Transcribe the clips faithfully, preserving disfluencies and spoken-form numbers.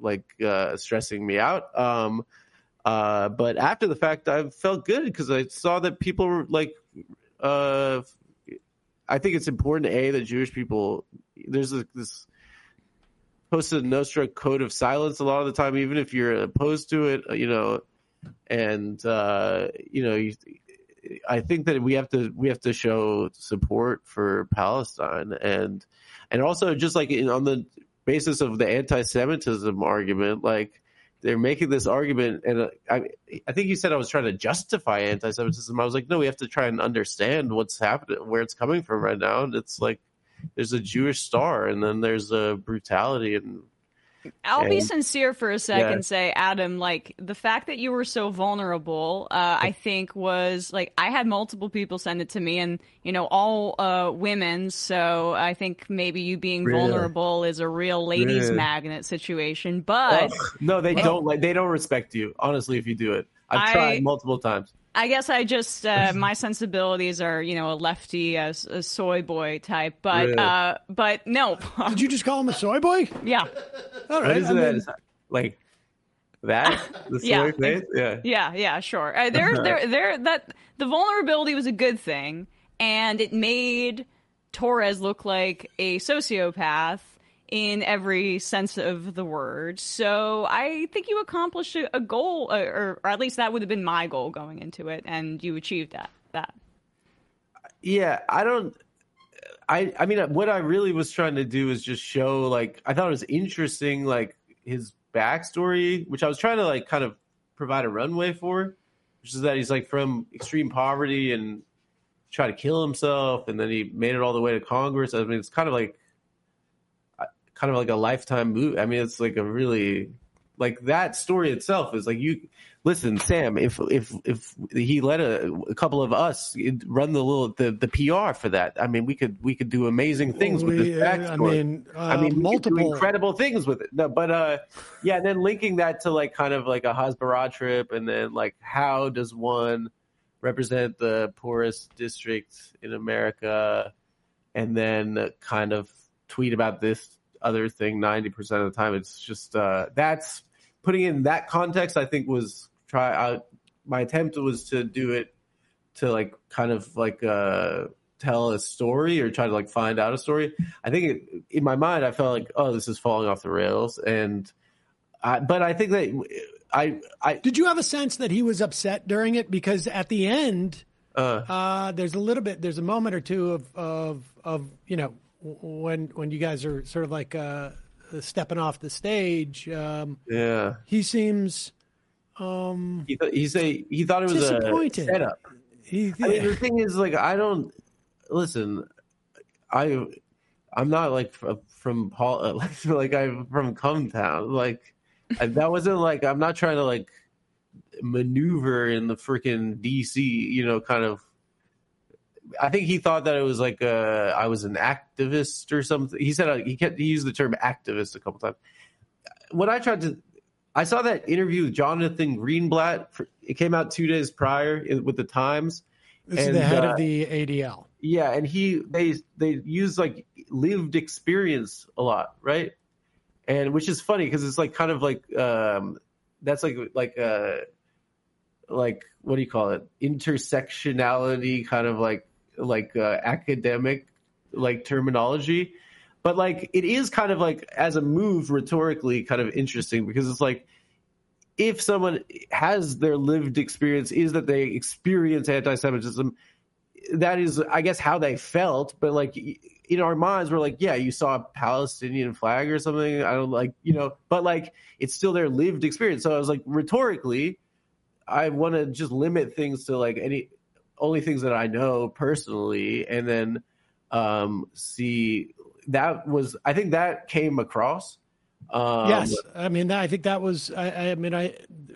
like uh, stressing me out. Um, uh, but after the fact, I felt good because I saw that people were like, uh, I think it's important, A, that Jewish people, there's a, this Cosa Nostra code of silence a lot of the time, even if you're opposed to it, you know, and, uh, you know, you, I think that we have to we have to show support for Palestine, and and also just like in, on the basis of the anti-Semitism argument, like they're making this argument, and uh, I I think you said I was trying to justify anti-Semitism. I was like, no, we have to try and understand what's happening, where it's coming from right now. And it's like there's a Jewish star, and then there's a brutality and. I'll and, be sincere for a second, yeah. say, Adam, like the fact that you were so vulnerable, uh, I think was like, I had multiple people send it to me and, you know, all uh, women. So I think maybe you being Really? vulnerable is a real ladies Really? magnet situation. But Oh, no, they don't like, they don't respect you. Honestly, if you do it, I've I, tried multiple times. I guess I just, uh, my sensibilities are, you know, a lefty, a, a soy boy type, but, Really? uh, but no. Did you just call him a soy boy? Yeah. All right. What is I that? mean, Is that like that? The soy Yeah. face? Yeah. Yeah, yeah, sure. Uh, there, there, there. That the vulnerability was a good thing, and it made Torres look like a sociopath in every sense of the word. So I think you accomplished a, a goal, or, or at least that would have been my goal going into it, and you achieved that. That. Yeah, I don't. I I mean, what I really was trying to do is just show, like, I thought it was interesting, like his backstory, which I was trying to like kind of provide a runway for, which is that he's like from extreme poverty and tried to kill himself, and then he made it all the way to Congress. I mean, it's kind of like. kind of like a lifetime movie. I mean, it's like a really, like that story itself is like, you listen, Sam, if, if, if he let a, a couple of us run the little, the, the P R for that, I mean, we could, we could do amazing things we, with this backstory. I mean, uh, I mean, multiple incredible things with it. No, but, uh, yeah. And then linking that to like kind of like a Hasbara trip. And then like, how does one represent the poorest district in America? And then kind of tweet about this other thing ninety percent of the time. It's just uh that's putting it in that context. I think was try uh, my attempt was to do it to like kind of like uh tell a story or try to like find out a story. I think it, in my mind I felt like, oh, this is falling off the rails, and I, but I think that I I did you have a sense that he was upset during it? Because at the end uh, uh there's a little bit there's a moment or two of of of you know when when you guys are sort of like uh, stepping off the stage, um, yeah, he seems um, he th- he say he thought it was a setup. He, I mean, the thing is, like, I don't listen. I I'm not like from, from Paul, like, like I'm from Cumtown. Like I, that wasn't like I'm not trying to like maneuver in the freaking D C, you know, kind of. I think he thought that it was like uh, I was an activist or something. He said uh, he kept he used the term activist a couple times. When I tried to, I saw that interview with Jonathan Greenblatt. For, it came out two days prior in, with the Times. This and, is the head uh, of the A D L. Yeah, and he they they use like lived experience a lot, right? And which is funny because it's like kind of like um, that's like like uh, like what do you call it? Intersectionality, kind of like. like uh, academic like terminology, but like it is kind of like as a move rhetorically kind of interesting, because it's like if someone has their lived experience is that they experience anti-Semitism, that is I guess how they felt, but like in our minds we're like, yeah, you saw a Palestinian flag or something, I don't like, you know, but like it's still their lived experience. So I was like, rhetorically I want to just limit things to like any only things that I know personally, and then um, see that was I think that came across. Um, yes, I mean I think that was I, I mean I,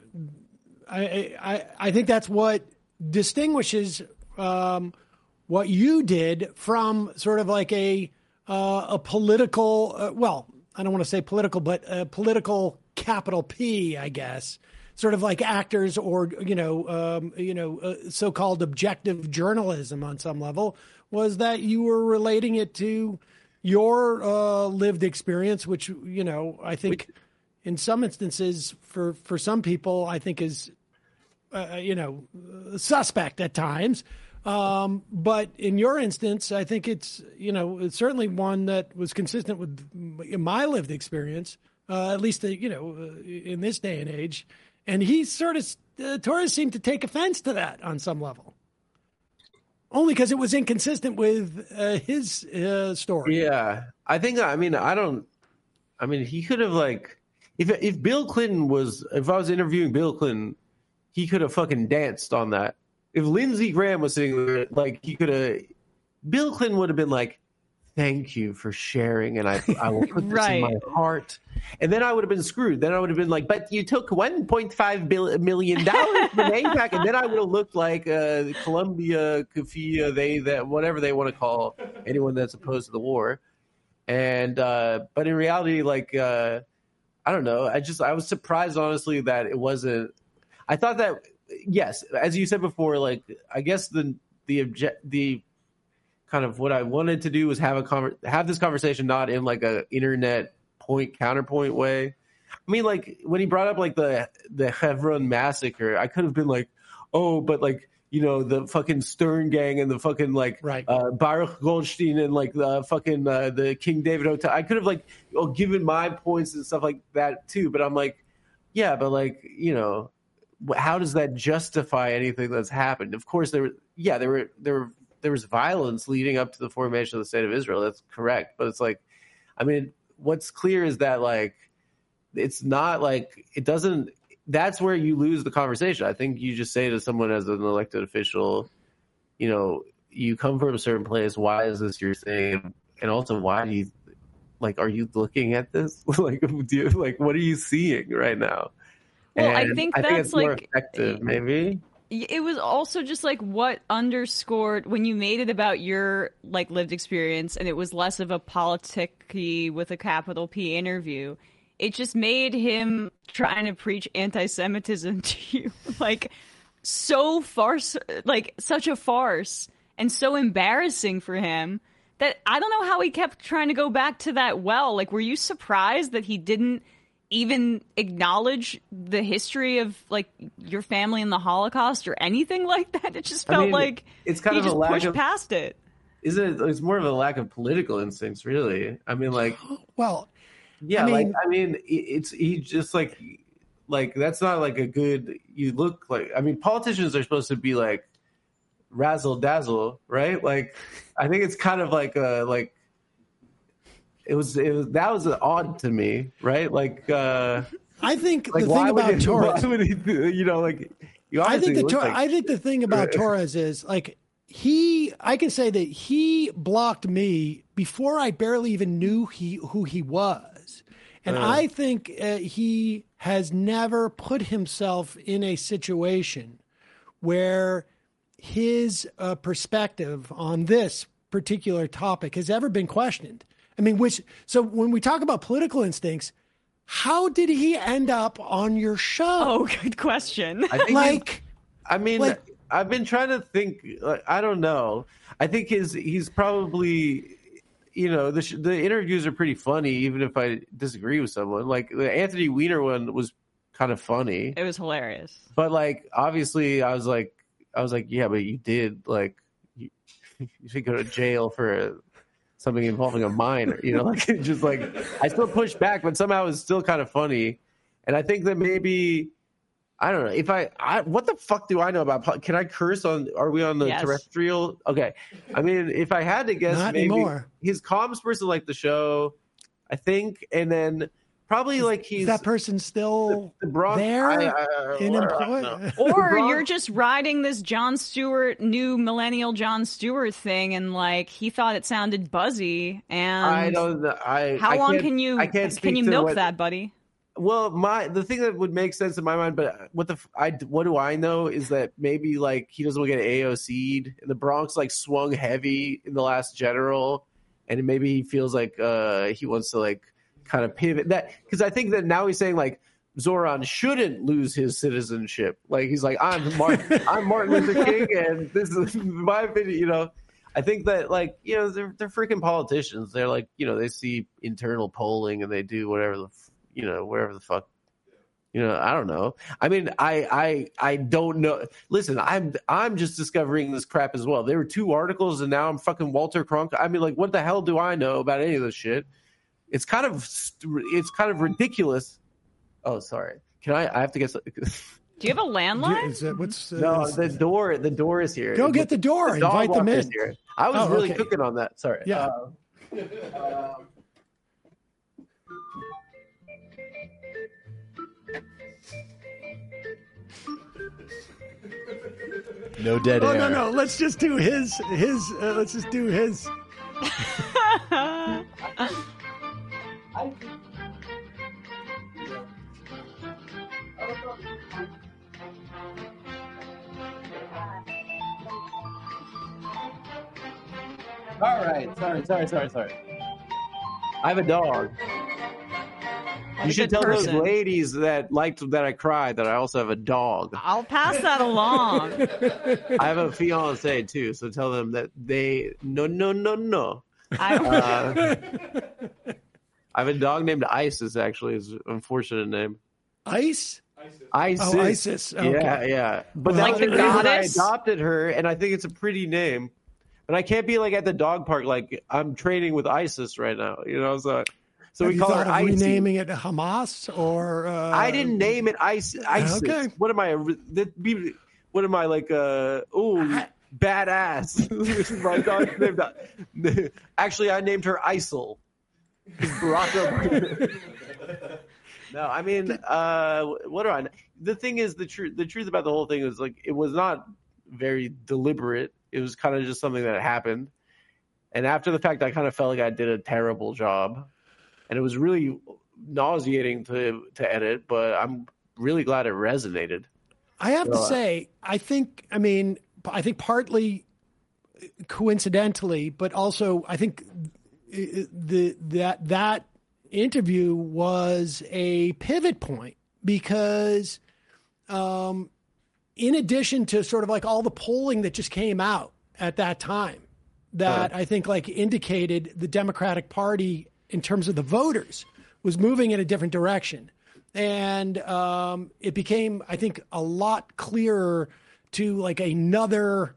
I I I think that's what distinguishes um, what you did from sort of like a uh, a political uh, well I don't want to say political but a political capital P, I guess. Sort of like actors or, you know, um, you know, uh, so-called objective journalism on some level, was that you were relating it to your uh, lived experience, which, you know, I think, in some instances, for, for some people, I think is, uh, you know, suspect at times. Um, but in your instance, I think it's, you know, it's certainly one that was consistent with my lived experience, uh, at least, uh, you know, uh, in this day and age. And he sort of, uh, Torres seemed to take offense to that on some level. Only because it was inconsistent with uh, his uh, story. Yeah. I think, I mean, I don't, I mean, he could have, like, if if Bill Clinton was, if I was interviewing Bill Clinton, he could have fucking danced on that. If Lindsey Graham was sitting there, like, he could have, Bill Clinton would have been like, thank you for sharing, and I I will put this right. in my heart. And then I would have been screwed. Then I would have been like, but you took one point five million dollars from AIPAC, and then I would have looked like uh, Colombia, Kafia, they, that, whatever they want to call anyone that's opposed to the war. And, uh, but in reality, like, uh, I don't know. I just, I was surprised, honestly, that it wasn't, I thought that, yes, as you said before, like, I guess the, the object, the, kind of what I wanted to do was have a conver- have this conversation not in like a internet point counterpoint way. I mean, like when he brought up like the the Hebron massacre, I could have been like, oh, but like, you know, the fucking Stern gang and the fucking like right. uh, Baruch Goldstein and like the fucking uh, the King David Hotel. I could have like oh, given my points and stuff like that too. But I'm like, yeah, but like, you know, how does that justify anything that's happened? Of course, there were yeah, there were there were. There was violence leading up to the formation of the state of Israel. That's correct. But it's like, I mean, what's clear is that like, it's not like, it doesn't, that's where you lose the conversation. I think you just say to someone as an elected official, you know, you come from a certain place. Why is this your thing? And also, why do you, like, are you looking at this? like, do you, like, what are you seeing right now? Well, and I think I that's think it's more like, effective, maybe. It was also just like what underscored when you made it about your like lived experience, and it was less of a politic-y with a capital P interview. It just made him trying to preach anti-Semitism to you like so farce, like such a farce, and so embarrassing for him that I don't know how he kept trying to go back to that well. Like, were you surprised that he didn't even acknowledge the history of like your family in the Holocaust or anything like that? It just felt I mean, like it's kind he of just a lack pushed of, past it. Isn't it? It's more of a lack of political instincts, really. I mean, like, well, yeah, I mean, like I mean, it's he just like, like that's not like a good. You look like. I mean, politicians are supposed to be like razzle dazzle, right? Like, I think it's kind of like a like. It was, it was that was odd to me, right? Like, uh, I think like the thing about he, Torres, why would he, you know, like, you I think the look Tor- like, I think the thing about Torres is like he, I can say that he blocked me before I barely even knew he who he was, and uh, I think uh, he has never put himself in a situation where his uh, perspective on this particular topic has ever been questioned. I mean, which, so when we talk about political instincts, how did he end up on your show? Oh, good question. I think like, I mean, like, I've been trying to think, like, I don't know. I think his, he's probably, you know, the, the interviews are pretty funny, even if I disagree with someone. Like the Anthony Weiner one was kind of funny. It was hilarious. But like, obviously I was like, I was like, yeah, but you did like, you, you should go to jail for a, something involving a minor, you know, like just like I still push back, but somehow it's still kind of funny. And I think that maybe, I don't know if I, I what the fuck do I know about, can I curse on, are we on the yes. terrestrial? Okay. I mean, if I had to guess, Not maybe anymore. His comms person liked the show, I think. And then probably is, like he's. Is that person still the, the Bronx, there I, I, in or, employ? Or you're just riding this Jon Stewart, new millennial Jon Stewart thing, and like he thought it sounded buzzy. And I don't know. I, how I long can't, can you I can't can you to milk what, that, buddy? Well, my the thing that would make sense in my mind, but what the I what do I know is that maybe like he doesn't want to get A O C'd, and the Bronx like swung heavy in the last general, and maybe he feels like uh, he wants to like kind of pivot that because I think that now he's saying like Zoran shouldn't lose his citizenship. Like he's like I'm Martin, I'm Martin Luther King, and this is my opinion. You know, I think that like you know they're they're freaking politicians. They're like you know they see internal polling and they do whatever the you know, wherever the fuck. You know, I don't know. I mean, I, I, I don't know. Listen, I'm, I'm just discovering this crap as well. There were two articles, and now I'm fucking Walter Cronkite. I mean, like, what the hell do I know about any of this shit? It's kind of, it's kind of ridiculous. Oh, sorry. Can I? I have to get. Do you have a landline? Is that, what's, uh, no, is, the door. The door is here. Go get the door. The Invite them in. Here. I was oh, really okay. cooking on that. Sorry. Yeah. Uh, uh, No dead oh, air. no, no. Let's just do his. His. Uh, let's just do his. I, All right. Sorry, sorry, sorry, sorry. I have a dog. You should tell person. those ladies that liked that I cried that I also have a dog. I'll pass that along. I have a fiance too, so tell them that they no no no no. I, uh, I have a dog named Isis. Actually, is an unfortunate name. Ice. Isis. Oh, Isis. Okay. Yeah, yeah. But Like that's the the reason I goddess? adopted her, and I think it's a pretty name. But I can't be like at the dog park, like I'm training with Isis right now. You know, so so Have we you call her thought of Isis. renaming it Hamas or? Uh, I didn't name it Isis. Isis. Okay. What am I? That be, what am I like? Uh, oh, badass. My dog's named. Actually, I named her Isel. Barack Obama. No, I mean, uh, what do I? The thing is, the truth. The truth about the whole thing is like it was not very deliberate. It was kind of just something that happened. And after the fact, I kind of felt like I did a terrible job. And it was really nauseating to, to edit, but I'm really glad it resonated. I have so, to say, I think, I mean, I think partly coincidentally, but also I think the that that interview was a pivot point because um, in addition to sort of like all the polling that just came out at that time, that I think like indicated the Democratic Party in terms of the voters was moving in a different direction. And um, it became, I think, a lot clearer to like another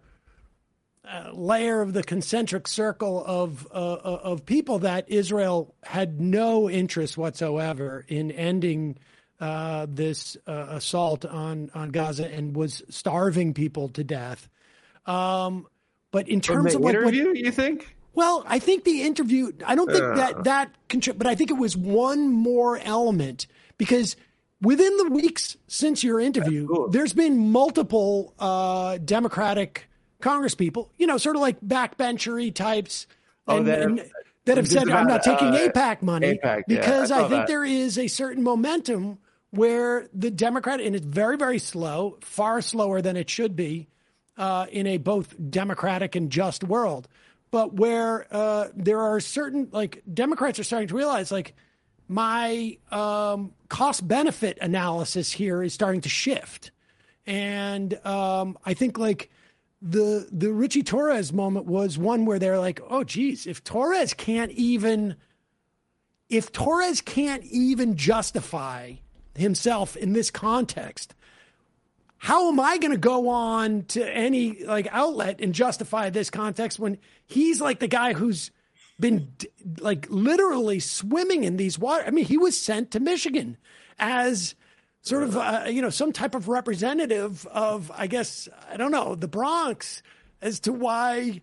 uh, layer of the concentric circle of uh, of people that Israel had no interest whatsoever in ending uh, this uh, assault on, on Gaza and was starving people to death. Um, but in terms From of the like interview, what, you think? well, I think the interview, I don't think Uh. that that, contri- but I think it was one more element because within the weeks since your interview, Cool. there's been multiple uh, Democratic Congress people, you know, sort of like backbenchery types Oh, and, that- and that have this said, is I'm not about, taking uh, AIPAC money AIPAC, yeah, because I I, saw think that. there is a certain momentum where the Democrat, and it's very, very slow, far slower than it should be uh, in a both democratic and just world. But where uh, there are certain, like, Democrats are starting to realize, like, my um, cost benefit analysis here is starting to shift. And um, I think, like, the the Richie Torres moment was one where they're like, oh, geez, if Torres can't even, if Torres can't even justify himself in this context, how am I going to go on to any like outlet and justify this context when he's like the guy who's been like literally swimming in these waters? I mean, he was sent to Michigan as sort of, uh, you know, some type of representative of, I guess, I don't know, the Bronx as to why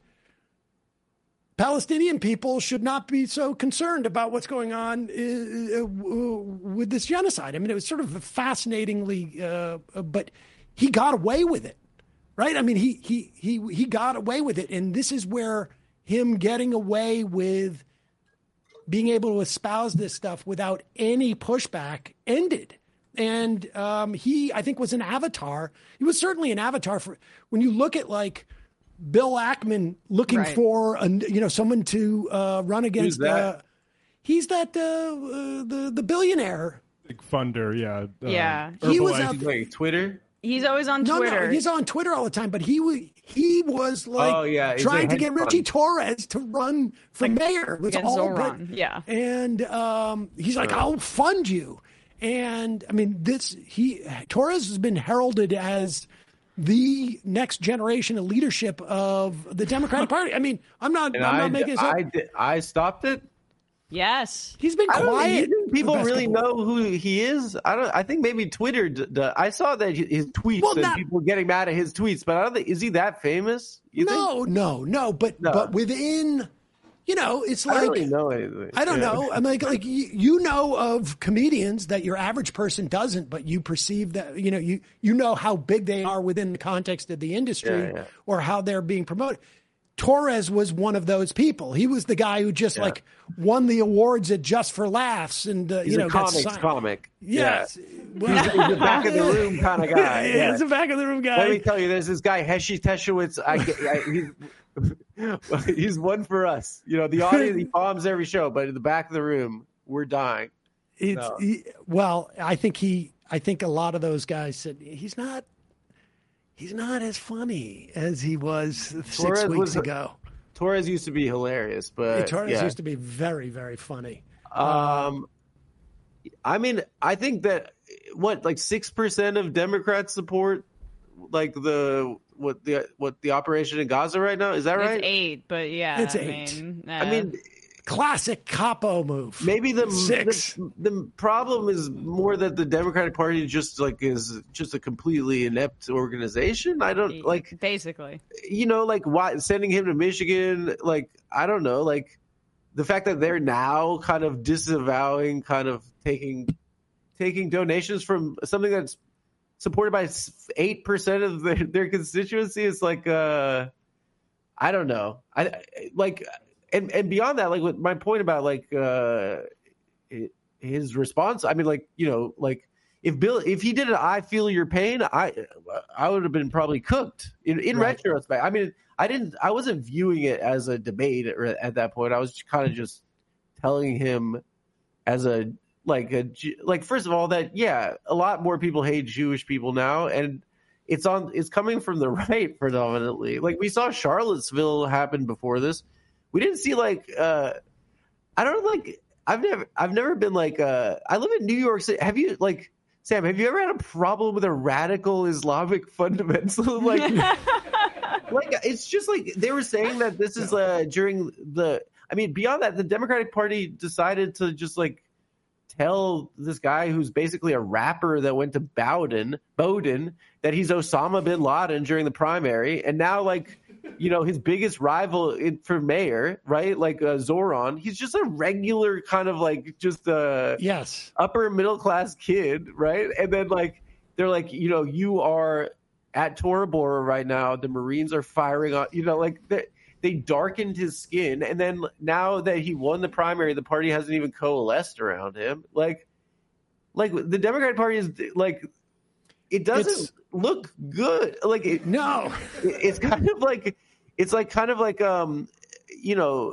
Palestinian people should not be so concerned about what's going on uh, with this genocide. I mean, it was sort of fascinatingly, uh, but he got away with it, right? I mean, he he he he got away with it, and this is where him getting away with being able to espouse this stuff without any pushback ended. And um, he, I think, was an avatar. He was certainly an avatar for when you look at like Bill Ackman looking Right. for a, you know someone to uh, run against. that? Uh, he's that uh, uh, the the billionaire. Big funder, yeah. Uh, Yeah. He was Herbalife. out Like Twitter? He's always on No, Twitter. no, he's on Twitter all the time. But he was he was like Oh, yeah, he's trying a to get hedge Richie fund. Torres to run for mayor. It was against all Zoran, but- yeah. And um, he's like, I'll fund you. And I mean, this he Torres has been heralded as the next generation of leadership of the Democratic Party. I mean, I'm not. And I'm I, not making this up. I, did, I stopped it. Yes. He's been I don't quiet. think- you think people the past really couple- know who he is. I don't. I think maybe Twitter. D- d- I saw that his tweets Well, and not- people getting mad at his tweets, but I don't think is he that famous? You No, no, no. But No. but within, you know, it's think? I like don't really know anything. I don't Yeah. know. I'm like, like you, you know of comedians that your average person doesn't, but you perceive that, you know, you, you know how big they are within the context of the industry Yeah, yeah. or how they're being promoted. Torres was one of those people. He was the guy who just Yeah. like won the awards at Just for Laughs and, uh, He's you know, a got comics signed- comic. Yes. Yeah. Well, He's, he's a back of the room kind of guy. yeah, Yeah. he's a back of the room guy. Let me tell you, there's this guy Heshi Teshowitz. I, I, he's, he's one for us. You know, the audience he bombs every show, but in the back of the room, we're dying. It's No. he, well, I think he, I think a lot of those guys said he's not, he's not as funny as he was six Torres weeks was- ago. Torres used to be hilarious, but Torres yeah. used to be very, very funny. Um, I mean, I think that what like six percent of Democrats support like the what the what the operation in Gaza right now. Is that right? It's eight, but yeah. It's I eight. Mean, uh, I mean, Classic capo move. maybe the Six. The, the problem is more that the Democratic Party just like is just a completely inept organization. I don't like basically. you know like why sending him to Michigan. Like I don't know like. The fact that they're now kind of disavowing, kind of taking taking donations from something that's supported by eight percent of their, their constituency is like, uh, I don't know. I like, and and beyond that, like with my point about like uh, his response. I mean, like you know, like if Bill, if he did an "I feel your pain," I I would have been probably cooked in in Right. retrospect. I mean. I didn't. I wasn't viewing it as a debate at, at that point. I was kind of just telling him as a like a like. First of all, that yeah, a lot more people hate Jewish people now, and it's on. It's coming from the right predominantly. Like we saw Charlottesville happen before this. We didn't see like. uh I don't like. I've never. I've never been like. uh I live in New York City. Have you like Sam? Have you ever had a problem with a radical Islamic fundamental like? Like it's just like they were saying that this is uh during the I mean beyond that the Democratic Party decided to just like tell this guy who's basically a rapper that went to Bowden Bowden that he's Osama bin Laden during the primary and now like you know his biggest rival in, for mayor right like uh, Zoran he's just a regular kind of like just a Yes. upper middle class kid right and then like they're like you know you are at Tora Bora right now, the Marines are firing on, you know, like they, they darkened his skin. And then now that he won the primary, the party hasn't even coalesced around him. Like, like the Democratic Party is like, it doesn't It's- look good. Like, it, No. it- it's kind of like, it's like kind of like, um, you know,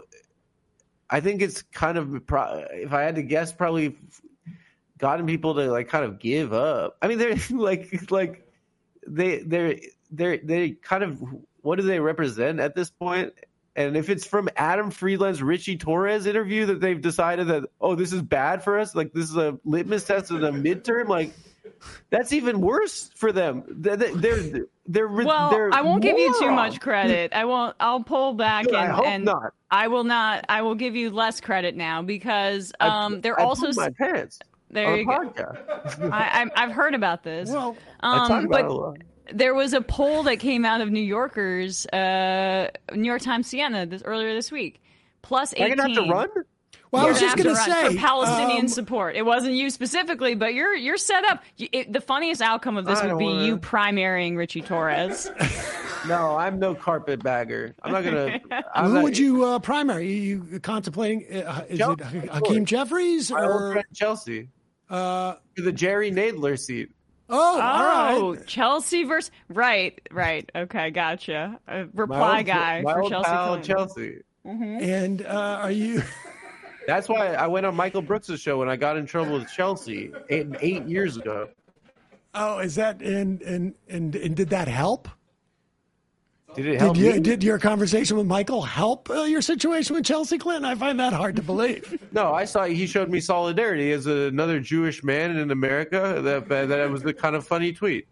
I think it's kind of, pro- if I had to guess, probably gotten people to like kind of give up. I mean, they're like, like, they they're they they kind of what do they represent at this point? And if it's from Adam Friedland's Richie Torres interview that they've decided that oh this is bad for us, like this is a litmus test of the midterm, like that's even worse for them. They're they're they're, Well, they're I won't give you too morons. much credit. I won't. I'll pull back Good, and I hope and not. I will not. I will give you less credit now because I- um they're I also pooped my pants there on you a go. podcast. I, I I've heard about this. Well, I talk um, about but it a lot. there was a poll that came out of New Yorkers, uh, New York Times Siena this earlier this week. Plus Am I eighteen. gonna have to run? well, I You're was just have going to to run say for Palestinian um, support. It wasn't you specifically, but you're you're set up. You- It, the funniest outcome of this I would don't be wanna- you primarying Richie Torres. No, I'm no carpetbagger. I'm not gonna. I'm who not, would you uh, primary? You, you contemplating? Uh, is Chelsea, it of Hakeem course. Jeffries My old or? friend Chelsea Uh, to the Jerry Nadler seat. oh, Oh, all right. Chelsea versus right, right. Okay, gotcha. A My reply old- guy my for old Chelsea. pal Clinton. Chelsea. And uh, are you? That's why I went on Michael Brooks' show when I got in trouble with Chelsea eight, eight years ago. Oh, is that and and and, and did that help? Did it help Did, you, me? did your conversation with Michael help uh, your situation with Chelsea Clinton? I find that hard to believe. No, I saw he showed me solidarity as another Jewish man in America. That that was the kind of funny tweet.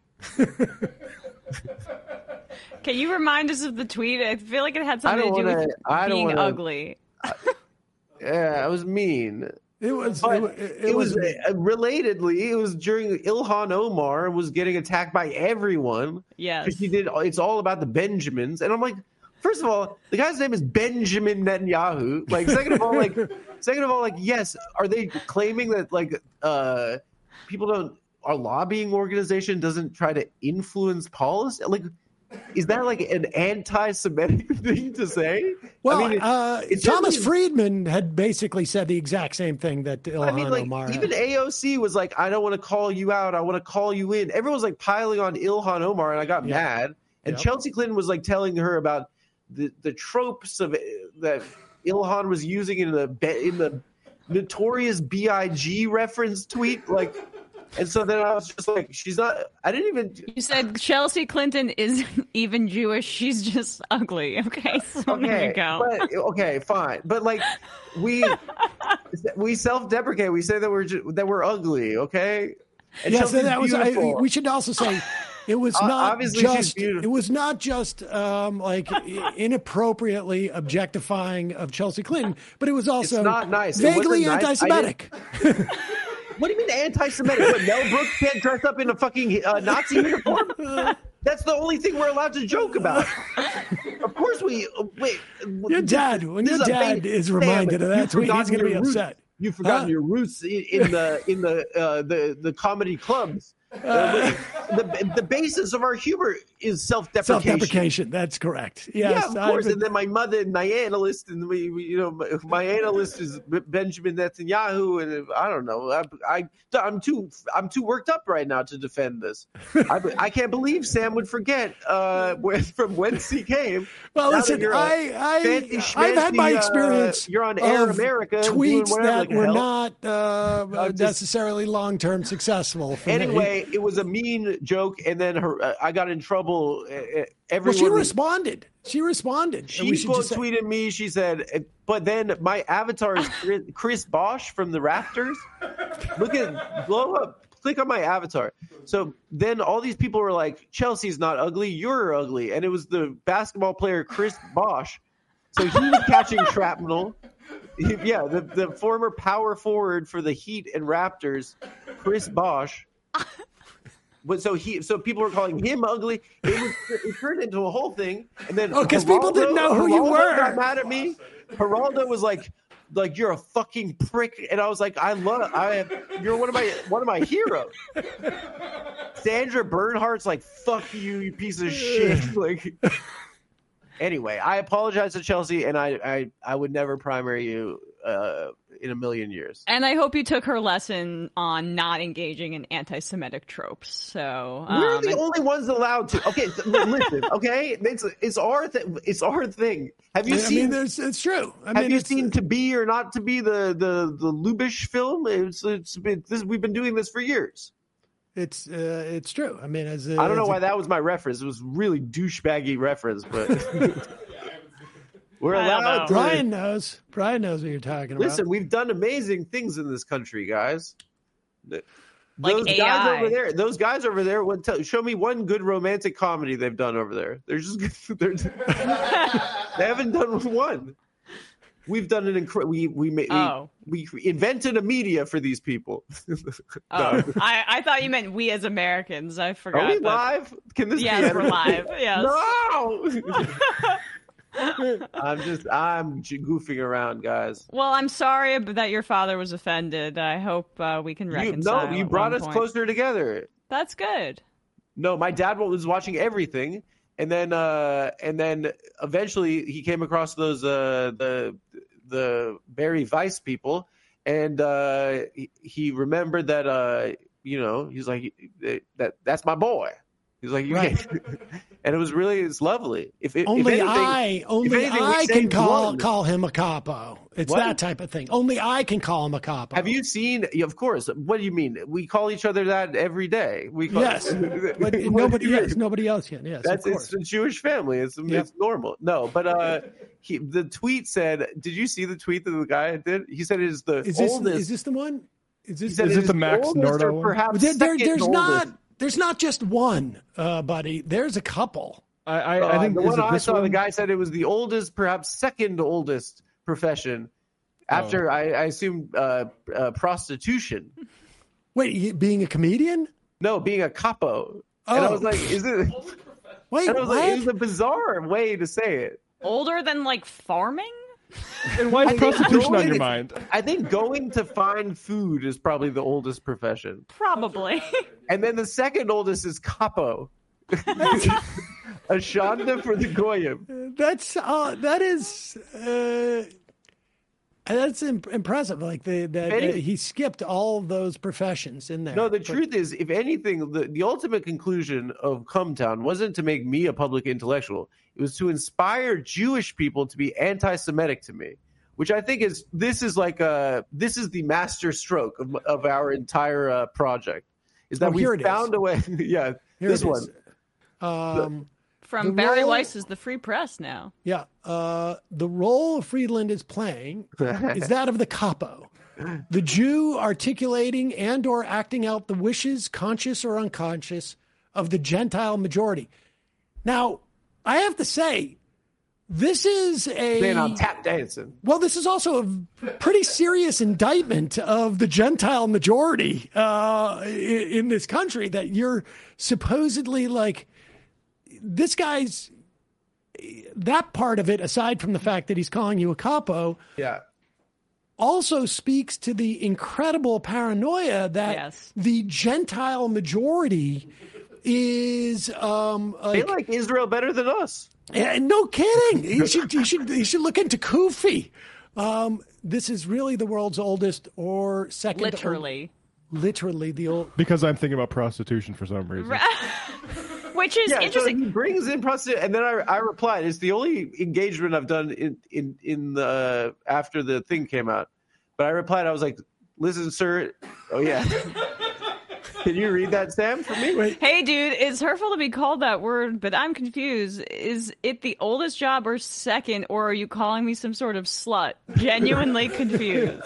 Can you remind us of the tweet? I feel like it had I something don't to do wanna- with I don't being wanna- ugly. Yeah, I was mean. It was. But it, it, it was was. uh, relatedly. It was during Ilhan Omar was getting attacked by everyone. Yes. because she did. It's all about the Benjamins, and I'm like, first of all, the guy's name is Benjamin Netanyahu. Like, second of all, like, second of all, like, yes, are they claiming that like uh, people don't our lobbying organization doesn't try to influence policy? Like, is that like an anti-Semitic thing to say? Well, I mean, it- uh, it's Thomas certainly- Friedman had basically said the exact same thing that Ilhan I mean, like, Omar even had. A O C was like, I don't want to call you out. I want to call you in. Everyone was like piling on Ilhan Omar, and I got Yeah. mad. And Yep. Chelsea Clinton was like telling her about the, the tropes of that Ilhan was using in the be- in the notorious B I G reference tweet. Like, and so then I was just like, she's not. I didn't even. You said Chelsea Clinton isn't even Jewish. She's just ugly. Okay, so there Okay, you go. but okay, fine. But like, we we self-deprecate. We say that we're ju- that we're ugly. Okay. And Yes, Chelsea's that was. I, beautiful. we should also say it was O- not obviously she's just. beautiful. It was not just um, like inappropriately objectifying of Chelsea Clinton, but it was also not nice. It vaguely wasn't nice. I anti-Semitic. What do you mean anti-Semitic? What, Mel Brooks can't dress up in a fucking uh, Nazi uniform? That's the only thing we're allowed to joke about. Of course we. Uh, wait. Your dad, when this your is a dad ba- is Sam, reminded of that you've tweet, he's forgotten going to be your roots. upset. You've forgotten Huh? your roots in, in the in the uh, the the comedy clubs. Uh, the the basis of our humor is self-deprecation. Self-deprecation. That's correct. Yes, Yeah, of course. I've- And then my mother, and my analyst, and we, we you know, my, my analyst is B- Benjamin Netanyahu, and I don't know. I, I, I'm too, I'm too worked up right now to defend this. I, I can't believe Sam would forget uh, where, from whence he came. Well, Now that listen, you're a I, I, fancy I've had my schmancy, uh, experience. you're on Air of America doing tweets whatever, that like, were hell. not uh, Uh, just- necessarily long-term successful. For me. Anyway, it was a mean joke, and then her, uh, I got in trouble. Uh, well, everyone she was- responded. She responded. And She we should quote just say- tweeted me. She said, "But then my avatar is Chris- Chris Bosch from the Rafters. Look at blow up. Click on my avatar." So then all these people were like, "Chelsea's not ugly. You're ugly." And it was the basketball player Chris Bosch. So he was catching shrapnel. He- yeah, the, the former power forward for the Heat and Raptors, Chris Bosch. But so he, so people were calling him ugly. It was, it turned into a whole thing, and then Oh, 'cause people didn't know who you Geraldo were. Got mad at me. Geraldo was like, "Like you're a fucking prick," and I was like, "I love, I have, you're one of my one of my heroes." Sandra Bernhardt's like, "Fuck you, you piece of shit." Like, anyway, I apologize to Chelsea, and I, I, I would never primary you uh, in a million years. And I hope you took her lesson on not engaging in anti-Semitic tropes. So um, We're the and- only ones allowed to. Okay, so, listen. Okay, it's it's our thing. It's our thing. Have you I seen? mean, there's, it's true. I have mean, you it's- seen To Be or Not to Be, the the the Lubish film? It's it's been, this. We've been doing this for years. It's uh, it's true. I mean, as a, I don't know as a- why that was my reference. It was really douchebaggy reference, but we're I don't allowed know. to. Brian knows. Brian knows what you're talking about. Listen, we've done amazing things in this country, guys. Th- Like those A guys I. over there, those guys over there, would tell, show me one good romantic comedy they've done over there. They're just they're, they haven't done one. We've done an incredible. We we made Oh. we, we invented a media for these people. Oh, I, I thought you meant we as Americans. I forgot. Are we that- live? Can this Yes, be we're edited? live. Yes. No. I'm just I'm j- goofing around, guys. Well, I'm sorry ab- that your father was offended. I hope uh, we can You, reconcile. no, you at brought one us point. closer together. That's good. No, my dad was watching everything, and then uh, and then eventually he came across those uh, the the Barry Weiss people, and uh, he, he remembered that uh, you know he's like that that's my boy. He's like you Right. can't. and it was really it's lovely. If, if only if anything, I, only anything, I can call one. call him a capo. It's What? that type of thing. Only I can call him a capo. Have you seen? Yeah, of course. What do you mean? We call each other that every day. We call, Yes, but nobody. Yes, nobody else can. Yes, That's of course. it's a Jewish family. It's Yep. it's normal. No, but uh, he, the tweet said. Did you see the tweet that the guy did? He said it is the Is this oldest. is this the one? Is he this said Is it it the Max oldest or Nardo one? Perhaps there, there- second there's oldest. not there's not just one, uh, buddy. There's a couple. I, I, Uh, I think the is one it I this saw, one? the guy said it was the oldest, perhaps second oldest profession. After I, I assume uh, uh, prostitution. Wait, you- being a comedian? No, being a capo. And I Oh. was like, is it? Wait, And I was what? like, it was a bizarre way to say it. Older than like farming? And why is I think prostitution on going- your mind? I think going to find food is probably the oldest profession. Probably. And then the second oldest is capo. A shanda for the goyim. That's uh, that is uh, that's imp- impressive. Like the that Any- uh, he skipped all of those professions in there. No, the But- truth is, if anything, the, the ultimate conclusion of Cumtown wasn't to make me a public intellectual. It was to inspire Jewish people to be anti-Semitic to me, which I think is this is like a this is the master stroke of, of our entire uh, project. Is that Oh, we here it is. found a way? Yeah, Here this it one. is. Um, From The Barry role- Weiss is the Free Press now. yeah, uh, the role Friedland is playing is that of the capo, the Jew articulating and or acting out the wishes, conscious or unconscious, of the Gentile majority. Now, I have to say, this is a Then I'm tap dancing. well, this is also a pretty serious indictment of the Gentile majority uh, i- in this country that you're supposedly like this guy's that part of it, aside from the fact that he's calling you a capo, Yeah. also speaks to the incredible paranoia that Yes. the Gentile majority is um, They like, like Israel better than us. yeah, no kidding. He should, he should, he should look into Kufi. Um, this is really the world's oldest or second, to old- Literally. literally the old. Because I'm thinking about prostitution for some reason. Which is Yeah, so interesting. he brings in prostitution, and then I, I replied, "It's the only engagement I've done in in in the after the thing came out." But I replied, I was like, "Listen, sir, oh yeah, can you read that, Sam, for me?" Wait, Hey, dude, it's hurtful to be called that word, but I'm confused. Is it the oldest job or second, or are you calling me some sort of slut? Genuinely confused.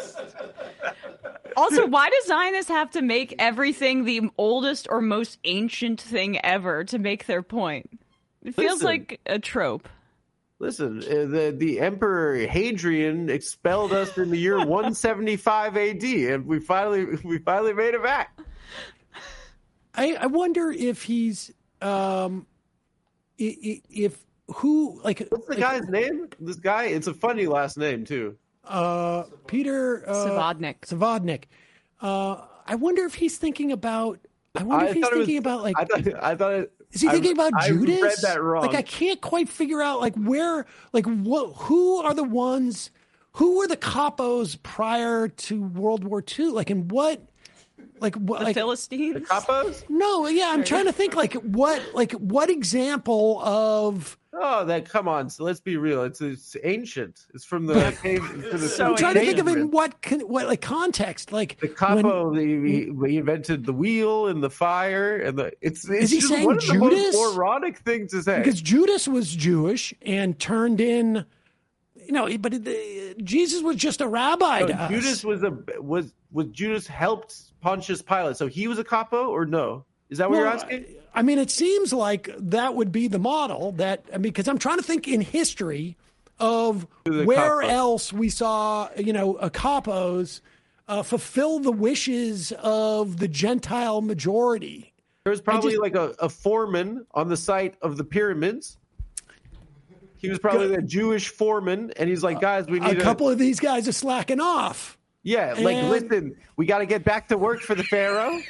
Also, why do Zionists have to make everything the oldest or most ancient thing ever to make their point? It feels Listen. like a trope. Listen, uh, the the Emperor Hadrian expelled us in the year one seventy-five A D, and we finally we finally made it back. I, I wonder if he's um, i- i- if who like What's the like, guy's name? This guy, it's a funny last name too. uh, Peter uh, Savodnik. Savodnik. Uh, I wonder if he's thinking about. I wonder if he's thought it was- thinking about like. I thought I thought it, Is he thinking I, about I Judas? read that wrong. Like I can't quite figure out like where like what who are the ones who were the capos prior to World War Two? Like in what like what The like Philistines? Capos? no, yeah, I'm trying to think like what like what example of Oh, that come on. So let's be real. It's it's ancient. It's from the cave. To the So I'm trying to think of in cavemen. what con- what like context like The when- capo, he, he invented the wheel and the fire, and the it's. it's Is he just saying one of the Judas? most moronic things to say. because Judas was Jewish and turned in you know but the, Jesus was just a rabbi So to us. Judas was a was was Judas helped Pontius Pilate, so he was a capo or no? Is that what Well, you're asking? I mean, it seems like that would be the model that, I mean, because I'm trying to think in history of The where capos. else we saw, you know, a capos uh, fulfill the wishes of the Gentile majority. There was probably just- like a, a foreman on the site of the pyramids. He was probably the Jewish foreman, and he's like, "Guys, we A need couple of these guys are slacking off. Yeah, like And- listen, we got to get back to work for the pharaoh.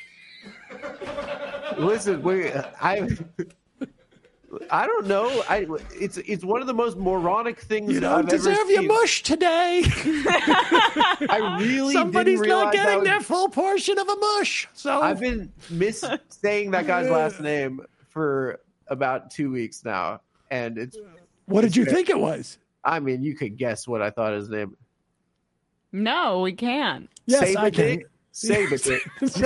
Listen, we I I don't know. I it's it's one of the most moronic things You don't I've ever deserve your seen. mush today. I really Somebody's didn't not realize I getting was- their full portion of a mush. So I've been miss saying that guy's last name for about two weeks now, and it's. What did it's you fair. think it was? I mean, you could guess what I thought his name. No, we can't. Yes, I can. Save it.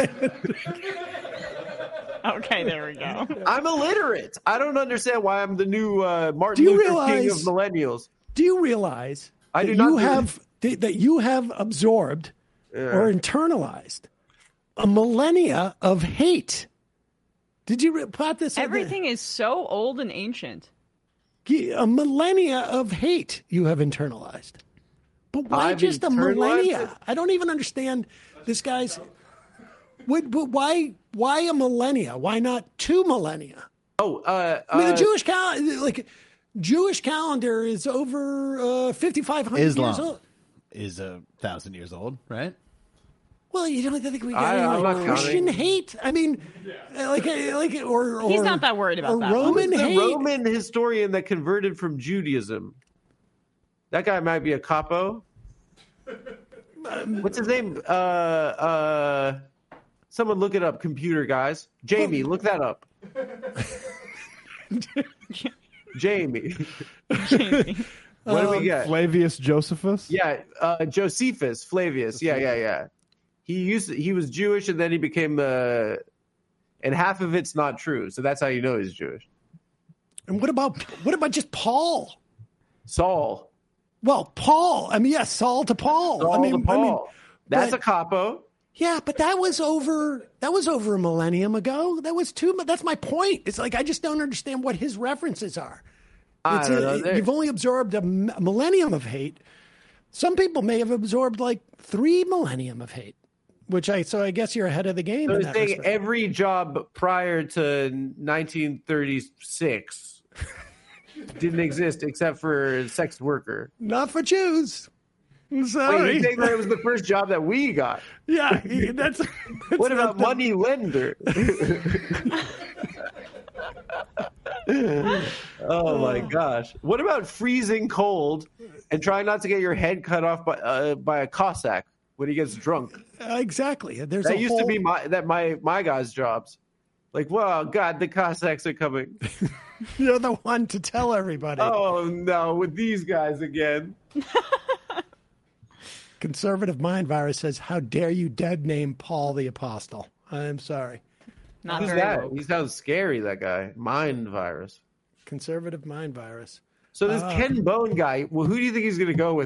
Okay, there we go. I'm illiterate. I don't understand why I'm the new uh, Martin Do you Luther realize- King of millennials. Do you realize I that do not you do- have that that you have absorbed or internalized a millennia of hate? Did you re- pop this? Everything is so old and ancient. A millennia of hate you have internalized. But why I've just a internalized millennia? it? I don't even understand this guy's. What, but why? Why a millennia? Why not two millennia? Oh, uh, I mean, the uh, Jewish cal like Jewish calendar is over uh, fifty-five hundred years Islam old. is a thousand years old, right? Well, you don't think we got I- any I'm like, not Christian counting. hate? I mean, like, like, or, or He's not that worried about or that one. Roman the hate. Roman historian that converted from Judaism. That guy might be a capo. What's his name? Uh, uh, someone look it up, computer guys. Jamie, look that up. Jamie. Jamie. What do Um, we get? Flavius Josephus. Yeah, uh, Josephus Flavius. Yeah, yeah, yeah. He used to, he was Jewish and then he became uh, and half of it's not true. So that's how you know he's Jewish. And what about what about just Paul? Saul. Well, Paul. I mean, yes, Saul to Paul. Saul I mean, to Paul. I mean, that's but- a capo. yeah, but that was over. That was over a millennium ago. That was too. That's my point. It's like I just don't understand what his references are. I It's don't a- know. They're- you've only absorbed a m- millennium of hate. Some people may have absorbed like three millennium of hate, which I. So I guess you're ahead of the game. So in I that think respect. every job prior to nineteen thirty-six didn't exist except for sex worker. Not for Jews. I'm Wait, sorry. you think that was the first job that we got? yeah, that's. that's What not about the- money lender? Oh my gosh! What about freezing cold and trying not to get your head cut off by uh, by a Cossack when he gets drunk? Uh, exactly. There's That a used whole, to be my that my my guys' jobs. Like, well, God, the Cossacks are coming. You're the one to tell everybody. Oh no, with these guys again. Conservative mind virus says, "How dare you dead name Paul the Apostle?" I'm sorry. Not Who's very that? woke. He sounds scary. That guy, mind virus. Conservative mind virus. So this Ah. Ken Bone guy. Well, who do you think he's going to go with?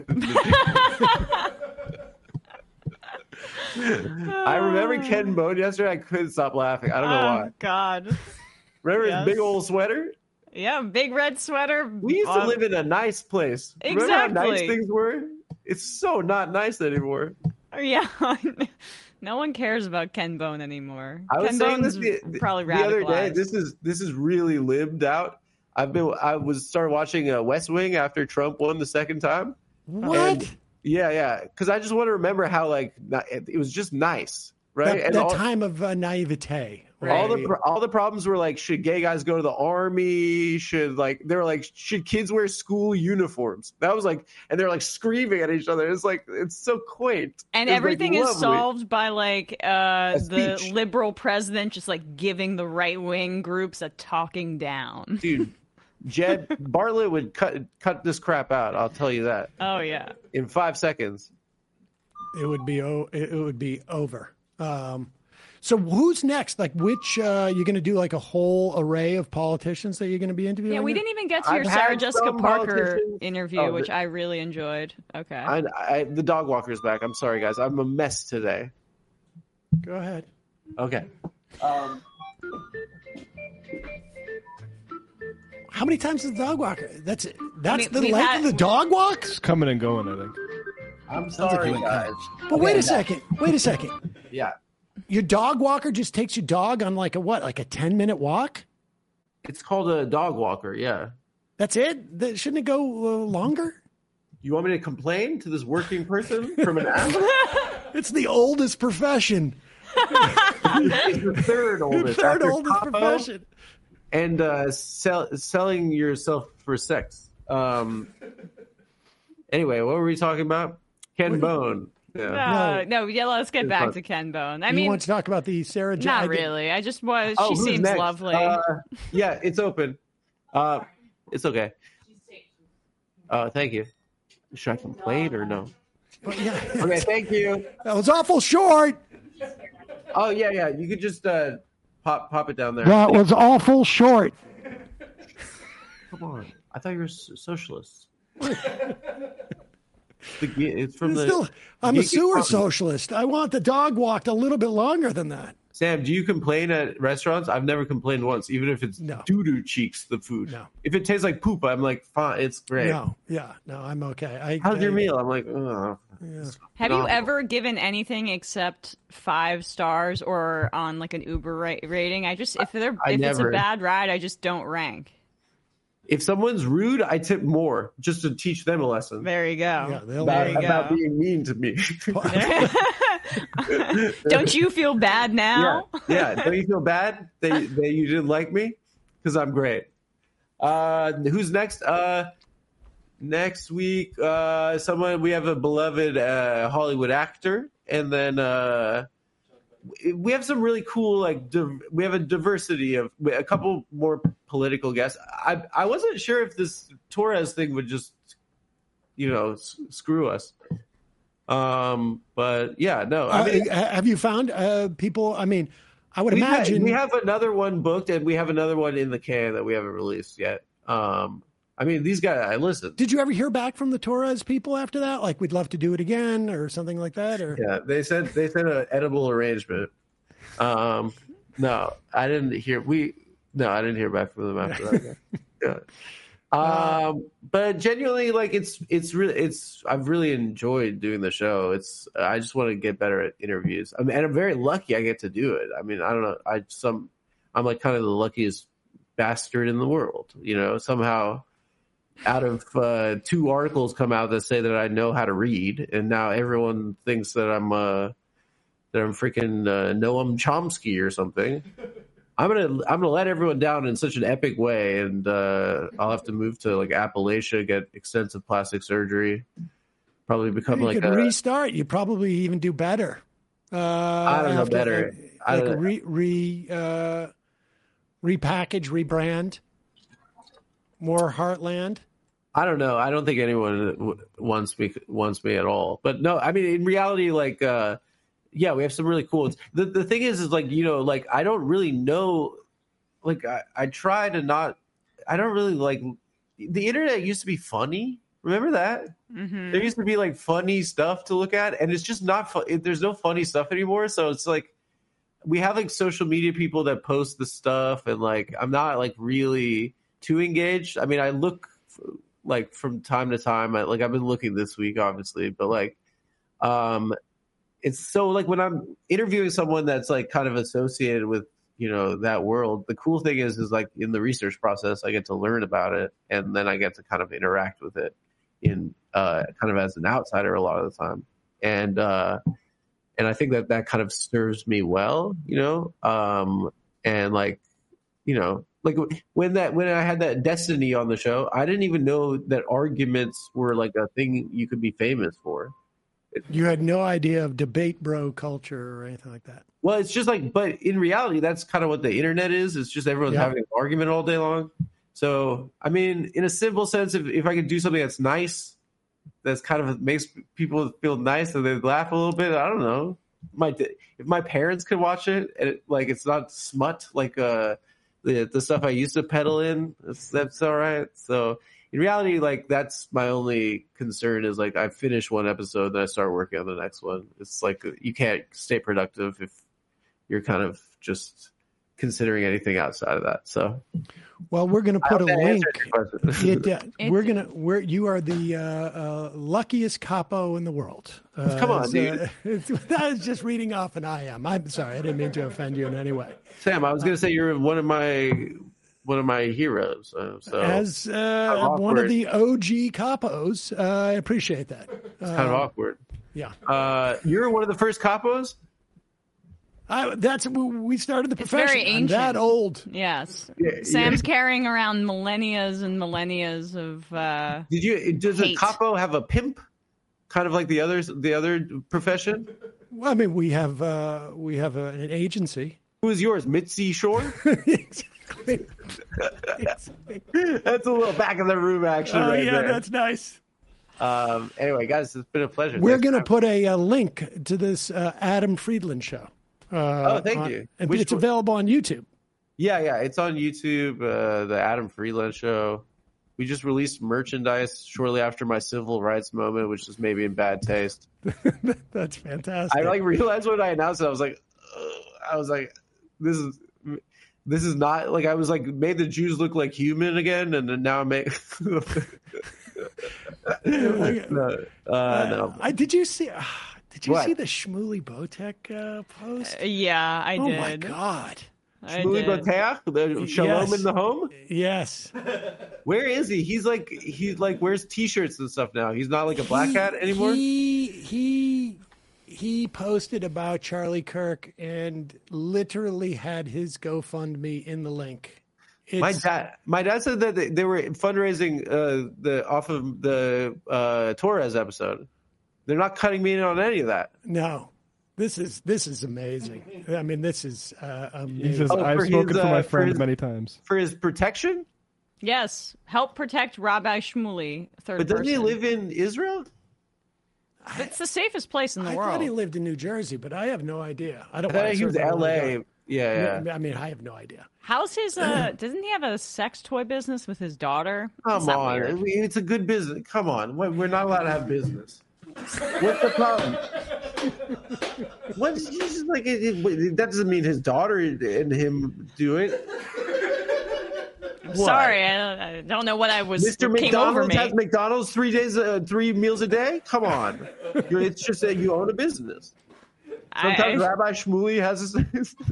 I remember Ken Bone yesterday. I couldn't stop laughing. I don't know Oh, why. God. Remember yes. his big old sweater? Yeah, big red sweater. We used to uh, live in a nice place. Remember how nice Exactly. things were? It's so not nice anymore. Yeah. No one cares about Ken Bone anymore. I was Ken saying Bone's this the, probably the other day. radicalized. This is this is really lived out. I've been I was started watching uh, West Wing after Trump won the second time. What? And- yeah, yeah. Because I just want to remember how like not, it, it was just nice, right? that and that all, time of uh, naivete. all the right? pro- all the problems were like, should gay guys go to the army? Should like they were like, should kids wear school uniforms? That was like, and they're like screaming at each other. It's like it's so quaint. and It's, like, everything is lovely. solved by like uh, A the speech. liberal president just like giving the right wing groups a talking down. Dude, Jed Bartlett would cut cut this crap out. I'll tell you that Oh yeah. in five seconds. It would be o- it would be over. Um, so who's next? Like, which uh, you're going to do like a whole array of politicians that you're going to be interviewing? Yeah, we here? didn't even get to I've your Sarah had Jessica some Parker politicians- interview, Oh, which the- I really enjoyed. Okay. I, I, the dog walker's back. I'm sorry, guys. I'm a mess today. Go ahead. Okay. Um, How many times is the dog walker? That's it. That's mean, the we've length had- of the dog walk. It's coming and going, I think. I'm like sorry, you went guys. But wait a second. Wait a second. Yeah. Your dog walker just takes your dog on like a what? Like a ten minute walk? It's called a dog walker. Yeah. That's it? That, shouldn't it go uh, longer? You want me to complain to this working person from an app? It's the oldest profession. It's the third oldest. Third after oldest capo profession. And uh, sell, selling yourself for sex. Um. Anyway, what were we talking about? Ken Bone. Yeah. No, no, yeah. Let's get It's back fun. to Ken Bone. I you mean, want to talk about the Sarah? Jo- not I get- really. I just was. Oh, she who's seems next? lovely. Uh, yeah, it's open. Uh, it's okay. Uh, thank you. Should I complain or no? But yeah, Okay, thank you. that was awful short. Oh yeah, yeah. You could just uh, pop pop it down there. That was awful short. Come on. I thought you were s- socialists. The ge- it's from It's the. still, I'm a geek sewer economy. socialist. I want the dog walked a little bit longer than that. Sam, do you complain at restaurants? I've never complained once, even if it's No. doo doo cheeks the food. No. If it tastes like poop, I'm like, fine, it's great. No, yeah, no, I'm okay. I, How's your I- meal? I'm like, oh. Have you No. ever given anything except five stars or on like an Uber ra- rating? I just if they're I if it's a never- bad ride, I just don't rank. If someone's rude, I tip more just to teach them a lesson There you go. Yeah, they'll about, there you about go. being mean to me. Don't you feel bad yeah, now? yeah. Don't you feel bad that, that you didn't like me? Because I'm great. Uh, who's next? Uh, next week, uh, someone we have a beloved uh, Hollywood actor, and then uh, we have some really cool like div- we have a diversity of a couple more political guests. I I wasn't sure if this Torres thing would just you know s- screw us. Um, but yeah, no. I mean, Uh, have you found uh, people? I mean, I would we ha- imagine we have another one booked, and we have another one in the can that we haven't released yet. Um, I mean, these guys, I listen. Did you ever hear back from the Torres people after that? Like, we'd love to do it again, or something like that, or Yeah, they said they said an edible arrangement. Um, no, I didn't hear. We no, I didn't hear back from them after that. Yeah. Um, but genuinely, like it's it's really it's I've really enjoyed doing the show. It's I just want to get better at interviews. I mean, and I'm very lucky I get to do it. I mean, I don't know. I some I'm like kind of the luckiest bastard in the world. You know, somehow out of uh, two articles come out that say that I know how to read, and now everyone thinks that I'm uh, that I'm freaking uh, Noam Chomsky or something. I'm gonna I'm gonna let everyone down in such an epic way, and uh, I'll have to move to like Appalachia, get extensive plastic surgery, probably become you like could a restart. You probably even do better. Uh, I don't know after- better. I Like don't- re re uh, repackage, rebrand, more Heartland. I don't know. I don't think anyone w- wants me wants me at all. But no, I mean in reality, like uh, yeah, we have some really cool ones. The the thing is, is like you know, like I don't really know. Like I, I try to not. I don't really like. The internet used to be funny. Remember that? Mm-hmm. There used to be like funny stuff to look at, and it's just not fun. There's no funny stuff anymore. So it's like we have like social media people that post the stuff, and like I'm not like really too engaged. I mean, I look like from time to time. I, like I've been looking this week, obviously, but like, um, it's so like when I'm interviewing someone that's like kind of associated with you know that world. The cool thing is, is like in the research process, I get to learn about it, and then I get to kind of interact with it in uh, kind of as an outsider a lot of the time, and uh, and I think that that kind of serves me well, you know, um, and like you know, like when that when I had that Destiny on the show, I didn't even know that arguments were like a thing you could be famous for. You had no idea of debate bro culture or anything like that. Well, it's just like, but in reality, that's kind of what the internet is. It's just everyone's Yeah. having an argument all day long. So, I mean, in a simple sense, if, if I could do something that's nice, that's kind of makes people feel nice and they laugh a little bit, I don't know. My if my parents could watch it, and it, like it's not smut like uh the the stuff I used to peddle in, that's, that's all right. So in reality, like that's my only concern is like I finish one episode, then I start working on the next one. It's like you can't stay productive if you're kind of just considering anything outside of that. So Well, we're going to I put a hope that link. answered your question. It, uh, It's- we're gonna. We're you are the uh, uh, luckiest capo in the world. Uh, Come on, it's, dude. Uh, it's, that was just reading off an I am. I'm sorry. I didn't mean to offend you in any way. Sam, I was gonna say you're one of my one of my heroes. Uh, so As uh, awkward. one of the O G capos, uh, I appreciate that. it's kind of awkward. Yeah, Uh, you're one of the first capos. I, that's we started the It's profession. very I'm ancient. that old. Yes. Yeah, Sam's yeah. carrying around millennias and millennias of uh Did you? Does a Hate. capo have a pimp? kind of like the others, the other profession? Well, I mean, we have uh, we have a, an agency. Who is yours, Mitzi Shore? Exactly. That's a little back of the room action. Oh right yeah, there. that's nice. Um, anyway, guys, it's been a pleasure. We're Thanks going to for put a, a link to this uh, Adam Friedland show. Uh, Oh, thank on- you. and Which it's one? available on YouTube. Yeah, yeah, it's on YouTube. Uh, the Adam Freeland Show. We just released merchandise shortly after my civil rights moment, which is maybe in bad taste. That's fantastic. I like realized when I announced it, I was like, Ugh. I was like, this is this is not like I was like made the Jews look like human again, and then now I make. no, uh, Uh, no. I, did you see? Uh, did you What? see the Shmuley Botek uh, post? Yeah, I oh did. my god! I Shmuley did. Boteach, the Shalom Yes. in the home. Yes, Where is he? He's like he like wears T-shirts and stuff now. He's not like a black hat anymore. He he he posted about Charlie Kirk and literally had his GoFundMe in the link. It's, My dad, my dad said that they, they were fundraising uh, the off of the uh, Torres episode. They're not cutting me in on any of that. no, this is this is amazing. I mean, this is uh, amazing. He says, Oh, I've for spoken his, for uh, my for friend his- many times. For his protection, Yes, help protect Rabbi Shmuley, third but doesn't person. he live in Israel? It's the safest place in the I world. thought he lived in New Jersey, but I have no idea. I don't. I thought wanna he was certainly L wanna A. go. Yeah, yeah. I mean, I have no idea. How's his? Uh, doesn't he have a sex toy business with his daughter? Come Isn't that on, weird? I mean, it's a good business. Come on, we're we're not allowed to have business. What's the problem? What's he's just like it, it- that doesn't mean his daughter and him do it. What? Sorry, I don't, I don't know what I was. Mister Came over McDonald's me. has McDonald's three days, uh, three meals a day. Come on, You're, it's just that you own a business. Sometimes I, Rabbi Shmuley has. A,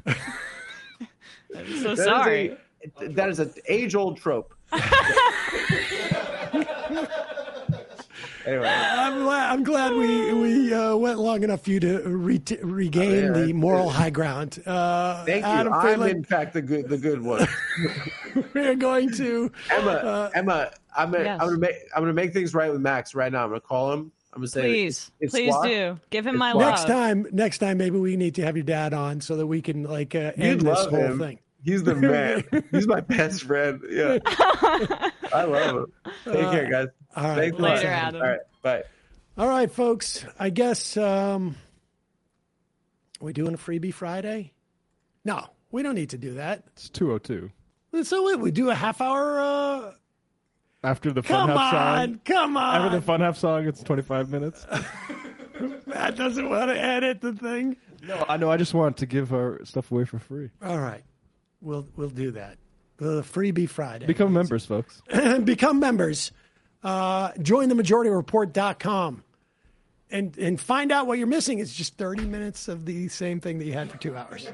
I'm so that is sorry. a- that is an age-old trope. Anyway, I'm glad. I'm glad we we uh, went long enough for you to re- regain Oh, yeah. the moral high ground. Uh, thank you. Adam I'm Friedland, in fact the good, the good one. we're going to. Emma, Emma, I'm gonna, Yes. I'm gonna make, I'm gonna make things right with Max right now. I'm gonna call him. I'm gonna say, Please, it's please Squash. do. Give him It's my Squash. love. Next time, next time, maybe we need to have your dad on so that we can like uh, You'd end this love whole him. thing. He's the man. He's my best friend. Yeah, I love him. Take care, guys. All right, Thanks a lot. Later, Adam. All right, bye. all right, folks. I guess um, we doing a freebie Friday? No, we don't need to do that. It's two oh two. So what, we do a half hour. Uh, After the come fun half on, song. come on. After the fun half song, it's twenty-five minutes. Matt doesn't want to edit the thing. No, I know. I just want to give our stuff away for free. All right, we'll we'll do that. The freebie Friday. Become members, folks. Become members. Uh, join the majority report dot com and and find out what you're missing. It's just thirty minutes of the same thing that you had for two hours.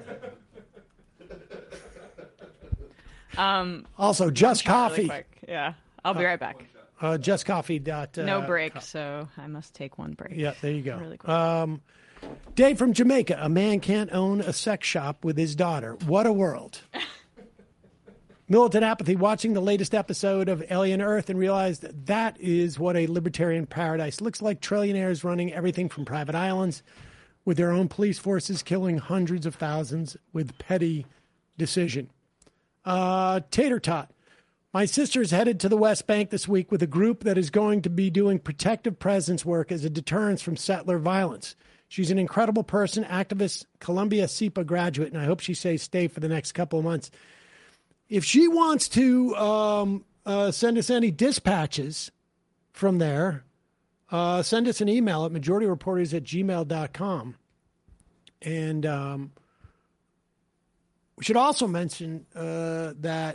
Um, Also, Just really Coffee. quick. Yeah, I'll be right back. Uh, just coffee. Dot, uh, No break, so I must take one break. Yeah, there you go. Really quick. Um, Dave from Jamaica. A man can't own a sex shop with his daughter. What a world. Militant Apathy, watching the latest episode of Alien Earth and realized that, that is what a libertarian paradise looks like. Trillionaires running everything from private islands with their own police forces, killing hundreds of thousands with petty decision. Uh, Tater Tot. My sister is headed to the West Bank this week with a group that is going to be doing protective presence work as a deterrence from settler violence. She's an incredible person, activist, Columbia S E P A graduate, and I hope she stays stay for the next couple of months. If she wants to um, uh, send us any dispatches from there, uh, send us an email at majority reporters at gmail dot com. And um, we should also mention uh, that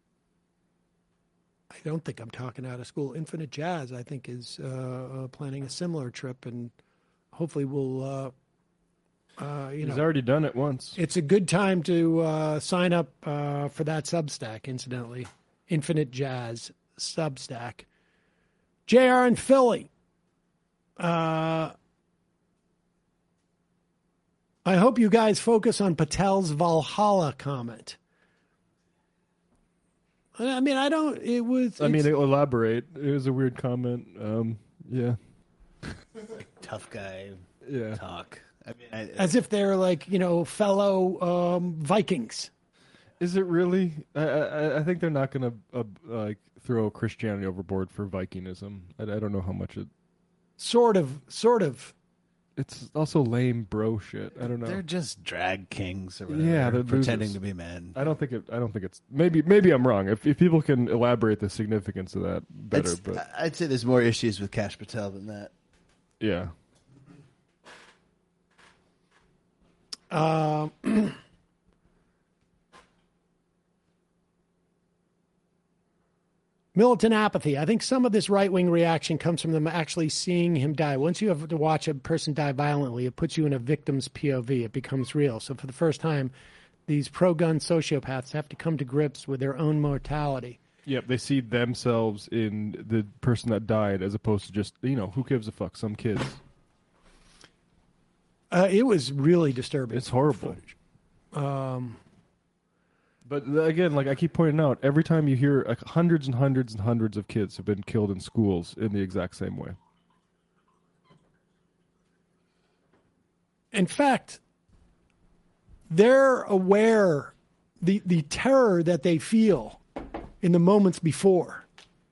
I don't think I'm talking out of school. Infinite Jazz, I think, is uh, uh, planning a similar trip, and hopefully we'll, uh, uh, you He's know, already done it once. it's a good time to uh, sign up uh, for that Substack, incidentally. Infinite Jazz Substack. J R in Philly. Uh, I hope you guys focus on Patel's Valhalla comment. I mean, I don't, it was. I mean, it's- elaborate. It was a weird comment. Um, yeah. Tough guy Yeah. talk. I mean, I, As if they're like, you know, fellow um, Vikings. Is it really? I I, I think they're not going to uh, like throw Christianity overboard for Vikingism. I, I don't know how much it. Sort of, sort of. It's also lame bro shit. I don't know. they're just drag kings or whatever, Yeah, they're pretending losers. to be men. I don't think it. I don't think it's. Maybe maybe I'm wrong. If if people can elaborate the significance of that better, It's- but I'd say there's more issues with Kash Patel than that. yeah. Uh, militant apathy. I think some of this right-wing reaction comes from them actually seeing him die. Once you have to watch a person die violently, it puts you in a victim's P O V. It becomes real. So for the first time, these pro-gun sociopaths have to come to grips with their own mortality. Yep, they see themselves in the person that died as opposed to just, you know, who gives a fuck, some kids. Uh, it was really disturbing. It's horrible. Um, But again, like I keep pointing out, every time you hear like, hundreds and hundreds and hundreds of kids have been killed in schools in the exact same way. in fact, they're aware the the terror that they feel in the moments before.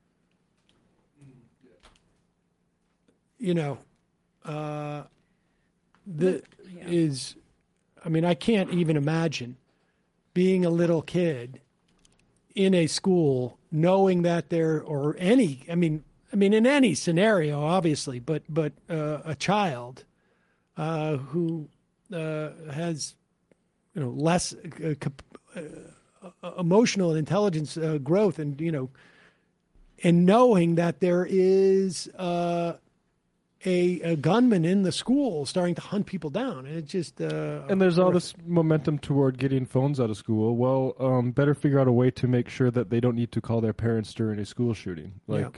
You know, uh, the Yeah. is, I mean, I can't even imagine being a little kid in a school knowing that there, or any, I mean, I mean, in any scenario, obviously, but but uh, a child uh, who uh, has, you know, less uh, cap- uh, emotional and intelligence uh, growth, and you know, and knowing that there is uh, a, a gunman in the school starting to hunt people down, and it just uh, And there's all this momentum toward getting phones out of school. Well, um, better figure out a way to make sure that they don't need to call their parents during a school shooting. Like, Yeah.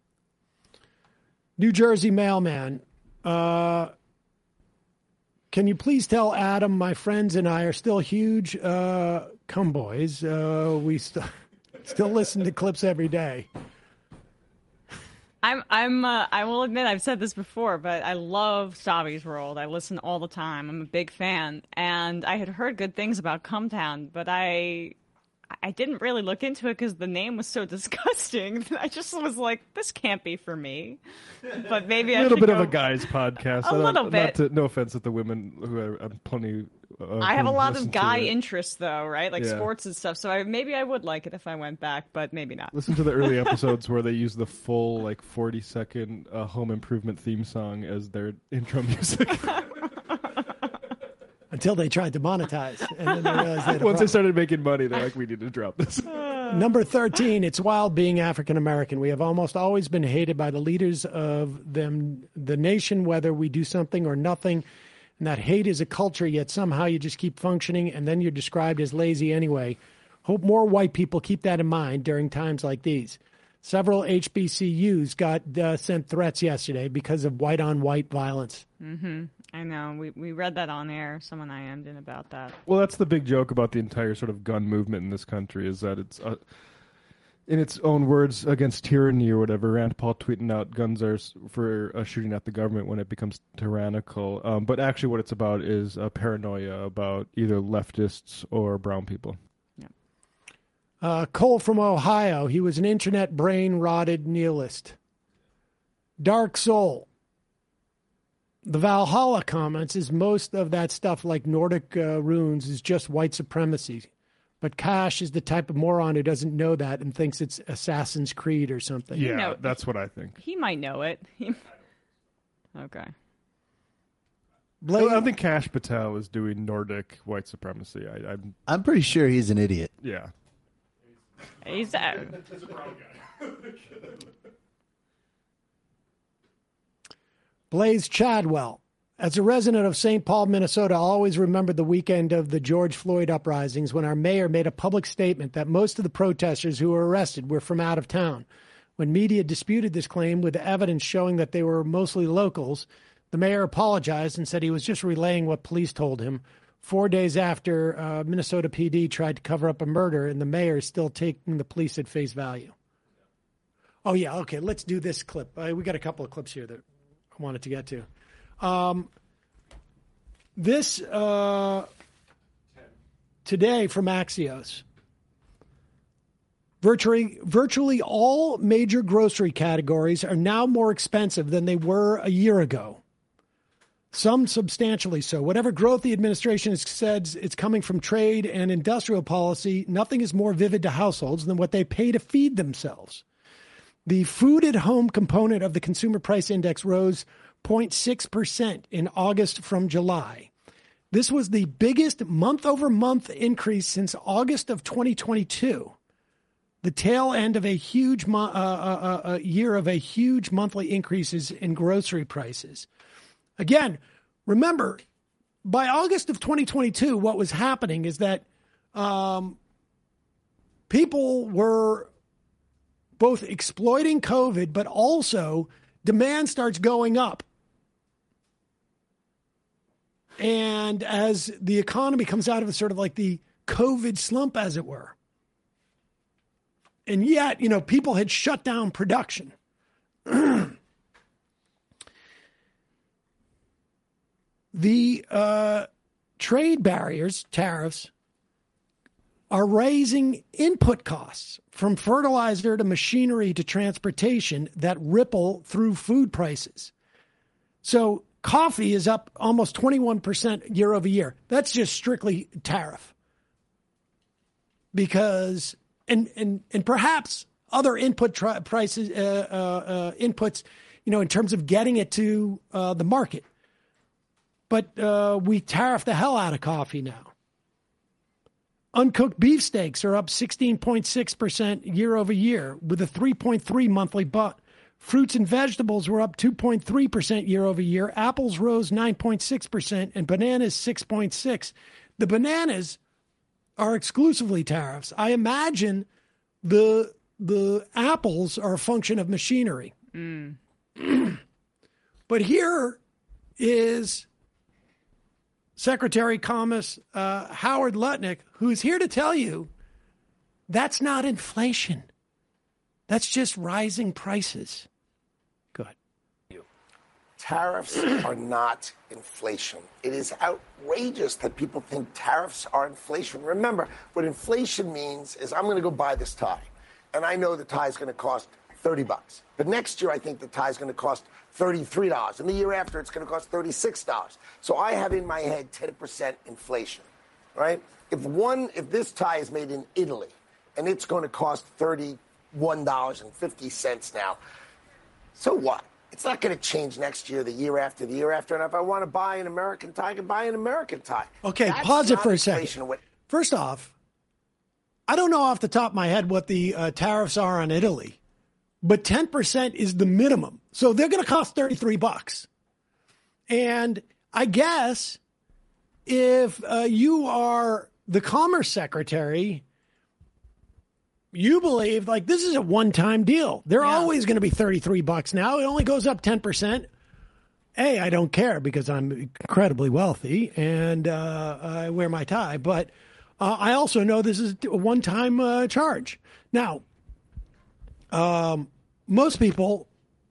New Jersey mailman. Uh, can you please tell Adam, my friends and I are still huge uh, cum boys. Uh, we st- still listen to clips every day. I'm I'm uh, I will admit I've said this before, but I love Savi's World. I listen all the time. I'm a big fan, and I had heard good things about Cumtown, but I I didn't really look into it because the name was so disgusting. I just was like, this can't be for me. But maybe I a little should bit go... of a guy's podcast. A I don't- little not bit. To, no offense at the women who are I'm plenty. Uh, I have a who lot listen of to guy it. interests, though, right? Like Yeah. sports and stuff. So I, maybe I would like it if I went back, but maybe not. Listen to the early episodes where they use the full like forty second uh, Home Improvement theme song as their intro music. Until they tried to monetize, and then they realized they had a Once they problem. started making money, they're like, we need to drop this. Number thirteen, it's wild being African American. We have almost always been hated by the leaders of them, the nation, whether we do something or nothing. And that hate is a culture, yet somehow you just keep functioning, and then you're described as lazy anyway. Hope more white people keep that in mind during times like these. Several H B C Us got uh, sent threats yesterday because of white-on-white violence. Mm-hmm. I know. We we read that on air. Someone I M'd in about that. Well, that's the big joke about the entire sort of gun movement in this country is that it's, uh, in its own words, against tyranny or whatever. Rand Paul tweeting out guns are s- for uh, shooting at the government when it becomes tyrannical. Um, but actually what it's about is uh, paranoia about either leftists or brown people. Uh, Cole from Ohio. He was an internet brain-rotted nihilist. Dark Soul. The Valhalla comments is most of that stuff like Nordic uh, runes is just white supremacy. But Kash is the type of moron who doesn't know that and thinks it's Assassin's Creed or something. Yeah, know- that's what I think. He might know it. He... Okay. I Blade, don't think Kash Patel is doing Nordic white supremacy. I, I'm, I'm pretty sure he's an idiot. yeah. He's uh, Blaze Chadwell. As a resident of Saint Paul, Minnesota, I always remembered the weekend of the George Floyd uprisings when our mayor made a public statement that most of the protesters who were arrested were from out of town. When media disputed this claim with evidence showing that they were mostly locals, the mayor apologized and said he was just relaying what police told him. Four days after, uh, Minnesota P D tried to cover up a murder, and the mayor is still taking the police at face value. Oh, yeah, okay, let's do this clip. Uh, we got a couple of clips here that I wanted to get to. Um, this uh, today from Axios. Virtually, virtually all major grocery categories are now more expensive than they were a year ago. Some substantially so. Whatever growth the administration has said it's coming from trade and industrial policy, nothing is more vivid to households than what they pay to feed themselves. The food at home component of the consumer price index rose zero point six percent in August from July. This was the biggest month over month increase since August of twenty twenty-two. The tail end of a huge mo- uh, uh, uh, year of a huge monthly increases in grocery prices. Again, remember, by August of twenty twenty-two, what was happening is that um, people were both exploiting COVID, but also demand starts going up. And as the economy comes out of sort of like the COVID slump, as it were. And yet, you know, people had shut down production. The uh, trade barriers, tariffs, are raising input costs from fertilizer to machinery to transportation that ripple through food prices. So coffee is up almost twenty-one percent year over year. That's just strictly tariff. Because... And, and and perhaps other input tri- prices, uh, uh, uh, inputs, you know, in terms of getting it to uh, the market. But uh, we tariff the hell out of coffee now. Uncooked beefsteaks are up sixteen point six percent year over year with a three point three monthly butt. Fruits and vegetables were up two point three percent year over year. Apples rose nine point six percent and bananas six point six. The bananas are exclusively tariffs. I imagine the the apples are a function of machinery. Mm. But here is Secretary Commerce uh, Howard Lutnick, who's here to tell you that's not inflation. That's just rising prices. Go ahead. Tariffs are not inflation. It is outrageous that people think tariffs are inflation. Remember, what inflation means is I'm going to go buy this tie, and I know the tie is going to cost thirty bucks. But next year, I think the tie is going to cost thirty-three dollars, and the year after, it's going to cost thirty-six dollars. So I have in my head ten percent inflation, right? If one, if this tie is made in Italy, and it's going to cost thirty-one dollars and fifty cents now, so what? It's not going to change next year, the year after, the year after. And if I want to buy an American tie, I can buy an American tie. Okay, That's pause it for a inflation. second. First off, I don't know off the top of my head what the uh, tariffs are on Italy, but ten percent is the minimum. So they're going to cost thirty-three bucks. And I guess if uh, you are the Commerce Secretary, you believe like this is a one-time deal. They're yeah. always going to be thirty-three bucks now. It only goes up ten percent. A, I don't care because I'm incredibly wealthy and uh, I wear my tie. But uh, I also know this is a one-time uh, charge. Now, um, most people,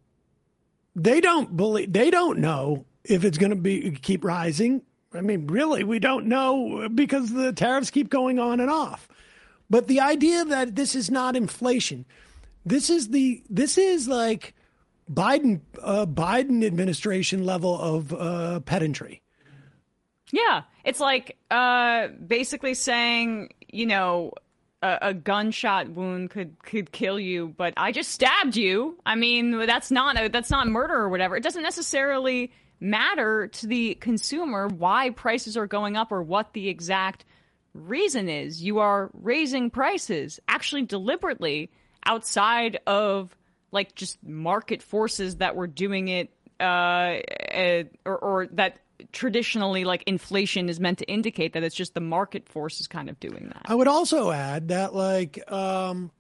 they don't believe, they don't know if it's going to be keep rising. I mean, really, we don't know because the tariffs keep going on and off. But the idea that this is not inflation, this is the this is like Biden uh, Biden administration level of uh, pedantry. Yeah, it's like uh, basically saying, you know, a, a gunshot wound could could kill you, but I just stabbed you. I mean, that's not a, that's not murder or whatever. It doesn't necessarily matter to the consumer why prices are going up or what the exact reason is. You are raising prices actually deliberately outside of like just market forces that were doing it uh, uh or, or that traditionally like inflation is meant to indicate that it's just the market forces kind of doing that. I would also add that like um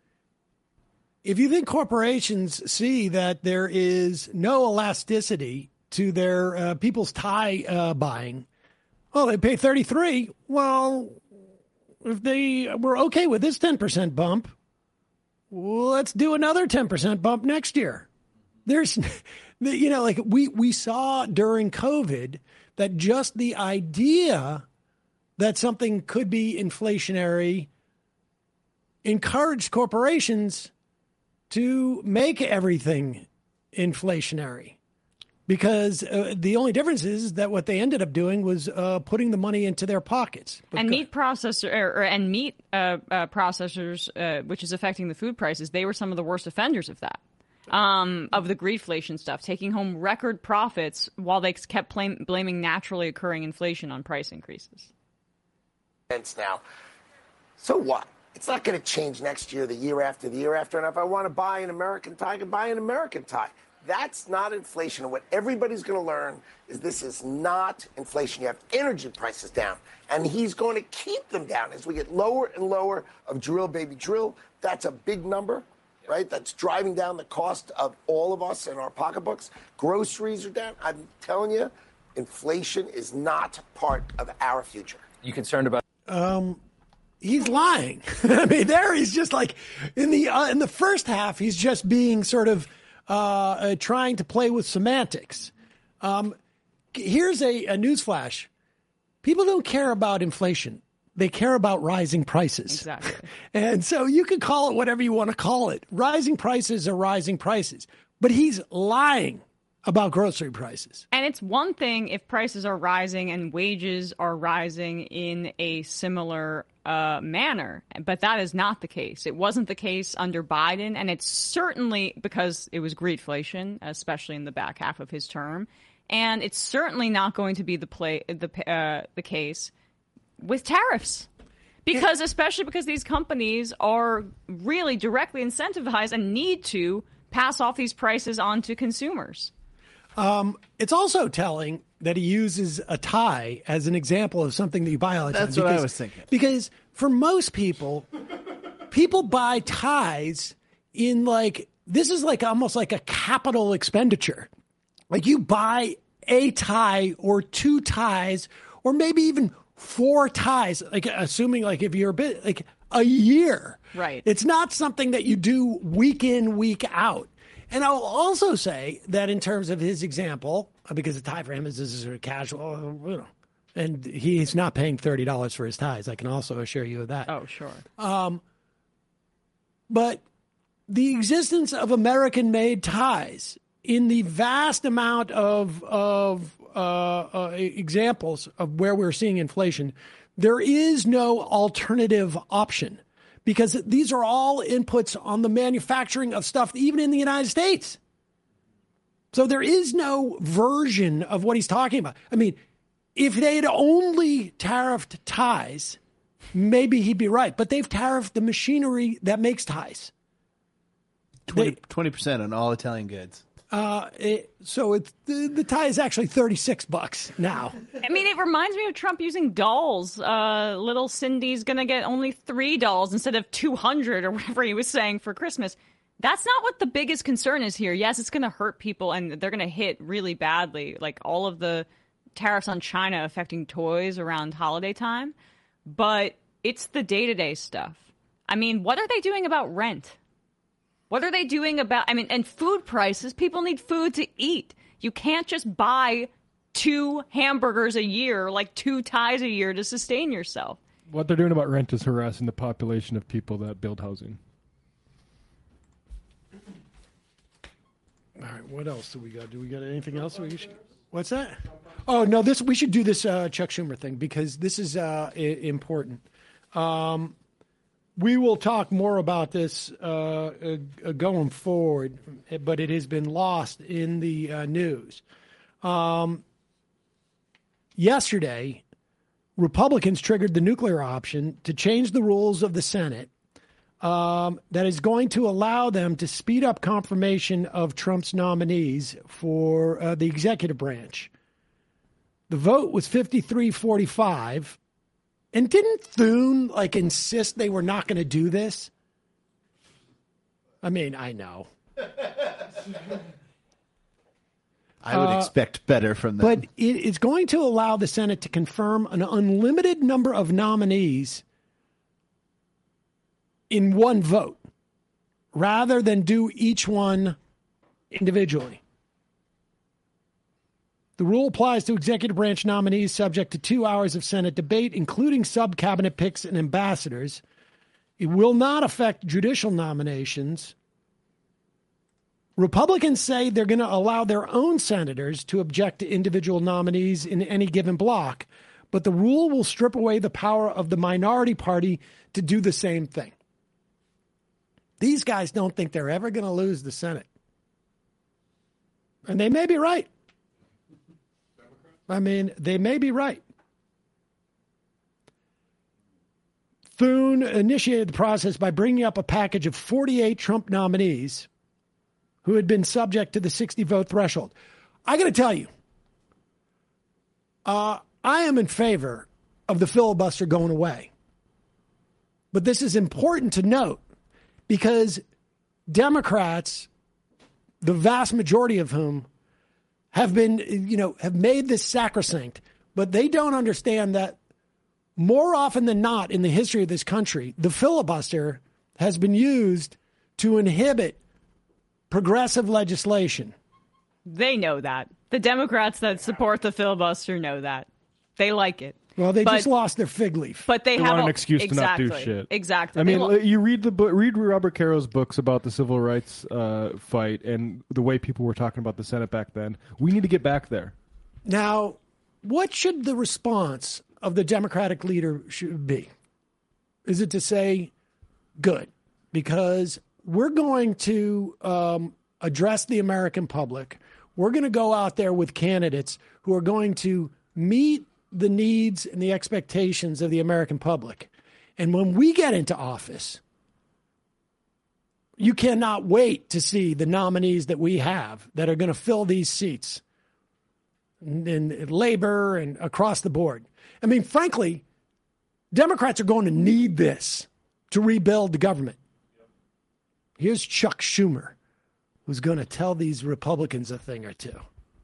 if you think corporations see that there is no elasticity to their uh, people's tie uh, buying, oh, they pay thirty-three. Well, if they were okay with this ten percent bump, well, let's do another ten percent bump next year. There's The- You know, like we, we saw during COVID that just the idea that something could be inflationary encouraged corporations to make everything inflationary. Because uh, the only difference is that what they ended up doing was uh, putting the money into their pockets. But and go- meat processor or, or, and meat uh, uh, processors, uh, which is affecting the food prices, they were some of the worst offenders of that, um, of the greedflation stuff, taking home record profits while they kept blame, blaming naturally occurring inflation on price increases. Now, so what? It's not going to change next year, the year after, the year after. And if I want to buy an American tie, I can buy an American tie. That's not inflation. And what everybody's going to learn is this is not inflation. You have energy prices down, and he's going to keep them down as we get lower and lower of drill, baby, drill. That's a big number, right? That's driving down the cost of all of us in our pocketbooks. Groceries are down. I'm telling you, inflation is not part of our future. You concerned about? Um, he's lying. I mean, there he's just like in the uh, in the first half, he's just being sort of uh, uh, trying to play with semantics. Um, here's a, a newsflash: people don't care about inflation; they care about rising prices. Exactly. And so you can call it whatever you want to call it. Rising prices are rising prices, but he's lying about grocery prices. And it's one thing if prices are rising and wages are rising in a similar uh, manner, but that is not the case. It wasn't the case under Biden, and it's certainly because it was greedflation, especially in the back half of his term, and it's certainly not going to be the play the uh, the case with tariffs. Because especially because these companies are really directly incentivized and need to pass off these prices on to consumers. Um, it's also telling that he uses a tie as an example of something that you buy all the time. That's what I was thinking. Because for most people, people buy ties in like, this is like almost like a capital expenditure. Like you buy a tie or two ties or maybe even four ties, like assuming like if you're a bit like a year. Right. It's not something that you do week in, week out. And I'll also say that in terms of his example, because the tie for him is this is sort of casual, you know, and he's not paying thirty dollars for his ties. I can also assure you of that. Oh, sure. Um, but the existence of American-made ties in the vast amount of of uh, uh, examples of where we're seeing inflation, there is no alternative option. Because these are all inputs on the manufacturing of stuff, even in the United States. So there is no version of what he's talking about. I mean, if they had only tariffed ties, maybe he'd be right. But they've tariffed the machinery that makes ties. twenty percent on all Italian goods. Uh, it, so it's, the, the tie is actually thirty-six bucks now. I mean, it reminds me of Trump using dolls. Uh, little Cindy's going to get only three dolls instead of two hundred or whatever he was saying for Christmas. That's not what the biggest concern is here. Yes, it's going to hurt people and they're going to hit really badly, like all of the tariffs on China affecting toys around holiday time. But it's the day-to-day stuff. I mean, what are they doing about rent? What are they doing about, I mean, and food prices? People need food to eat. You can't just buy two hamburgers a year, like two ties a year to sustain yourself. What they're doing about rent is harassing the population of people that build housing. All right, what else do we got? Do we got anything else? We should, what's that? Oh, no, this we should do this uh, Chuck Schumer thing because this is uh, I- important. Um, we will talk more about this uh, uh, going forward, but it has been lost in the uh, news. Um, yesterday, Republicans triggered the nuclear option to change the rules of the Senate um, that is going to allow them to speed up confirmation of Trump's nominees for uh, the executive branch. The vote was fifty-three forty-five. And didn't Thune, like, insist they were not going to do this? I mean, I know. I would Uh, expect better from them. But it is going to allow the Senate to confirm an unlimited number of nominees in one vote, rather than do each one individually. The rule applies to executive branch nominees subject to two hours of Senate debate, including sub-cabinet picks and ambassadors. It will not affect judicial nominations. Republicans say they're going to allow their own senators to object to individual nominees in any given block, but the rule will strip away the power of the minority party to do the same thing. These guys don't think they're ever going to lose the Senate. And they may be right. I mean, they may be right. Thune initiated the process by bringing up a package of forty-eight Trump nominees who had been subject to the sixty-vote threshold. I got to tell you, uh, I am in favor of the filibuster going away. But this is important to note because Democrats, the vast majority of whom have been, you know, have made this sacrosanct, but they don't understand that more often than not in the history of this country, the filibuster has been used to inhibit progressive legislation. They know that. The Democrats that support the filibuster know that. They like it. Well, they but, just lost their fig leaf. But they, They have want an a- excuse exactly, to not do shit. Exactly. I They mean, lo- you read the book, read Robert Caro's books about the civil rights uh, fight and the way people were talking about the Senate back then. We need to get back there. Now, what should the response of the Democratic leader should be? Is it to say, good, because we're going to um, address the American public. We're going to go out there with candidates who are going to meet the needs and the expectations of the American public. And when we get into office, you cannot wait to see the nominees that we have that are going to fill these seats in, in labor and across the board. I mean, frankly, Democrats are going to need this to rebuild the government. Here's Chuck Schumer, who's going to tell these Republicans a thing or two.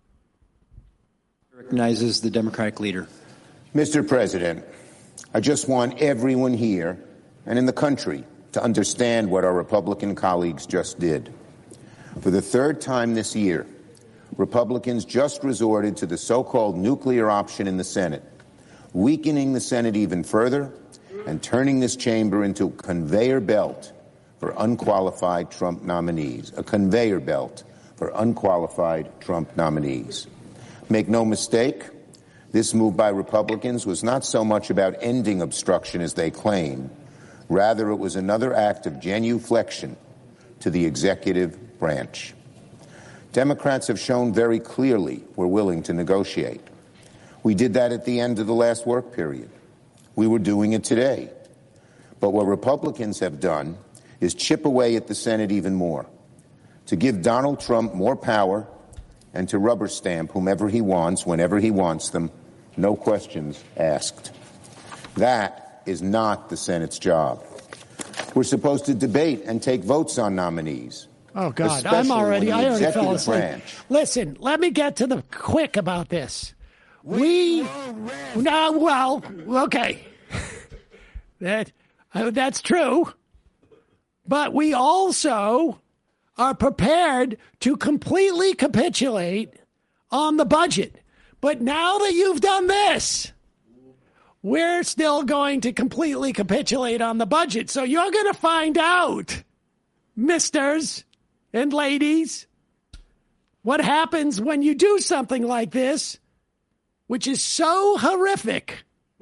Recognizes the Democratic leader. Mister President, I just want everyone here and in the country to understand what our Republican colleagues just did. For the third time this year, Republicans just resorted to the so-called nuclear option in the Senate, weakening the Senate even further and turning this chamber into a conveyor belt for unqualified Trump nominees, a conveyor belt for unqualified Trump nominees. Make no mistake, this move by Republicans was not so much about ending obstruction as they claim. Rather, it was another act of genuflection to the executive branch. Democrats have shown very clearly we're willing to negotiate. We did that at the end of the last work period. We were doing it today. But what Republicans have done is chip away at the Senate even more, to give Donald Trump more power and to rubber stamp whomever he wants, whenever he wants them, no questions asked. That is not the Senate's job. We're supposed to debate and take votes on nominees. Oh, God, especially I'm already, when the I already fell executive asleep. branch- Listen, let me get to the quick about this. We, no, well, okay. that uh, That's true. But we also are prepared to completely capitulate on the budget. But now that you've done this, we're still going to completely capitulate on the budget. So you're going to find out, misters and ladies, what happens when you do something like this, which is so horrific,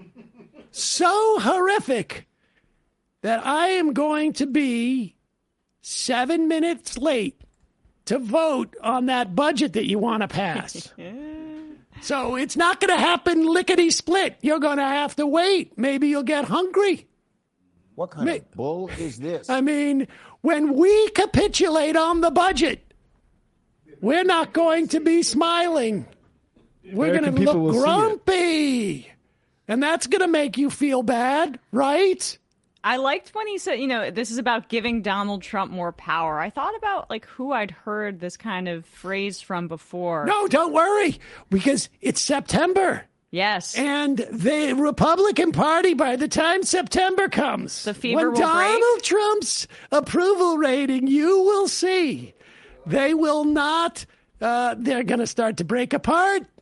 so horrific, that I am going to be seven minutes late to vote on that budget that you want to pass. So it's not going to happen lickety-split. You're going to have to wait. Maybe you'll get hungry. What kind Ma- of bull is this? I mean, when we capitulate on the budget, we're not going to be smiling. We're going American to people look will see it. grumpy. And that's going to make you feel bad, right? I liked when he said, you know, this is about giving Donald Trump more power. I thought about like who I'd heard this kind of phrase from before. No, don't worry, because it's September. Yes. And the Republican Party, by the time September comes, The fever when will break. Donald Trump's approval rating, you will see they will not, uh, they're going to start to break apart.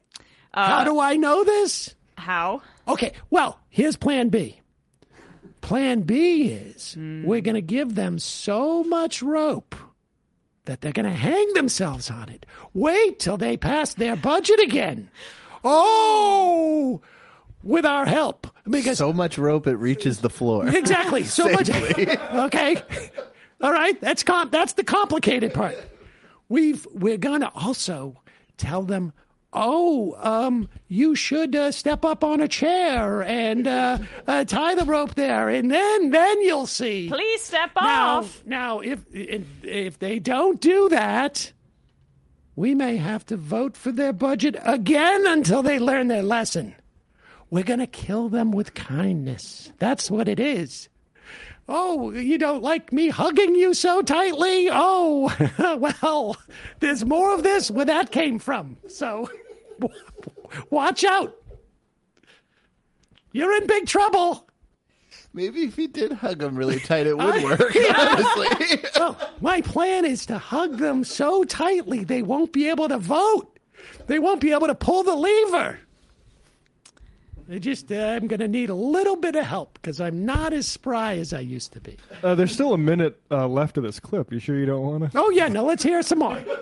Uh, How do I know this? How? Okay, well, here's plan B. Plan B is mm. we're going to give them so much rope that they're going to hang themselves on it. Wait till they pass their budget again. Oh, with our help. Because so much rope it reaches the floor. Exactly. So much. Okay. All right. That's com- That's the complicated part. We've we're going to also tell them, oh, um, you should uh, step up on a chair and uh, uh, tie the rope there, and then then you'll see. Please step now, off. Now, if if they don't do that, we may have to vote for their budget again until they learn their lesson. We're going to kill them with kindness. That's what it is. Oh, you don't like me hugging you so tightly? Oh, well, there's more of this where that came from. So watch out. You're in big trouble. Maybe if he did hug them really tight, it would work, honestly. Well, my plan is to hug them so tightly they won't be able to vote. They won't be able to pull the lever. I just, uh, I'm going to need a little bit of help because I'm not as spry as I used to be. Uh, there's still a minute uh, left of this clip. You sure you don't want to? Oh, yeah. No, let's hear some more.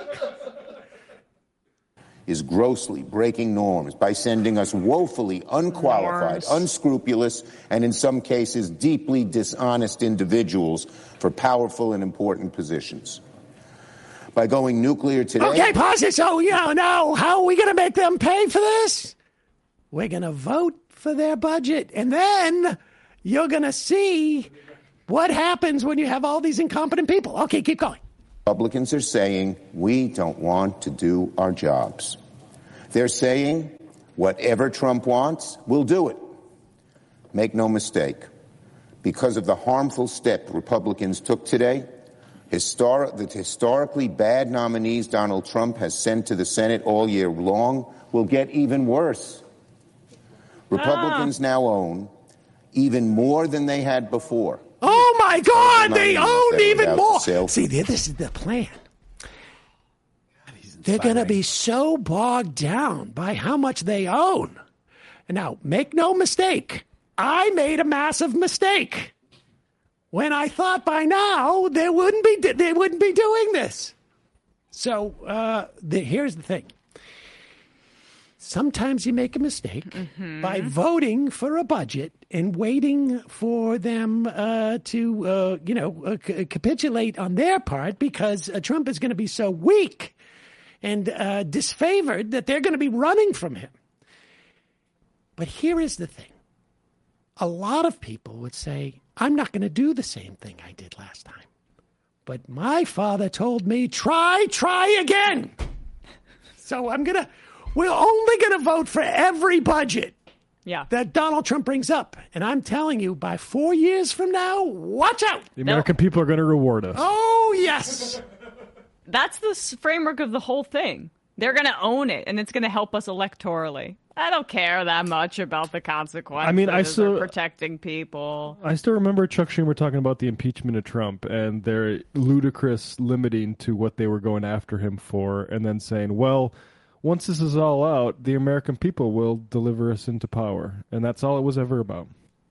Is grossly breaking norms by sending us woefully unqualified, Norms. unscrupulous, and in some cases deeply dishonest individuals for powerful and important positions. By going nuclear today... Okay, pause it. So, you know, now, how are we going to make them pay for this? We're going to vote for their budget, and then you're going to see what happens when you have all these incompetent people. Okay, keep going. Republicans are saying we don't want to do our jobs. They're saying whatever Trump wants, we'll do it. Make no mistake. Because of the harmful step Republicans took today, histori- the historically bad nominees Donald Trump has sent to the Senate all year long will get even worse. Republicans ah. now own even more than they had before. Oh, my God, they own even more. See, this is the plan. They're going to be so bogged down by how much they own. And now, make no mistake, I made a massive mistake when I thought by now they wouldn't be they wouldn't be doing this. So uh, the, here's the thing. Sometimes you make a mistake mm-hmm. by voting for a budget and waiting for them uh, to, uh, you know, uh, c- capitulate on their part because uh, Trump is going to be so weak and uh, disfavored that they're going to be running from him. But here is the thing. A lot of people would say, I'm not going to do the same thing I did last time. But my father told me, try, try again. So I'm going to... We're only going to vote for every budget yeah. that Donald Trump brings up. And I'm telling you, by four years from now, watch out. The American people are going to reward us. Oh, yes. That's the framework of the whole thing. They're going to own it, and it's going to help us electorally. I don't care that much about the consequences. I mean, I still of protecting people. I still remember Chuck Schumer talking about the impeachment of Trump and their ludicrous limiting to what they were going after him for, and then saying, well, once this is all out, the American people will deliver us into power. And that's all it was ever about.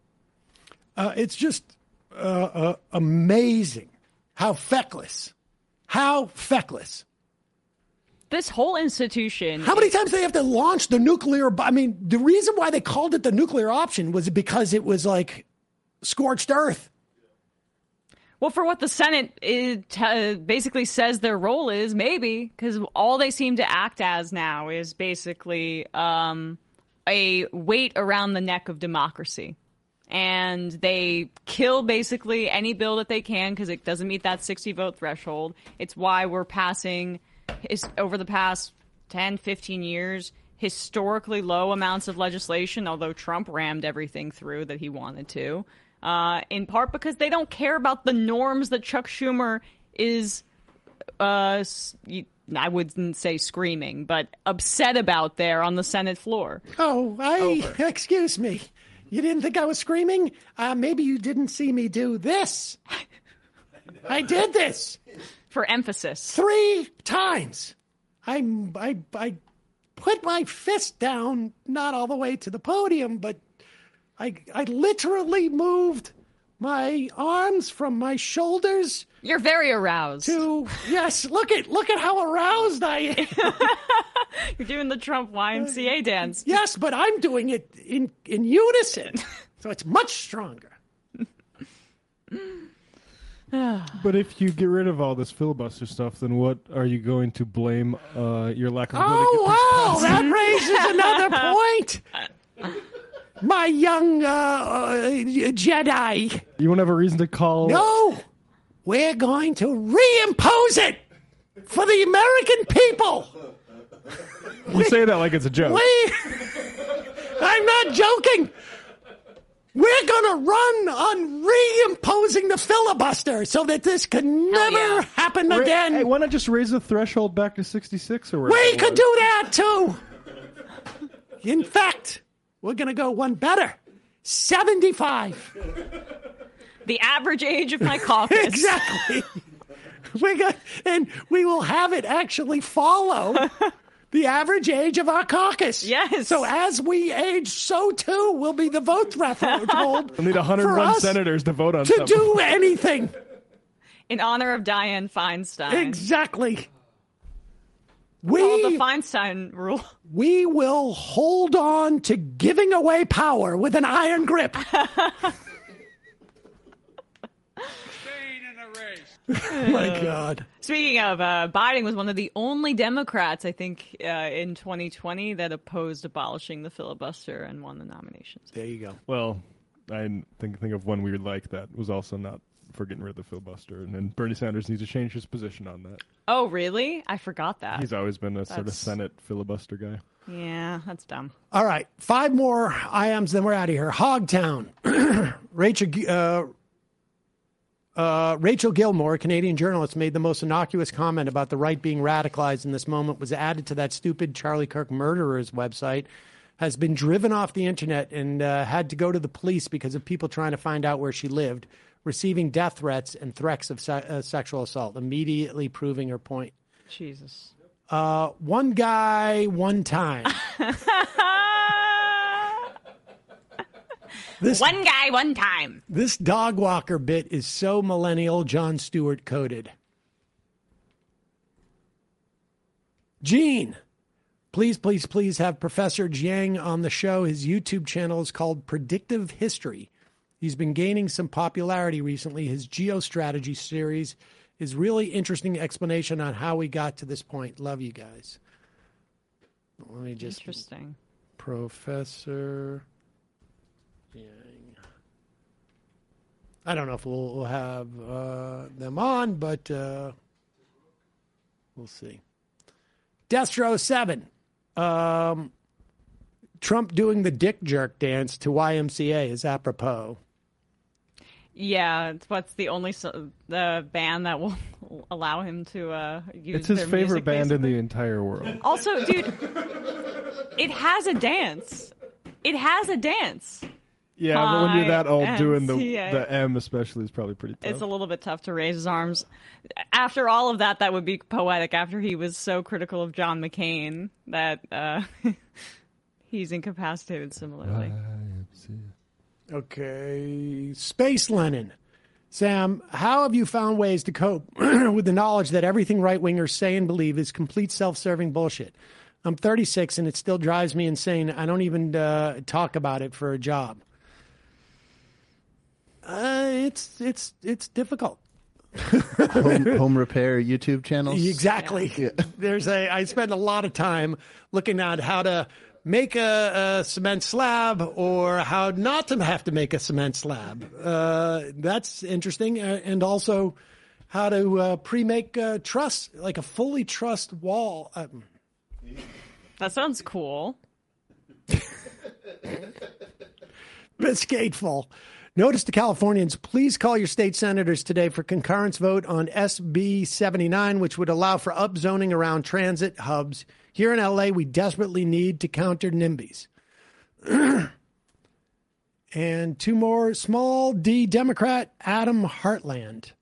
Uh, it's just uh, uh, amazing how feckless, how feckless. This whole institution... How many times they have to launch the nuclear... I mean, the reason why they called it the nuclear option was because it was like scorched earth. Well, for what the Senate is, t- basically says their role is, maybe, because all they seem to act as now is basically um, a weight around the neck of democracy. And they kill basically any bill that they can because it doesn't meet that sixty vote threshold. It's why we're passing, is, over the past ten, fifteen years, historically low amounts of legislation, although Trump rammed everything through that he wanted to. Uh, in part because they don't care about the norms that Chuck Schumer is, uh, I wouldn't say screaming, but upset about there on the Senate floor. Oh, I, Over. excuse me. You didn't think I was screaming? Uh, maybe you didn't see me do this. I did this. For emphasis. Three times. I, I, I put my fist down, not all the way to the podium, but I, I literally moved my arms from my shoulders. You're very aroused. To yes, look at look at how aroused I am. You're doing the Trump Y M C A dance. Yes, but I'm doing it in in unison, so it's much stronger. But if you get rid of all this filibuster stuff, then what are you going to blame uh, your lack of ability Oh, to wow, that raises another point. My young uh, uh, Jedi. You won't have a reason to call... No, we're going to reimpose it for the American people. You say that like it's a joke. We, I'm not joking. We're going to run on reimposing the filibuster so that this can never yeah. happen Ra- again. Hey, why not just raise the threshold back to sixty-six or whatever? We it could was? do that too. In fact, we're going to go one better. seventy-five. The average age of my caucus. Exactly. We got, and we will have it actually follow the average age of our caucus. Yes. So as we age, so too will be the vote threshold. We'll need one hundred one for us senators to vote on to something. do anything. In honor of Dianne Feinstein. Exactly. We, Called the Feinstein rule. we will hold on to giving away power with an iron grip. Oh my God. Speaking of, uh, Biden was one of the only Democrats, I think, uh, in twenty twenty that opposed abolishing the filibuster and won the nominations. There you go. Well, I think think of one we like that was also not for getting rid of the filibuster, and then Bernie Sanders needs to change his position on that. Oh, really? I forgot that. He's always been a sort of That's- Senate filibuster guy. Yeah, that's dumb. All right. Five more I Ms, then we're out of here. Hogtown. Rachel, uh, uh, Rachel Gilmore, a Canadian journalist, made the most innocuous comment about the right being radicalized in this moment, was added to that stupid Charlie Kirk murderer's website, has been driven off the internet and uh, had to go to the police because of people trying to find out where she lived, receiving death threats and threats of se- uh, sexual assault, immediately proving her point. Jesus. Uh, one guy, one time. This, One guy, one time. this dog walker bit is so millennial Jon Stewart coded. Gene, please, please, please have Professor Jiang on the show. His YouTube channel is called Predictive History. He's been gaining some popularity recently. His geostrategy series is really interesting explanation on how we got to this point. Love you guys. Let me just Interesting. Professor Yang. I don't know if we'll, we'll have uh, them on, but uh, we'll see. Destro seven. Um, Trump doing the dick jerk dance to Y M C A is apropos. Yeah, it's what's the only so, the band that will allow him to uh, use It's his their favorite music, band basically. in the entire world. Also, dude, it has a dance. It has a dance. Yeah, but when you're that old, I doing the M C A. the M especially is probably pretty tough. It's a little bit tough to raise his arms. After all of that, that would be poetic. After he was so critical of John McCain that uh, he's incapacitated similarly. Okay. Space Lenin. Sam, how have you found ways to cope with the knowledge that everything right-wingers say and believe is complete self-serving bullshit? I'm thirty-six and it still drives me insane. I don't even uh, talk about it for a job. Uh, it's it's it's difficult. home, home repair YouTube channels. Exactly. Yeah. There's a. I spend a lot of time looking at how to make a, a cement slab or how not to have to make a cement slab. Uh, that's interesting, uh, and also how to uh, pre-make uh, truss, like a fully trussed wall. Uh, That sounds cool. Biscateful. Notice to Californians, please call your state senators today for concurrence vote on S B seventy-nine, which would allow for upzoning around transit hubs. Here in L A, we desperately need to counter NIMBYs. And two more. Small D Democrat, Adam Heartland.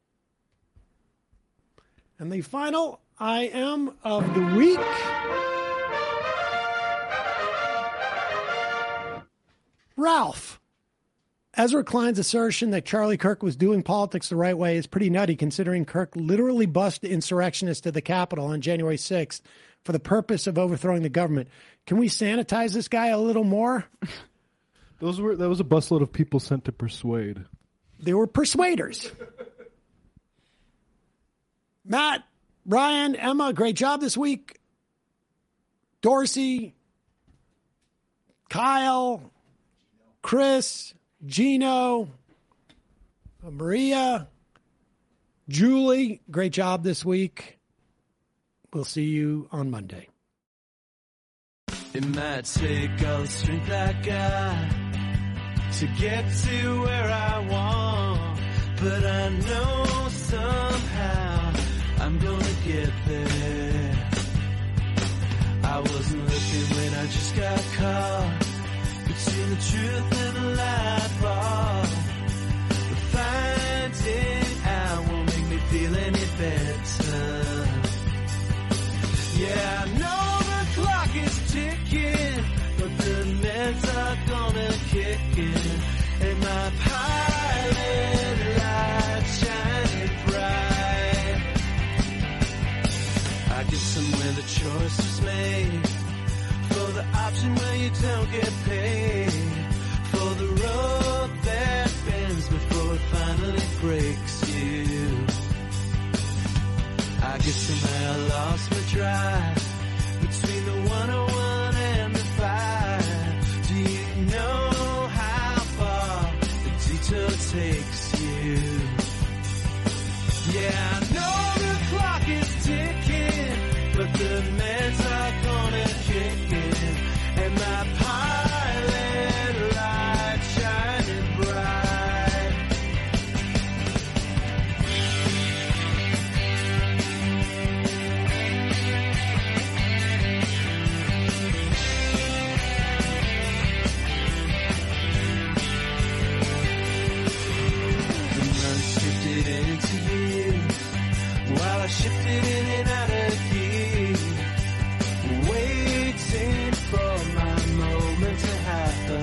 And the final I am of the week Ralph. Ezra Klein's assertion that Charlie Kirk was doing politics the right way is pretty nutty, considering Kirk literally busted insurrectionists to the Capitol on January sixth for the purpose of overthrowing the government. Can we sanitize this guy a little more? Those were that was a busload of people sent to persuade. They were persuaders. Matt, Ryan, Emma, great job this week. Dorsey, Kyle, Chris, Gino, Maria, Julie, great job this week. We'll see you on Monday. It might take all the strength I got to get to where I want, but I know somehow I'm gonna get there. I wasn't looking when I just got caught between the truth and the lie bar. But finding out won't make me feel any better. Yeah, I know the clock is ticking, but the meds are gonna kick in, and my pilot light shining bright. I get somewhere the choice is made, for the option where you don't get paid, for the road that bends before it finally breaks you. I guess somehow I lost my drive between the one oh one and the five. Do you know how far the detour takes you? Yeah, I know the clock is ticking, but the meds are gonna kick in, and my pilot light shining bright. The months drifted into years, while I shifted in and out of gear, waiting for my moment to happen.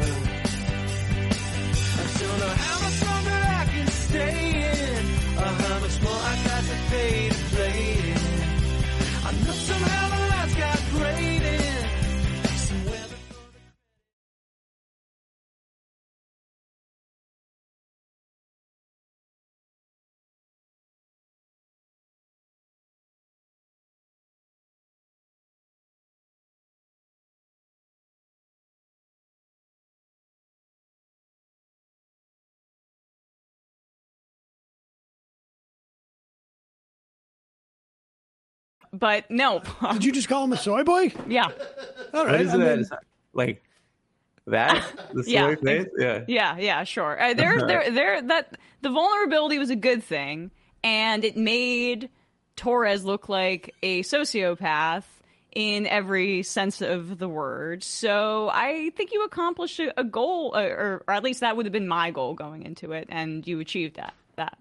I don't know how much longer I can stay in, or how much more I got to pay to play in. I know somehow the lights got graded somewhere before the But no. Did you just call him a soy boy? Yeah. All right. What is I that? mean, Is that like that? The Yeah. soy face? Yeah. Yeah, yeah, sure. Uh, there, there, there. That the vulnerability was a good thing, and it made Torres look like a sociopath in every sense of the word. So I think you accomplished a, a goal, or, or at least that would have been my goal going into it, and you achieved that. That.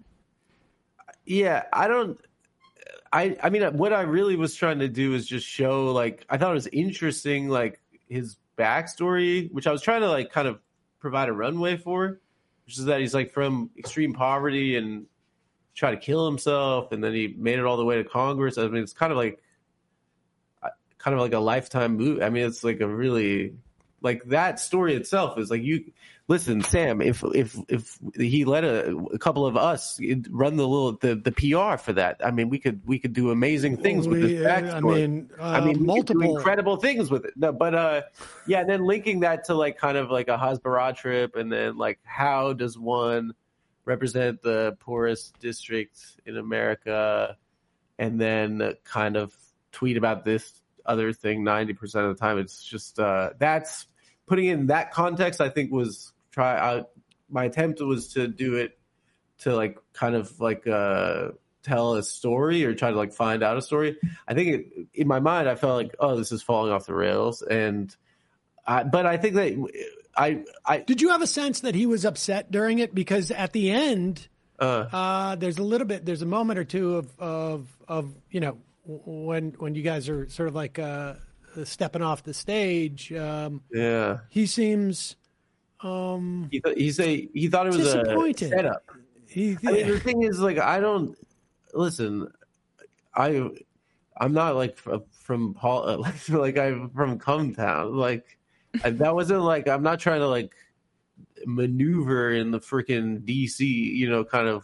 Yeah, I don't. I I mean, what I really was trying to do is just show, like, I thought it was interesting, like his backstory, which I was trying to like kind of provide a runway for, which is that he's like from extreme poverty and tried to kill himself, and then he made it all the way to Congress. I mean, it's kind of like, kind of like a lifetime movie. I mean, it's like a really, like that story itself is like, you listen, Sam, if if if he let a, a couple of us run the little the, the P R for that, I mean, we could we could do amazing things with this We, uh, backstory. I mean, uh, I mean, we could do multiple- incredible things with it. No, but uh, yeah, and then linking that to like kind of like a Hasbara trip, and then like how does one represent the poorest district in America, and then kind of tweet about this other thing ninety percent of the time. It's just uh, that's putting it in that context, I think was try I, my attempt was to do it to like kind of like uh tell a story or try to like find out a story. I think it, in my mind I felt like, oh, this is falling off the rails, and I, but I think that I I did you have a sense that he was upset during it? Because at the end uh, uh there's a little bit there's a moment or two of of of you know when when you guys are sort of like uh stepping off the stage, um yeah he seems Um, he th- he say he thought it was a disappointed. setup. He, I mean, the thing is, like, I don't listen. I I'm not like from, from Paul, like, like I'm from Cumtown. Like I, that wasn't like I'm not trying to like maneuver in the freaking D C. You know, kind of.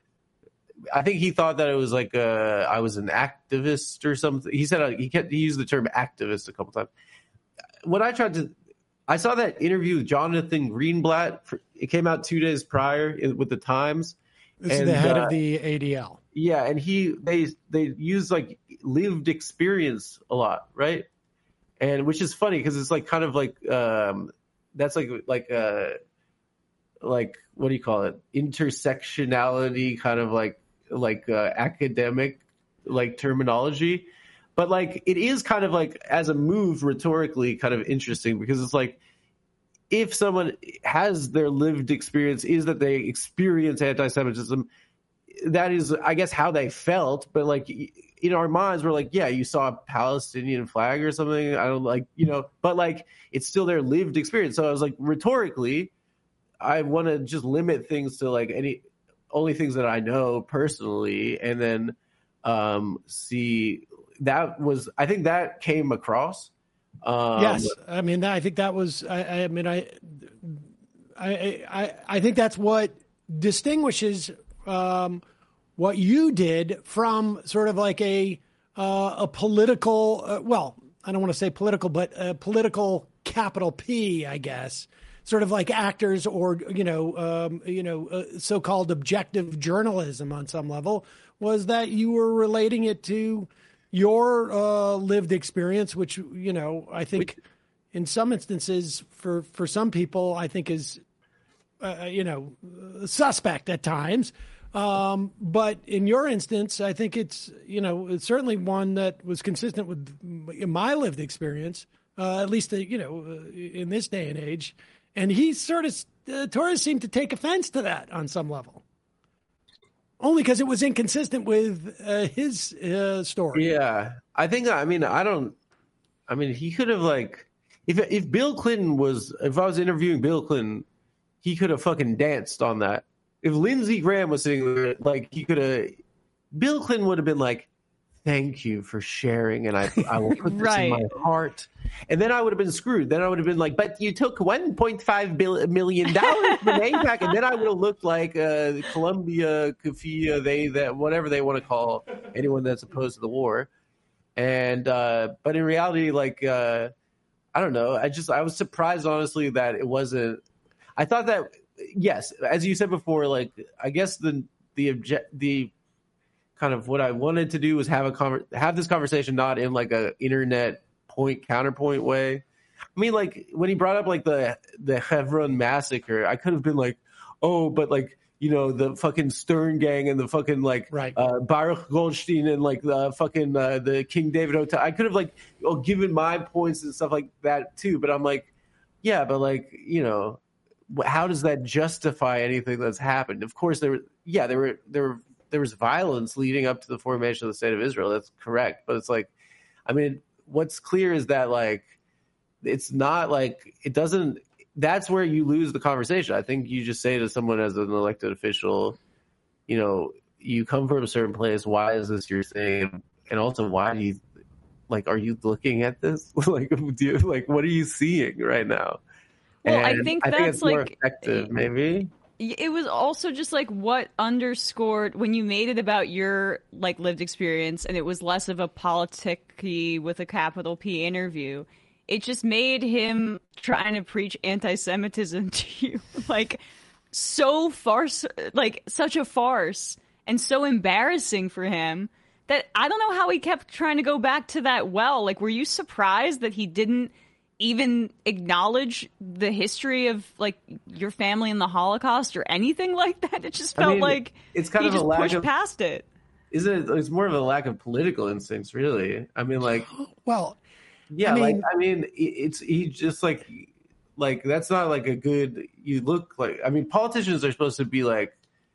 I think he thought that it was like uh, I was an activist or something. He said uh, he kept he used the term activist a couple times. When I tried to, I saw that interview with Jonathan Greenblatt. For, it came out two days prior in, with the Times. This and, is the head uh, of the A D L. Yeah, and he they they use like lived experience a lot, right? And which is funny because it's like kind of like um, that's like like uh like what do you call it? Intersectionality, kind of like. like uh, academic like terminology, but like it is kind of like as a move rhetorically kind of interesting because it's like if someone has their lived experience is that they experience anti-Semitism, that is I guess how they felt, but like in our minds we're like, yeah, you saw a Palestinian flag or something, I don't like, you know, but like it's still their lived experience. So I was like, rhetorically I want to just limit things to like any only things that I know personally, and then um, see that was I think that came across. Um, yes, I mean I think that was I, I mean I, I I I think that's what distinguishes um, what you did from sort of like a uh, a political uh, well I don't want to say political but a political capital P, I guess. Sort of like actors or, you know, um, you know, uh, so-called objective journalism on some level, was that you were relating it to your uh, lived experience, which, you know, I think in some instances for, for some people, I think is, uh, you know, suspect at times. Um, but in your instance, I think it's, you know, it's certainly one that was consistent with my lived experience, uh, at least, uh, you know, uh, in this day and age. And he sort of, uh, Torres seemed to take offense to that on some level. Only because it was inconsistent with uh, his uh, story. Yeah. I think, I mean, I don't, I mean, he could have like, if if Bill Clinton was, if I was interviewing Bill Clinton, he could have fucking danced on that. If Lindsey Graham was sitting there, like he could have, Bill Clinton would have been like, thank you for sharing, and I I will put this right. in my heart. And then I would have been screwed. Then I would have been like, but you took one point five million dollars from AIPAC, and then I would have looked like uh, Columbia, Kafia, they, that, whatever they want to call anyone that's opposed to the war. And, uh, but in reality, like, uh, I don't know. I just, I was surprised, honestly, that it wasn't, I thought that, yes, as you said before, like, I guess the, the object, the, kind of what I wanted to do was have a conver- have this conversation not in like a internet point counterpoint way. I mean, like when he brought up like the the Hebron massacre, I could have been like, oh, but like you know the fucking Stern gang and the fucking like right. uh, Baruch Goldstein and like the fucking uh, the King David Hotel. I could have like oh, given my points and stuff like that too. But I'm like, yeah, but like you know, how does that justify anything that's happened? Of course, there were yeah, there were there were. There was violence leading up to the formation of the state of Israel. That's correct. But it's like, I mean, what's clear is that like, it's not like, it doesn't, that's where you lose the conversation. I think you just say to someone as an elected official, you know, you come from a certain place. Why is this your thing? And also why do you, like, are you looking at this? like, do you, like, what are you seeing right now? Well, and I think I that's think it's more like, effective, maybe. It was also just like what underscored when you made it about your like lived experience, and it was less of a politic-y with a capital P interview. It just made him trying to preach anti-Semitism to you like so farce, like such a farce, and so embarrassing for him that I don't know how he kept trying to go back to that well. Like, were you surprised that he didn't even acknowledge the history of like your family in the Holocaust or anything like that? It just felt I mean, like it's kind he of just a lack pushed of, past it. Isn't it? It's more of a lack of political instincts, really. I mean, like, well, yeah, I mean, like I mean, it's he just like, like that's not like a good. You look like. I mean, politicians are supposed to be like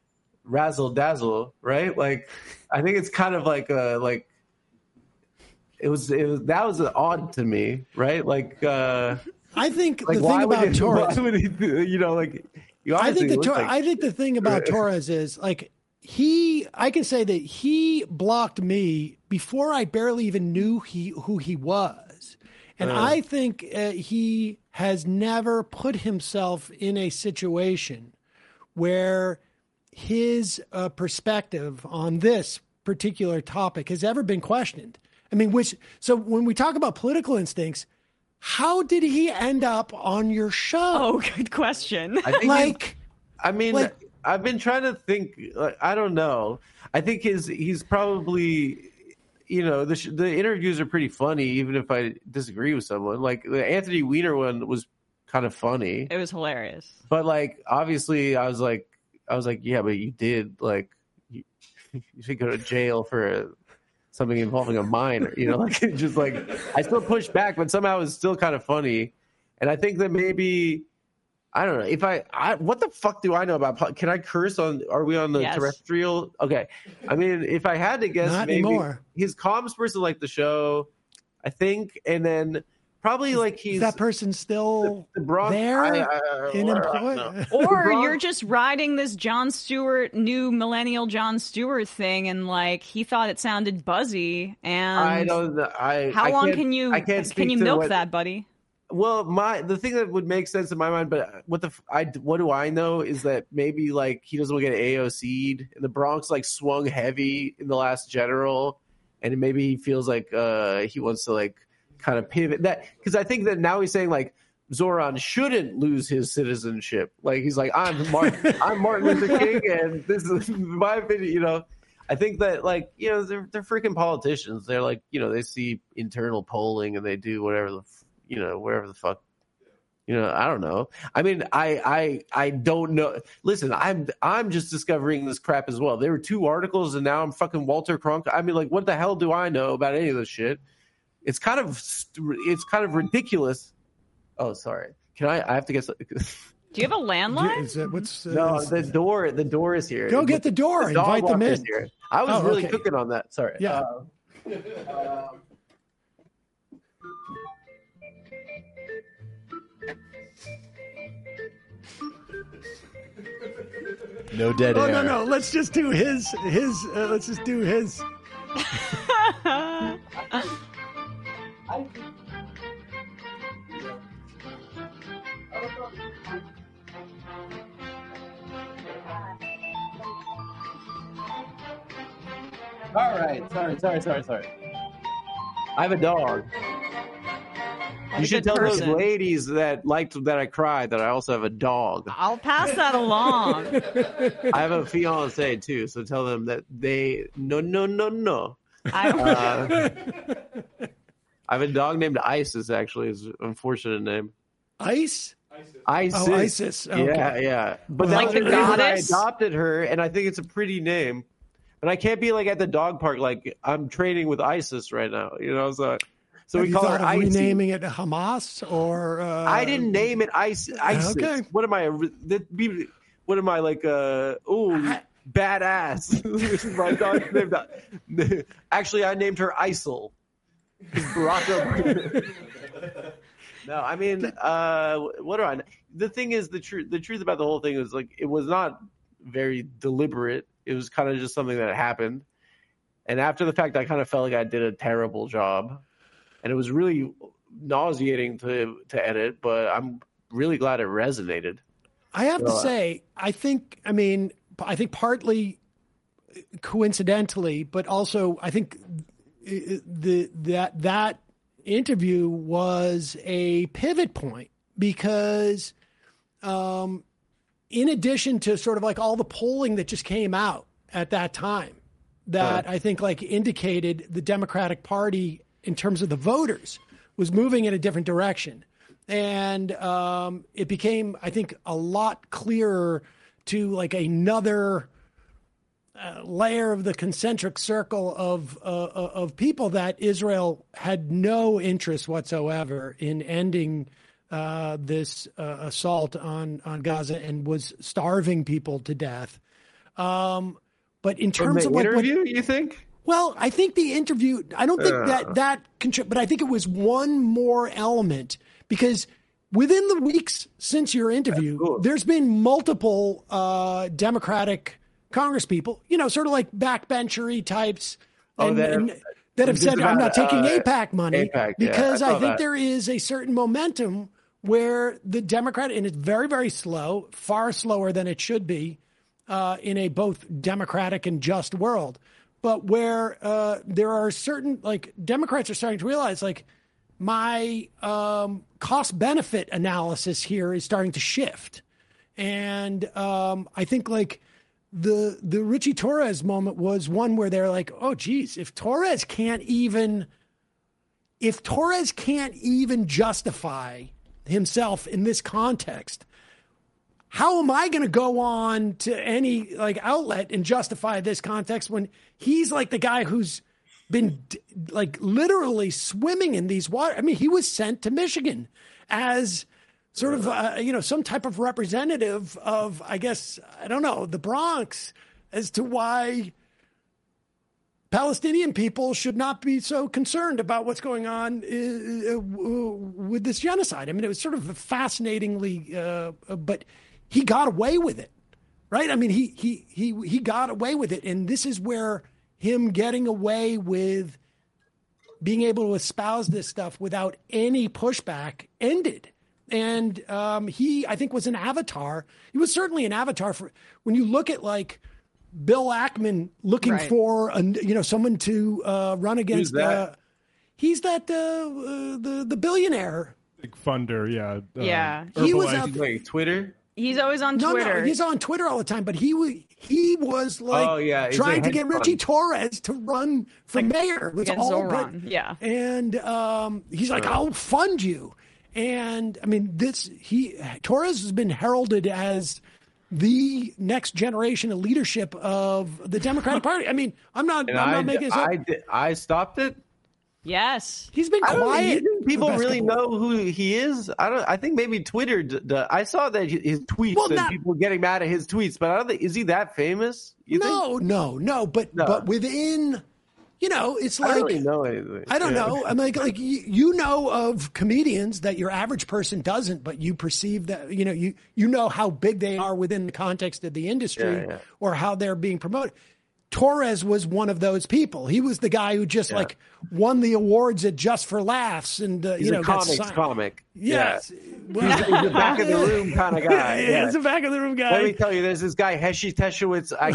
razzle dazzle, right? Like, I think it's kind of like a like. It was, it was that was odd to me, right? Like, uh, I think Like, the why thing would about he, Torres, why would he do, you know, like, you I think the look Tor- like, I think the thing about Torres is like he. I can say that he blocked me before I barely even knew he who he was, and Uh. I think uh, he has never put himself in a situation where his uh, perspective on this particular topic has ever been questioned. I mean, which so when we talk about political instincts, how did he end up on your show? Oh, good question. I think like, I mean, like- I've been trying to think. Like, I don't know. I think his he's probably, you know, the sh- the interviews are pretty funny, even if I disagree with someone. Like the Anthony Weiner one was kind of funny, It was hilarious. but like obviously, I was like, I was like, yeah, but you did like you, you should go to jail for something involving a minor, you know, like just like I still pushed back, but somehow it's still kind of funny, and I think that maybe. I don't know if I, I. What the fuck do I know about? po- Can I curse on? Are we on the Yes. terrestrial? Okay. I mean, if I had to guess, Not maybe anymore. his comms person liked the show, I think, and then probably like he's Is that person still the Bronx there I- I- in I don't employ? know. Or Bron- you're just riding this Jon Stewart, new millennial Jon Stewart thing, and like he thought it sounded buzzy. And I don't. know. I. how I long can't- can you I can't can speak you to milk what- that, buddy? Well, my the thing that would make sense in my mind, but what the f- I what do I know is that maybe like he doesn't want to get A O C'd, and the Bronx like swung heavy in the last general, and maybe he feels like uh he wants to like kind of pivot that because I think that now he's saying like Zoran shouldn't lose his citizenship. Like he's like I'm Martin, I'm Martin Luther King, and this is my opinion. You know, I think that like you know they're they're freaking politicians. They're like you know they see internal polling and they do whatever the. You know, wherever the fuck, you know, I don't know. I mean, I, I, I don't know. Listen, I'm, I'm just discovering this crap as well. There were two articles, and now I'm fucking Walter Cronkite. I mean, like, what the hell do I know about any of this shit? It's kind of, it's kind of ridiculous. Oh, sorry. Can I? I have to get. Some, Do you have a landline? Is that what's uh, no, is- the door, the door is here. Go get the door. dog Invite them walker is in. here. I was Oh, really okay. cooking on that. Sorry. Yeah. Uh, uh, No dead Oh air. no no! Let's just do his his. Uh, let's just do his. All right. Sorry, sorry, sorry, sorry. I have a dog. What You a should good tell person. those ladies that liked that I cried that I also have a dog. I'll pass that along. I have a fiance too, so tell them that they no no no no. I, Uh, I have a dog named Isis. Actually, is an unfortunate name. Ice. Isis. Oh, Isis. Okay. Yeah, yeah. But Well, that's Like the reason I goddess? adopted her, and I think it's a pretty name. But I can't be like at the dog park, like I'm training with Isis right now. You know, so so Have we you call thought her of Isis. renaming it Hamas or? Uh, I didn't name it Ice, ISIS. Okay. What am I? that be- What am I like? Uh, oh, badass. My dog's named. Actually, I named her Isel. Barack Obama- No, I mean, uh, what do I? The thing is, the truth. The truth about the whole thing is like it was not very deliberate. It was kind of just something that happened. And after the fact, I kind of felt like I did a terrible job, and it was really nauseating to to edit. But I'm really glad it resonated. I have to Well, uh, say, I think, I mean, I think partly coincidentally, but also I think the that that interview was a pivot point because, um, in addition to sort of like all the polling that just came out at that time, that I think like indicated the Democratic Party in terms of the voters was moving in a different direction. And um, it became, I think, a lot clearer to like another uh, layer of the concentric circle of uh, of people that Israel had no interest whatsoever in ending uh, this uh, assault on, on Gaza and was starving people to death. Um, but in From terms the of like what, interview, you think? well, I think the interview, I don't think Uh. that that contrib- but I think it was one more element because within the weeks since your interview, cool. there's been multiple uh, Democratic Congress people, you know, sort of like backbenchery types, Oh, and, that are- and that have this said, is "I'm not about, taking uh, AIPAC money," AIPAC, yeah, because I I, saw think that. there is a certain momentum where the Democrat, and it's very, very slow, far slower than it should be uh, in a both democratic and just world, but where uh, there are certain, like, Democrats are starting to realize, like, my um, cost benefit analysis here is starting to shift. And um, I think, like, the the Richie Torres moment was one where they're like, oh, geez, if Torres can't even if Torres can't even justify himself in this context, how am I going to go on to any like outlet and justify this context when he's like the guy who's been like literally swimming in these waters? I mean, he was sent to Michigan as sort of, uh, you know, some type of representative of, I guess, I don't know, the Bronx, as to why Palestinian people should not be so concerned about what's going on uh, with this genocide. I mean, it was sort of fascinatingly, uh, but he got away with it, right? I mean, he he he he got away with it, and this is where him getting away with being able to espouse this stuff without any pushback ended. And um, he, I think, was an avatar. He was certainly an avatar for when you look at like Bill Ackman looking Right. for a, you know, someone to uh, run against. that? Uh, he's that uh, uh, the the billionaire. Big funder, yeah. uh, Yeah. He was Herbalife. a- Like Twitter. He's always on No, Twitter. no, he's on Twitter all the time. But he was he was like Oh, yeah, he's a trying to hedge get Richie fund. Torres to run for mayor. It was against all Zoran, but- yeah. And um, he's like, I'll fund you. And I mean, this he Torres has been heralded as the next generation of leadership of the Democratic Party. I mean, I'm not. And I'm I, not making this up. I, did- I stopped it. Yes. He's been I don't quiet. think- you think the people past really couple- know who he is. I don't. I think maybe Twitter. D- d- I saw that his tweets Well, and not- people getting mad at his tweets, but I don't think is he that famous? You think? No, no, no. But No. but within, you know, it's I like don't really know anything. I don't Yeah. know. I'm like, like you, you know of comedians that your average person doesn't, but you perceive that, you know, you, you know how big they are within the context of the industry Yeah, yeah. or how they're being promoted. Torres was one of those people. He was the guy who just Yeah. like won the awards at Just for Laughs and, uh, He's you know, a got comics signed- comic. Yes. Yeah. Well, He's, he's a back of the room kind of guy. Yeah, Yeah. he's a back of the room guy. Let me tell you, there's this guy Heshi Teshowitz. I,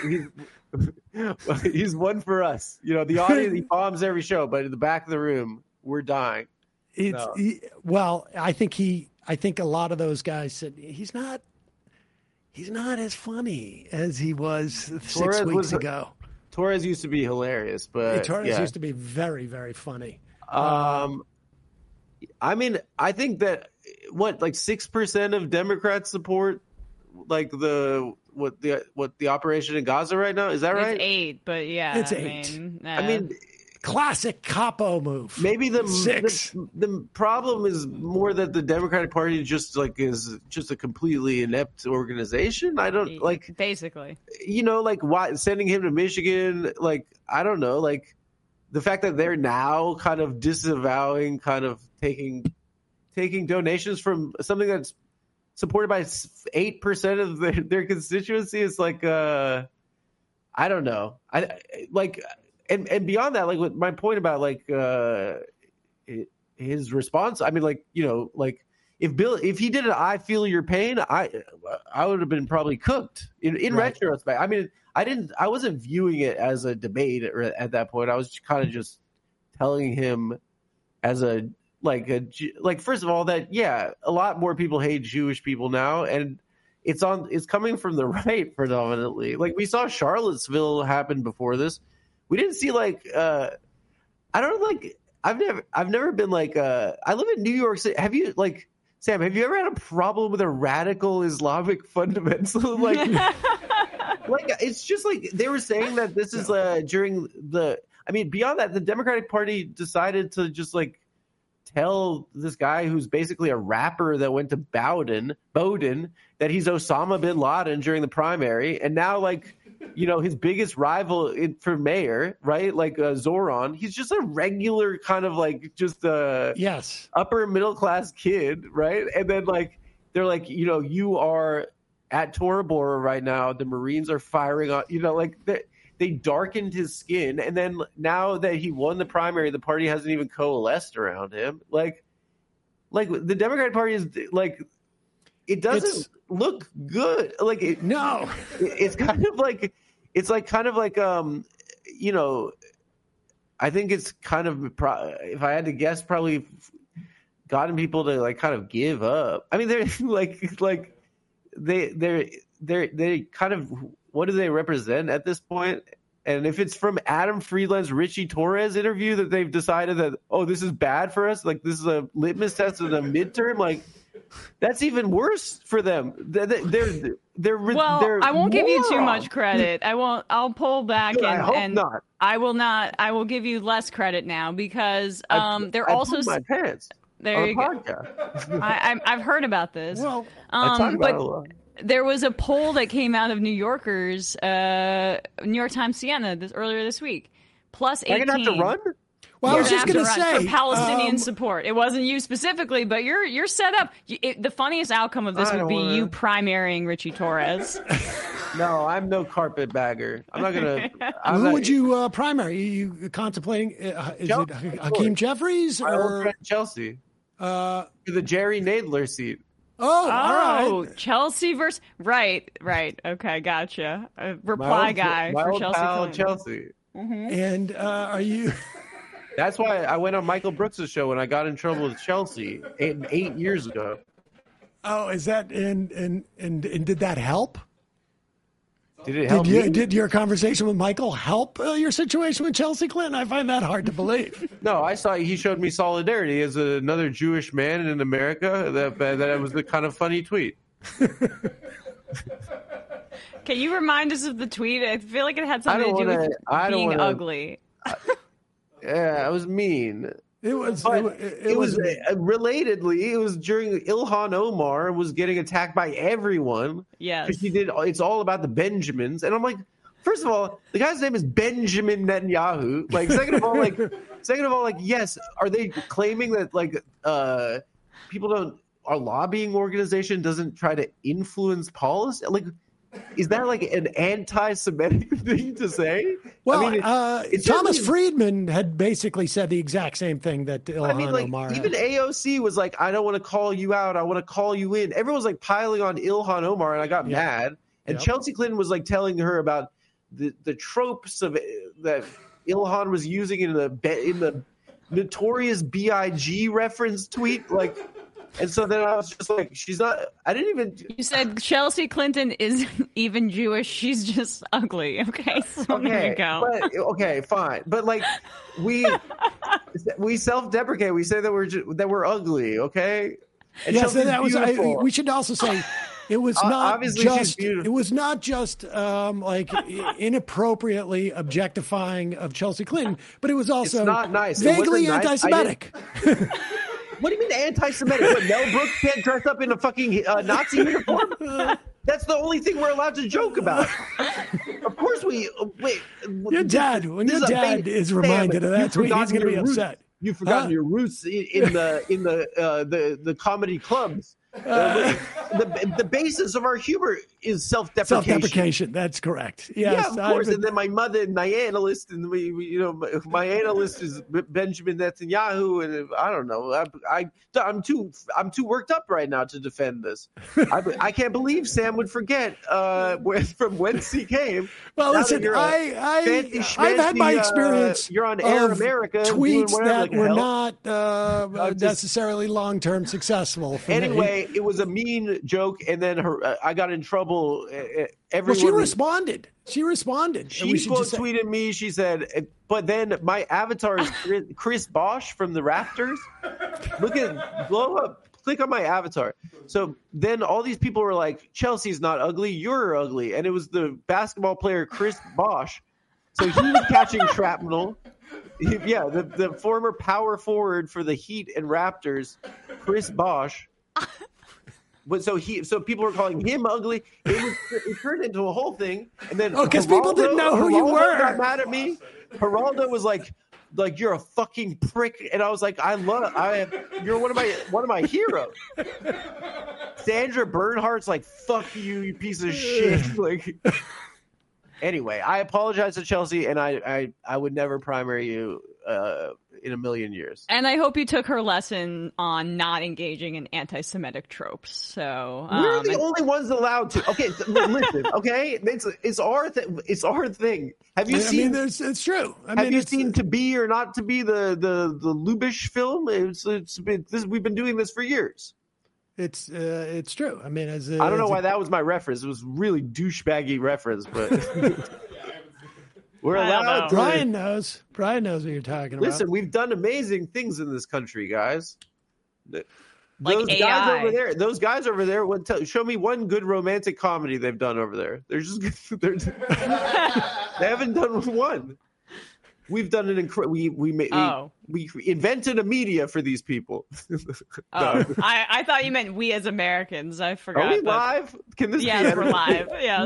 I, he's, he's one for us. You know, the audience he bombs every show, but in the back of the room, we're dying. It's No. he, well, I think he. I think a lot of those guys said he's not. He's not as funny as he was six Torres weeks was- ago. Torres used to be hilarious, but Torres yeah. used to be very, very funny. Um, I mean, I think that what like six percent of Democrats support like the what the what the operation in Gaza right now. Is that right? It's eight, but yeah. It's I eight. Mean, uh, I mean, Classic capo move. maybe the, Six. the the problem is more that the Democratic Party just like is just a completely inept organization. I don't like basically. you know like why sending him to Michigan. Like I don't know like the fact that they're now kind of disavowing, kind of taking taking donations from something that's supported by eight percent of their, their constituency is like uh I don't know. I I- like and and beyond that, like with my point about like uh his response. I mean, like you know, like if Bill if he did an "I feel your pain," I I would have been probably cooked in in Right. retrospect. I mean, I didn't. I wasn't viewing it as a debate or at that point. I was kind of just telling him as a like a Ju- like first of all that yeah, a lot more people hate Jewish people now, and it's on it's coming from the right predominantly. Like we saw Charlottesville happen before this. We didn't see like uh I don't like I've never I've never been like uh I live in New York City. Have you like Sam, have you ever had a problem with a radical Islamic fundamental like like it's just like they were saying that this is uh during the I mean beyond that the Democratic Party decided to just like tell this guy who's basically a rapper that went to Bowden Bowden that he's Osama bin Laden during the primary, and now like you know, his biggest rival in, for mayor, right? Like uh, Zoran. He's just a regular kind of like just a yes upper middle class kid, right? And then like they're like, you know, you are at Tora Bora right now. The Marines are firing on, you know, like they, they darkened his skin. And then now that he won the primary, the party hasn't even coalesced around him. Like, like the Democratic Party is like, it doesn't it's, look good. Like, it, no, it, it's kind of like, it's like kind of like, um, you know, I think it's kind of, if I had to guess, probably gotten people to like kind of give up. I mean, they're like, like, They they they they kind of, what do they represent at this point? And if it's from Adam Friedland's Richie Torres interview that they've decided that, oh, this is bad for us, like this is a litmus test of the midterm, like that's even worse for them. They're they're they're well. They're I won't give you too moron. much credit. I won't. I'll pull back Good, and I hope and not. I will not. I will give you less credit now because um I, they're I also pooped my pants there on you a go. podcast. I, I I've heard about this. Well, I talk um, about but it a lot. there was a poll that came out of New Yorkers, uh, New York Times Siena this earlier this week. Plus eighteen. You're gonna have to run. Well, I was just going to to say for Palestinian um, support. It wasn't you specifically, but you're you're set up. You, it, the funniest outcome of this I would don't be wanna... you primarying Richie Torres. No, I'm no carpetbagger. I'm not gonna. I'm who not, would you uh, primary? You, you contemplating? Uh, is Chelsea, it Hakeem Jeffries my old or friend Chelsea uh, for the Jerry Nadler seat? Oh, oh, all right. Chelsea versus right, right. Okay, gotcha. A My reply old, guy my for old Chelsea. pal Clinton. Chelsea. Mm-hmm. And uh, are you? That's why I went on Michael Brooks' show when I got in trouble with Chelsea eight, eight years ago. Oh, is that and and and, and did that help? Did it help Did, you, me? did your conversation with Michael help uh, your situation with Chelsea Clinton? I find that hard to believe. No, I saw he showed me solidarity as another Jewish man in America. That that was the kind of funny tweet. Can you remind us of the tweet? I feel like it had I something don't to do wanna, with I don't being wanna, ugly. Yeah, I was mean. It was. But it, it, it was, was. uh, relatedly. It was during Ilhan Omar was getting attacked by everyone. Yes, because he did. It's all about the Benjamins, and I'm like, first of all, the guy's name is Benjamin Netanyahu. Like, second of all, like, second of all, like, yes, are they claiming that like uh, people don't, our lobbying organization doesn't try to influence policy? Like, is that like an anti-Semitic thing to say? Well, I mean, it, uh, Thomas Friedman had basically said the exact same thing that Ilhan I mean, like, Omar even had. A O C was like, I don't want to call you out. I want to call you in. Everyone was like piling on Ilhan Omar, and I got Yep. mad. And Yep. Chelsea Clinton was like telling her about the, the tropes of that Ilhan was using in the in the notorious B I G reference tweet. Like, and so then I was just like, she's not. I didn't even. You said Chelsea Clinton isn't even Jewish. She's just ugly. Okay, so Okay, there you go. but, okay, fine. But like, we we self-deprecate. We say that we're ju- that we're ugly. Okay. And Yes, Chelsea's that was. I, beautiful. we should also say it was Uh, not obviously she's just. beautiful. It was not just um, like inappropriately objectifying of Chelsea Clinton, but it was also It's not nice. It vaguely wasn't nice. I anti-Semitic. What do you mean anti-Semitic? What, Mel Brooks can't dress up in a fucking uh, Nazi uniform? That's the only thing we're allowed to joke about. Of course we. Uh, wait. Your dad, when this your is a dad bait- is reminded Sam, of that you've tweet, he's forgotten going to be your roots. upset. You've forgotten Huh? your roots in, in the in the uh, the the comedy clubs. Uh, the the basis of our humor is self-deprecation. Self-deprecation. That's correct. Yes, yeah, of course. I've- And then my mother, my analyst, and we, we you know, my, my analyst is B- Benjamin Netanyahu, and I don't know. I, I, I'm too, I'm too worked up right now to defend this. I, I can't believe Sam would forget uh, where, from whence he came. Well, Now that listen, you're a I, I, fancy I've had my schmancy, uh, experience. you're on Air of America doing tweets whatever that the were hell. not uh, just- necessarily long-term successful. For me. Anyway, it was a mean joke, and then her, uh, I got in trouble. Uh, well, everyone she was- responded. She responded. And She we should quote just say- tweeted me. She said, "But then my avatar is Chris- Chris Bosch from the Rafters. Look at blow up. Click on my avatar." So then all these people were like, "Chelsea's not ugly. You're ugly." And it was the basketball player Chris Bosch. So he was catching shrapnel. He- yeah, the, the former power forward for the Heat and Raptors, Chris Bosch. But so he, so people were calling him ugly. It was, it turned into a whole thing, and then Oh, 'cause people didn't know who you Geraldo were. Got mad at me. Geraldo was like, like you're a fucking prick, and I was like, I love, I have, you're one of my one of my heroes. Sandra Bernhardt's like, fuck you, you piece of shit. Like, anyway, I apologize to Chelsea, and I, I, I would never primary you uh, in a million years. And I hope you took her lesson on not engaging in anti-Semitic tropes. So um, we're the and- only ones allowed to. Okay, so, listen. Okay, it's it's our th- it's our thing. Have you I seen? mean, there's, it's true. I have mean, you it's, seen To Be or Not to Be the the the Lubish film? It's it's been, this, we've been doing this for years. It's uh, it's true. I mean, as a, I don't know as a- why that was my reference. It was really douchebaggy reference, but we're I don't allowed know. to. Brian knows. Brian knows what you're talking about. Listen, we've done amazing things in this country, guys. Th- Like those A I. guys over there, those guys over there. Would tell, show me one good romantic comedy they've done over there. They're just they're, they haven't done one. We've done an incredible. We we made Oh. we, we invented a media for these people. Oh, I, I thought you meant we as Americans. I forgot. Are we but- live? Can this Yes, be we're edited? live. Yes.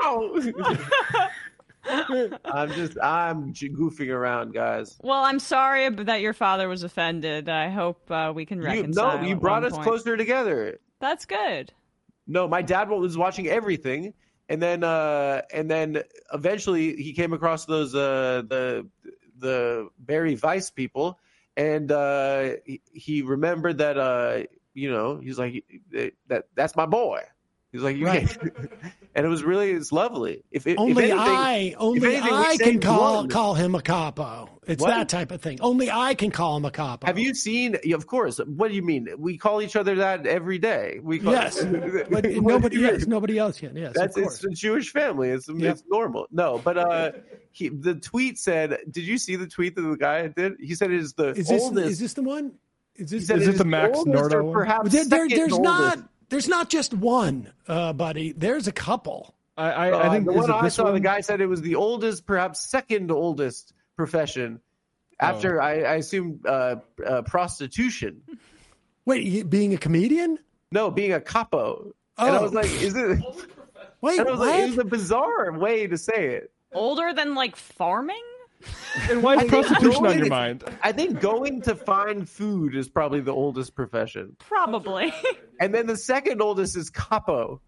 No. I'm just I'm j- goofing around, guys. Well, I'm sorry that your father was offended. I hope uh, we can You, reconcile. no, you at brought one us point. closer together. That's good. No, my dad was watching everything, and then uh, and then eventually he came across those uh, the the Barry Weiss people, and uh, he, he remembered that uh, you know he's like that that's my boy. He's like, you Right. can't. And it was really, it's lovely. If, if Only if anything, I, if only anything, we I can saved call one. call him a capo. It's What? that type of thing. Only I can call him a capo. Have you seen? Yeah, of course. What do you mean? We call each other that every day. We call, Yes, but What do nobody. you Yes, mean? nobody else can. Yes, That's of course. it's a Jewish family. It's Yep. it's normal. No, but uh, he the tweet said. Did you see the tweet that the guy did? He said it is the Is this oldest. is this the one? Is he this said Is it it is the Max oldest Nordau or one? perhaps there, there- second there's oldest. not there's not just one, uh, buddy. There's a couple. I, I, Uh, I think the is one it I this saw, one? the guy said it was the oldest, perhaps second oldest profession after I, I assume uh, uh, prostitution. Wait, you- being a comedian? No, being a capo. And I Oh. was like, is it? Wait, And I was what? like, it was a bizarre way to say it. Older than like farming? And why I is think prostitution on going- your mind? I think going to find food is probably the oldest profession. Probably. And then the second oldest is capo.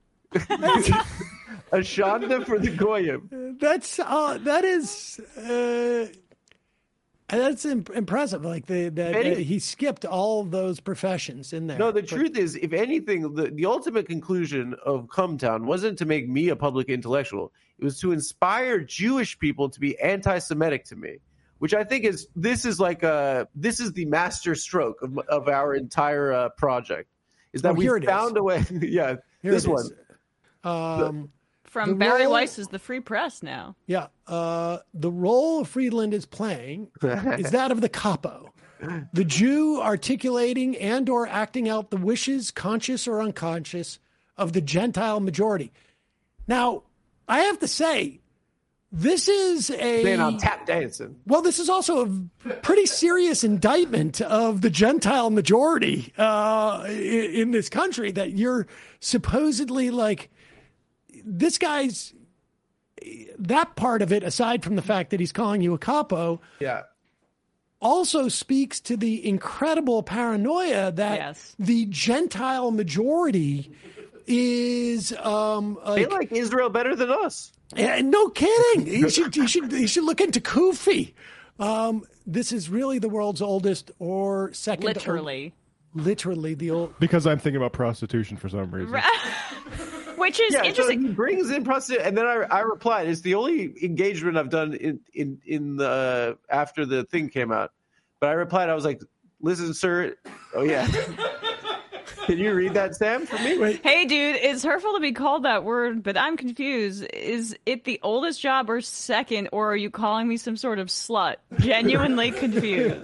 Ashanda for the Goyim. That's uh, that is uh, that's imp- impressive. Like the that Any- uh, he skipped all those professions in there. No, the But- truth is, if anything, the, the ultimate conclusion of Cumtown wasn't to make me a public intellectual. It was to inspire Jewish people to be anti-Semitic to me, which I think is this is like a this is the master stroke of, of our entire uh, project. Is that Oh, we here it found is. a way? Yeah, Here this it one. is. Um, From The Barry role- Weiss is the Free Press now. yeah, uh, the role Friedland is playing is that of the capo, the Jew articulating and or acting out the wishes, conscious or unconscious, of the Gentile majority. Now, I have to say, this is a Saying I'm tap dancing. well, this is also a pretty serious indictment of the Gentile majority uh, in, in this country that you're supposedly like this guy's that part of it, aside from the fact that he's calling you a capo, Yeah. also speaks to the incredible paranoia that Yes. the Gentile majority is um, They like, like Israel better than us. yeah, no kidding. You should you should you should look into Kufi. Um, this is really the world's oldest or second, Literally. literally the old. Because I'm thinking about prostitution for some reason. Which is Yeah, so interesting. he brings in prostitution, and then I, I replied, "It's the only engagement I've done in in in the after the thing came out." But I replied, I was like, "Listen, sir, oh yeah." Can you read that, Sam, for me? Wait, Hey, dude, it's hurtful to be called that word, but I'm confused. Is it the oldest job or second, or are you calling me some sort of slut? Genuinely confused.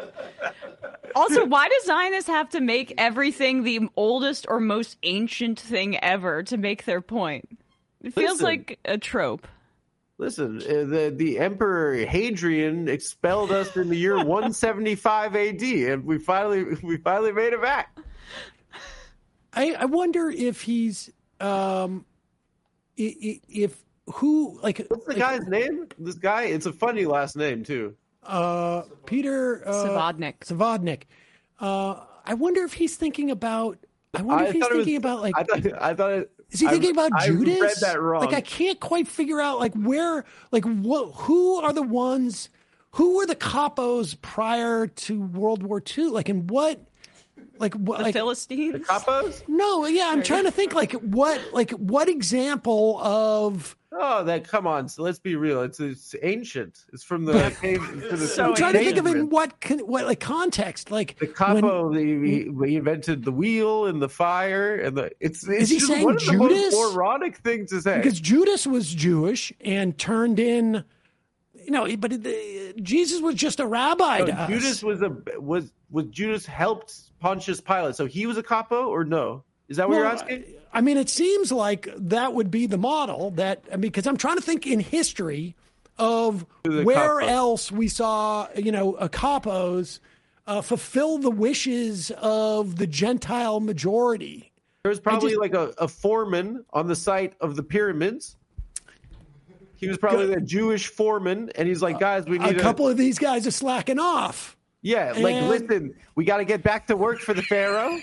Also, why do Zionists have to make everything the oldest or most ancient thing ever to make their point? It feels Listen. like a trope. Listen, uh, the the Emperor Hadrian expelled us in the year one seventy-five A D, and we finally we finally made it back. I, I wonder if he's um, if, if who like what's the like, guy's name? This guy. It's a funny last name too. Uh, Peter uh, Savodnik. Savodnik. Uh, I wonder if he's thinking about. I wonder I if he's thought it thinking was- about like. I thought. I thought. It, Is he thinking I, about I Judas? read that wrong. Like I can't quite figure out like where like what who are the ones who were the capos prior to World War Two? Like in what like what The like Philistines? The capos? no, yeah, I'm trying to think like what like what example of Oh, that come on. So let's be real. It's it's ancient. It's from the cave. For the So I'm trying to think of in cavemen. what con, what like context like The capo, he, he invented the wheel and the fire, and the it's. it's he just saying one of the Judas? most moronic things to say. because Judas was Jewish and turned in you know but it, uh, Jesus was just a rabbi No, to us. Judas was a was was Judas helped Pontius Pilate, so he was a capo or no? Is that what Well, you're asking? I mean, it seems like that would be the model that, I mean, because I'm trying to think in history of The where capos. else we saw, you know, a capos uh, fulfill the wishes of the Gentile majority. There was probably just- like a, a foreman on the site of the pyramids. He was probably the Jewish foreman, and he's like, "Guys, we A need couple of these guys are slacking off. Yeah, like And- listen, we got to get back to work for the pharaoh.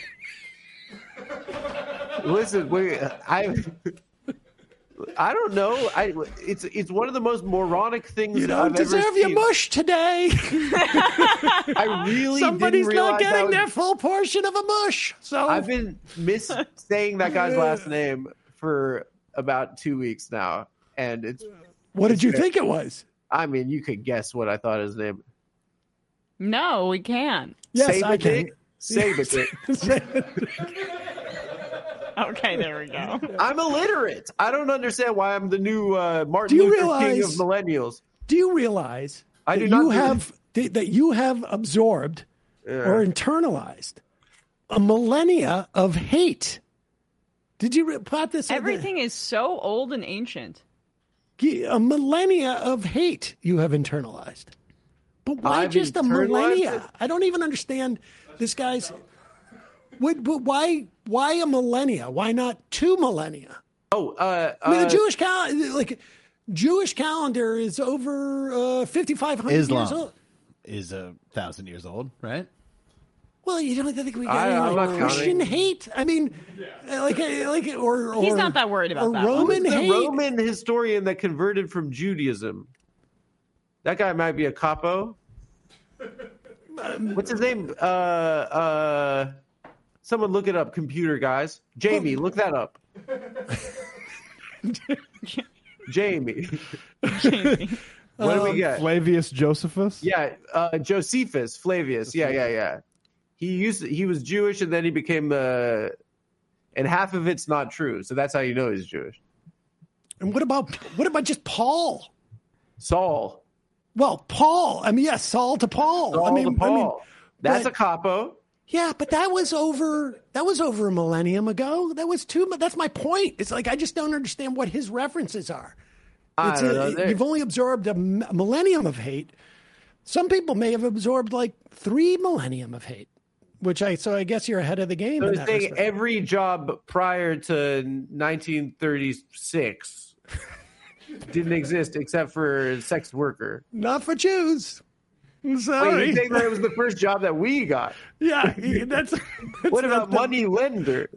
Listen, we I I don't know. I it's it's one of the most moronic things You don't I've deserve ever your seen. mush today. I really Somebody's didn't not realize that getting was- their full portion of a mush. So I've been miss saying that guy's last name for about two weeks now, and it's. what did you it's- think it was? I mean, you could guess what I thought his name. No, we can't. Yes, I Saber-Dick? can. Saber-Dick. Okay, there we go. I'm illiterate. I don't understand why I'm the new uh, Martin Do you Luther King realize- of millennials. Do you realize I that do not you do- have that that you have absorbed or internalized a millennia of hate? Did you re- pop this? Everything is so old and ancient. A millennia of hate you have internalized. But why I've just a internalized it? millennia? I don't even understand this guy's. What, but why? Why a millennia? Why not two millennia? Oh, uh, I mean, the uh, Jewish calendar, like Jewish calendar, is over uh, fifty-five hundred years Islam old. is a thousand years old, right? Well, you don't think we got I- any I'm like, not Christian counting. hate? I mean, uh, like, uh, like, or, or He's not that worried about or that. Roman the hate. Roman historian that converted from Judaism. That guy might be a capo. What's his name? Uh, uh, someone look it up, computer guys. Jamie, look that up. Jamie. What do we get? Flavius Josephus? Yeah, uh, Josephus, Flavius. Yeah, yeah, yeah. He used he was Jewish, and then he became the, and half of it's not true. So that's how you know he's Jewish. And what about what about just Paul? Saul. Well, Paul. I mean, yes, Saul to Paul. Saul I mean, to Paul. I mean, that's but- a capo. yeah, but that was over. That was over a millennium ago. That was too. That's my point. It's like I just don't understand what his references are. I It's don't a- know. There- You've only absorbed a m- a millennium of hate. Some people may have absorbed like three millennium of hate, which I so I guess you're ahead of the game. So in he's that saying respect. every job prior to nineteen thirty-six didn't exist except for sex worker. Not for Jews. I'm Wait, sorry. you think that was the first job that we got? yeah, that's. that's What not about the- money lender?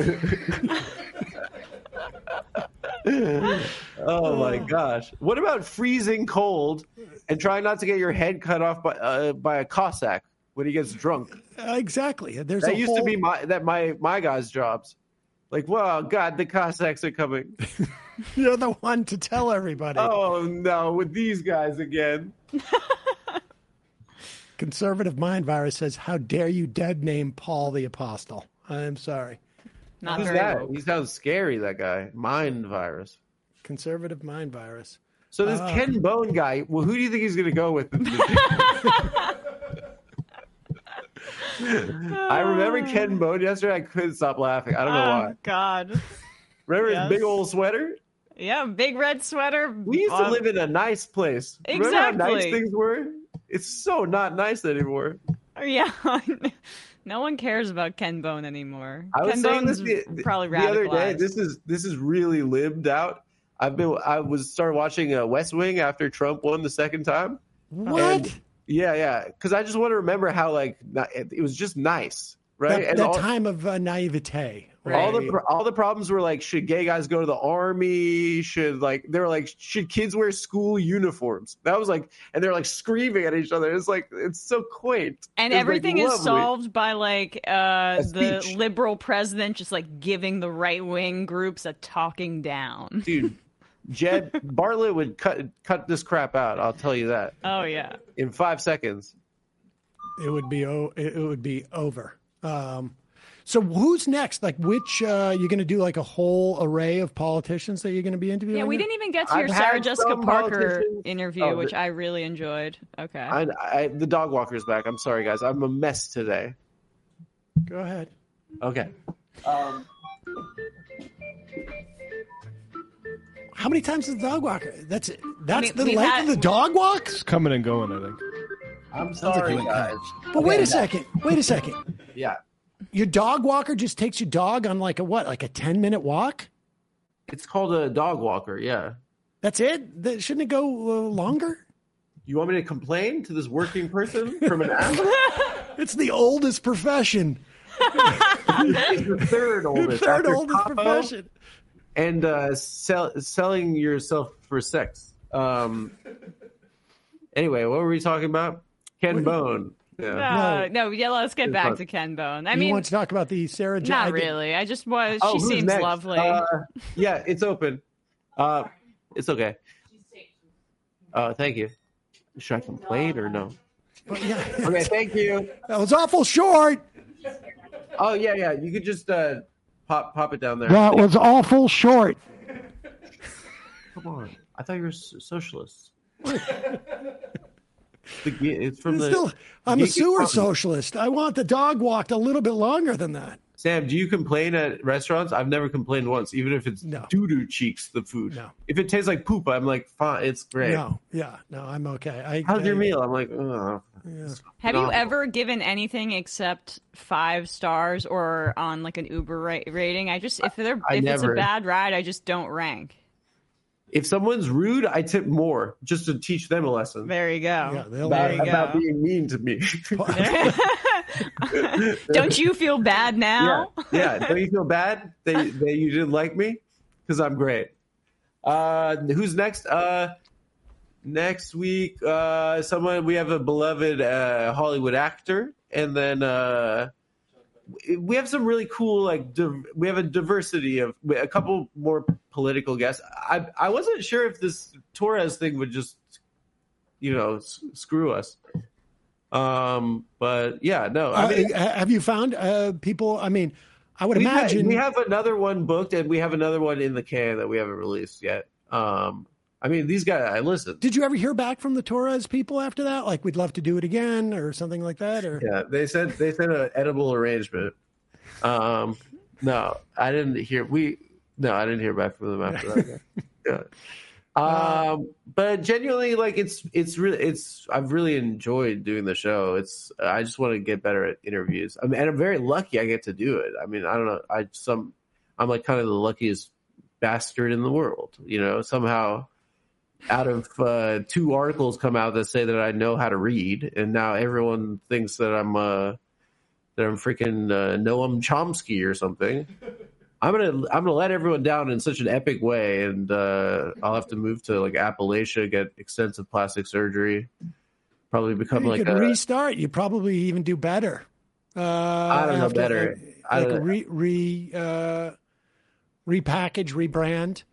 Oh my gosh! What about freezing cold and trying not to get your head cut off by uh, by a Cossack when he gets drunk? Uh, exactly. There's That a used to whole- be my that my my guys' jobs. Like, well, God, the Cossacks are coming. You're the one to tell everybody. Oh no, with these guys again. Conservative Mind Virus says, "How dare you dead name Paul the Apostle?" I'm sorry. Not Who's very that? woke. He sounds scary. That guy, Mind Virus. Conservative Mind Virus. So this Uh, Ken Bone guy. Well, who do you think he's going to go with? I remember Ken Bone yesterday. I couldn't stop laughing. I don't know Oh, why. God. Remember yes. his big old sweater? Yeah, big red sweater. We used to um, live in a nice place. Remember how nice Exactly. things were? It's so not nice anymore. Yeah. No one cares about Ken Bone anymore. I was Ken saying Bone's this the, probably the other day. radicalized. This is this is really limbed out. I've been I was started watching uh, West Wing after Trump won the second time. What? And, yeah, yeah. Because I just want to remember how like not, it was just nice, right? That, and that all, time of uh, naivete. all the all the problems were like, should gay guys go to the army? Should like they were like, should kids wear school uniforms? That was like, and they're like screaming at each other. It's like it's so quaint, And It's, like, everything is lovely. solved by like uh, the speech. liberal president just like giving the right wing groups a talking down. Dude, Jed Bartlett would cut cut this crap out. I'll tell you that Oh yeah. in five seconds. It would be o- it would be over. Um, so who's next? Like, which uh, you're going to do like a whole array of politicians that you're going to be interviewing? Yeah, we now? didn't even get to I've your Sarah had Jessica some Parker politicians- interview, Oh, which the- I really enjoyed. Okay. I, I, the dog walker's back. I'm sorry, guys. I'm a mess today. Go ahead. Okay. Um, How many times is the dog walker? That's it. That's mean, the we've length had- of the dog walk. It's coming and going, I think. I'm Sounds like sorry, you went guys. But wait Okay, a second. Wait a second. Yeah. Your dog walker just takes your dog on like a what? Like a ten minute walk? It's called a dog walker. Yeah. That's it? That, shouldn't it go uh, longer? You want me to complain to this working person from an app? It's the oldest profession. It's the third oldest. Third after oldest Capo profession. And uh, sell, selling yourself for sex. Um. Anyway, what were we talking about? Ken Bone. Yeah. Uh, no, yeah, let's get It's back fun. to Ken Bone. I you mean, want to talk about the Sarah Jo- not I get- really. I just was. Oh, She who's seems next? lovely. Uh, yeah, it's open. Uh, it's okay. Uh, thank you. Should I complain or no? But yeah, Okay, thank you. that was awful short. Oh yeah, yeah. You could just uh, pop pop it down there. That was awful short. Come on. I thought you were s- socialists. The ge- it's from the. Still, I'm a geeky sewer mountain. socialist. I want the dog walked a little bit longer than that. Sam, do you complain at restaurants? I've never complained once, even if it's No. doo doo cheeks the food. No. If it tastes like poop, I'm like, fine, it's great. No, yeah, no, I'm okay. I, How's your I- meal? I'm like, oh. Have you No. ever given anything except five stars or on like an Uber ra- rating? I just if they're I if it's a never- bad ride, I just don't rank. If someone's rude, I tip more just to teach them a lesson There you go. Yeah, they'll about, there you about go. being mean to me. Don't you feel bad yeah, now? yeah. Don't you feel bad that, that you didn't like me? Because I'm great. Uh, who's next? Uh, next week, uh, someone we have a beloved uh, Hollywood actor, and then uh, we have some really cool like div- we have a diversity of a couple more political guests. I I wasn't sure if this Torres thing would just you know s- screw us. Um, but yeah, no. I Uh, mean, have you found uh, people? I mean, I would we imagine have, we have another one booked, and we have another one in the can that we haven't released yet. Um, I mean, these guys. I listen. Did you ever hear back from the Torres people after that? Like, we'd love to do it again, or something like that, or Yeah, they said they said an edible arrangement. Um, no, I didn't hear. We no, I didn't hear back from them after that. Yeah. Um, but genuinely, like it's it's really it's I've really enjoyed doing the show. It's I just want to get better at interviews. I mean, and I'm very lucky I get to do it. I mean, I don't know. I some I'm like kind of the luckiest bastard in the world. You know, somehow out of uh, two articles come out that say that I know how to read, and now everyone thinks that I'm uh, that I'm freaking uh, Noam Chomsky or something. I'm gonna I'm gonna let everyone down in such an epic way, and uh, I'll have to move to like Appalachia, get extensive plastic surgery, probably become you like could a restart. You probably even do better. Uh, I don't know after- better. I Like don't- re re uh, repackage, rebrand,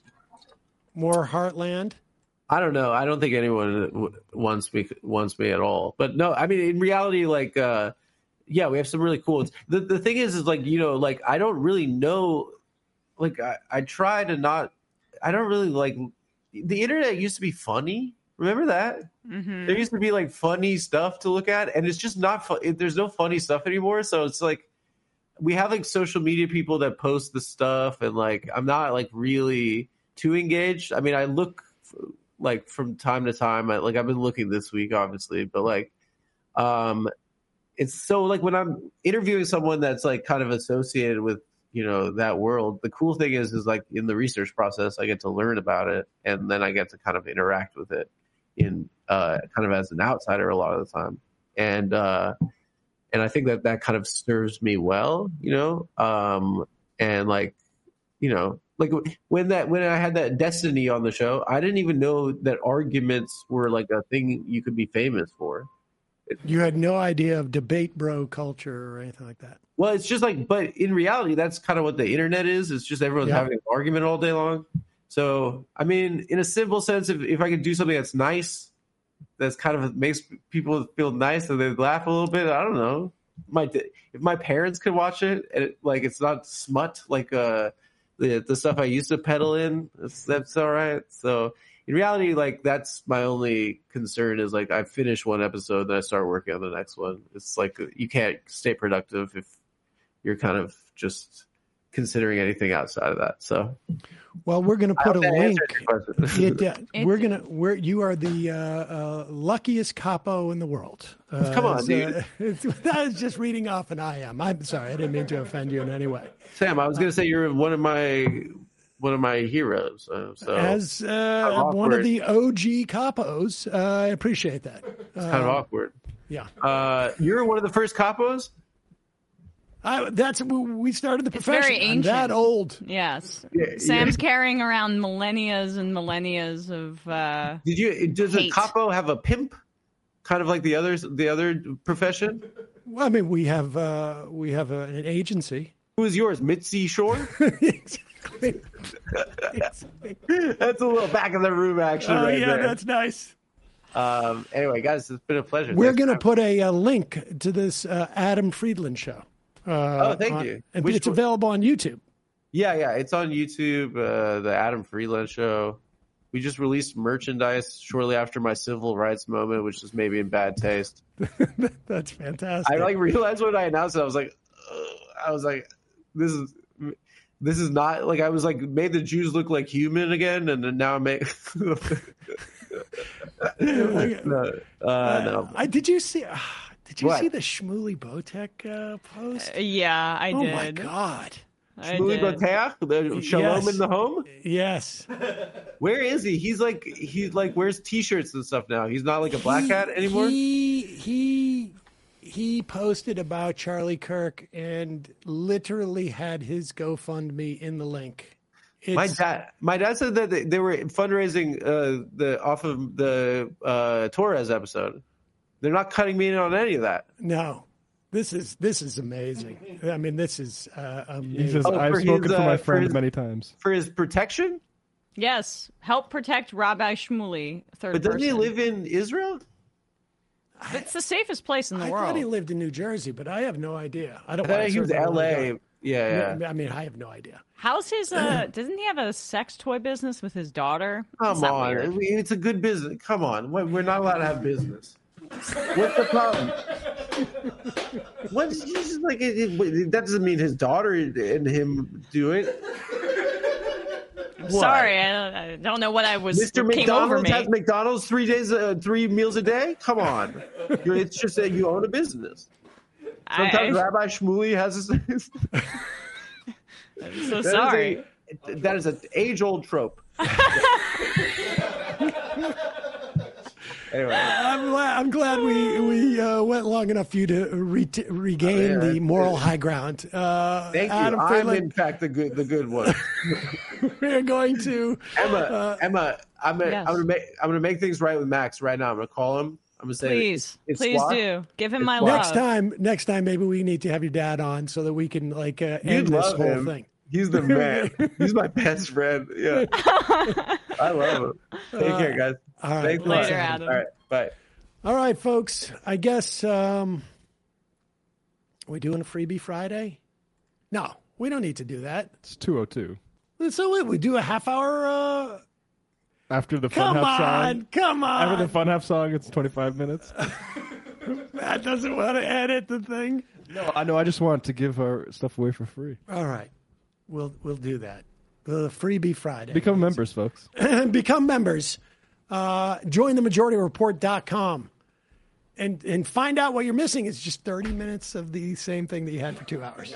more Heartland. I don't know. I don't think anyone w- wants me wants me at all. But no, I mean, in reality, like, uh, yeah, we have some really cool ones. The the thing is, is like, you know, like I don't really know. Like I, I try to not. I don't really like. The internet used to be funny. Remember that? Mm-hmm. There used to be like funny stuff to look at, and it's just not fun. There's no funny stuff anymore. So it's like we have like social media people that post the stuff, and like I'm not like really too engaged. I mean, I look like from time to time. I, like I've been looking this week, obviously, but like, um, it's so like when I'm interviewing someone that's like kind of associated with, you know, that world, the cool thing is, is like in the research process, I get to learn about it and then I get to kind of interact with it in uh, kind of as an outsider a lot of the time. And, uh, and I think that that kind of serves me well, you know? Um, and like, you know, like when that, when I had that Destiny on the show, I didn't even know that arguments were like a thing you could be famous for. You had no idea of debate bro culture or anything like that. Well, it's just like, but in reality, that's kind of what the internet is. It's just everyone's Yeah. having an argument all day long. So, I mean, in a simple sense, if, if I could do something that's nice, that's kind of makes people feel nice and they laugh a little bit, I don't know. My if my parents could watch it, and it, like it's not smut like uh the the stuff I used to peddle in, that's, that's all right. So in reality, like that's my only concern is like I finish one episode, then I start working on the next one. It's like you can't stay productive if you're kind of just considering anything outside of that. So, well, we're going to put a link. It, uh, It's- we're going to. We're you are the uh, uh, luckiest capo in the world. Uh, Come on, so, dude. it's, I was just reading off an I am. I'm sorry, I didn't mean to offend you in any way. Sam, I was going to say you're one of my one of my heroes. Uh, so As uh, awkward. one of the O G capos, uh, I appreciate that. it's kind of awkward. Yeah, Uh, you're one of the first capos. I, that's we started the It's profession. very I'm ancient. that old. Yes. Yeah, Sam's yeah. carrying around millennias and millennias of. Uh, Did you? Does a Hate. capo have a pimp? Kind of like the others, the other profession. Well, I mean, we have uh, we have a, an agency. Who is yours, Mitzi Shore? Exactly. That's a little back of the room action. Oh right yeah, there. that's nice. Um, anyway, guys, it's been a pleasure. We're Thanks going to for- put a, a link to this uh, Adam Friedland show. Uh, Oh, thank on- you. and Which it's one? available on YouTube. Yeah, yeah, it's on YouTube. Uh, the Adam Freeland Show. We just released merchandise shortly after my civil rights moment, which is maybe in bad taste. That's fantastic. I like realized when I announced it, I was like, Ugh. I was like, this is. This is not like I was like made the Jews look like human again, and then now I make. no, uh, no. I, did you see? Uh, did you What? see the Shmuley Botek uh, post? yeah, I oh did. my God! I Shmuley did. Boteach, the Shalom Yes. in the home. Yes. Where is he? He's like he's like wears T-shirts and stuff now. He's not like a black hat anymore. He he he posted about Charlie Kirk and literally had his GoFundMe in the link. It's, My dad, my dad said that they, they were fundraising uh, the off of the uh, Torres episode. They're not cutting me in on any of that. No, this is this is amazing. I mean, this is uh, He amazing. says, Oh, I've for spoken his, for my uh, for friend his- many times. For his protection, Yes, help protect Rabbi Shmuley, third but doesn't person. he live in Israel? It's the safest place in the I world. thought he lived in New Jersey, but I have no idea. I don't. I thought I he was certainly don't L wanna A. go. Yeah, yeah. I mean, I have no idea. How's his? Uh, doesn't he have a sex toy business with his daughter? That's Come not on, weird. I mean, it's a good business. Come on, We're- we're not allowed to have business. What's the problem? What is he just like? It, it- that doesn't mean his daughter and him do it. What? Sorry, I don't, I don't know what I was. Mister came over McDonald's me. has McDonald's three days, uh, three meals a day. Come on, You're- it's just that you own a business. Sometimes I, Rabbi Shmuley has his. I'm so That is sorry. a- that is an age-old trope. Anyway, I'm glad, I'm glad we we uh, went long enough for you to re- regain Oh, yeah. the moral high ground. Uh, thank you. Adam I'm Friedland, in fact the good, the good one. we're going to Emma, Emma, I'm gonna, Yes. I'm gonna make, I'm gonna make things right with Max right now. I'm gonna call him. I'm gonna say, Please, it's, it's please squash. do. Give him It's my squash. love. next time. Next time, maybe we need to have your dad on so that we can like uh, You end this love whole him. thing. He's the man. He's my best friend. Yeah, I love him. Take care, guys. All right, Thanks a lot. Later, Adam. All right, bye. all right, folks. I guess um, we doing a freebie Friday? No, we don't need to do that. It's two oh two. So what, we do a half hour. Uh, After the fun come half on, song. come on. After the fun half song, it's twenty-five minutes. Matt doesn't want to edit the thing. No, I know. I just want to give our stuff away for free. All right, we'll we'll do that. The freebie Friday. Become members, folks. Become members. Uh, join the majority report dot com. and and find out what you're missing. It's just thirty minutes of the same thing that you had for two hours.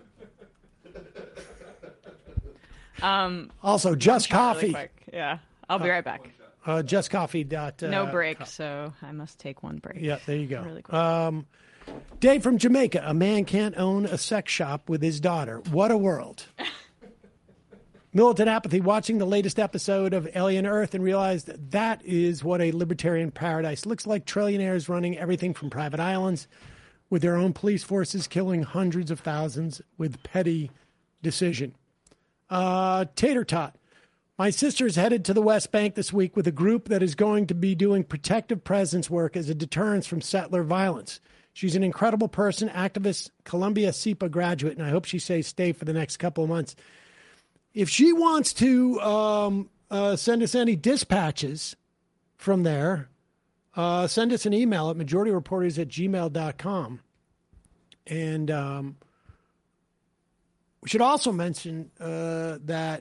Um, also, Just really Coffee. quick. Yeah, I'll be right back. Uh, just coffee. Dot, uh, No break, so I must take one break. Yeah, there you go. Really quick. Um, Dave from Jamaica. A man can't own a sex shop with his daughter. What a world. Militant Apathy, watching the latest episode of Alien Earth and realized that, that is what a libertarian paradise looks like. Trillionaires running everything from private islands with their own police forces, killing hundreds of thousands with petty decision. Uh, Tater Tot. My sister's headed to the West Bank this week with a group that is going to be doing protective presence work as a deterrence from settler violence. She's an incredible person, activist, Columbia S I P A graduate, and I hope she stays stay for the next couple of months. If she wants to um, uh, send us any dispatches from there, uh, send us an email at majority reporters at gmail dot com. And um, we should also mention uh, that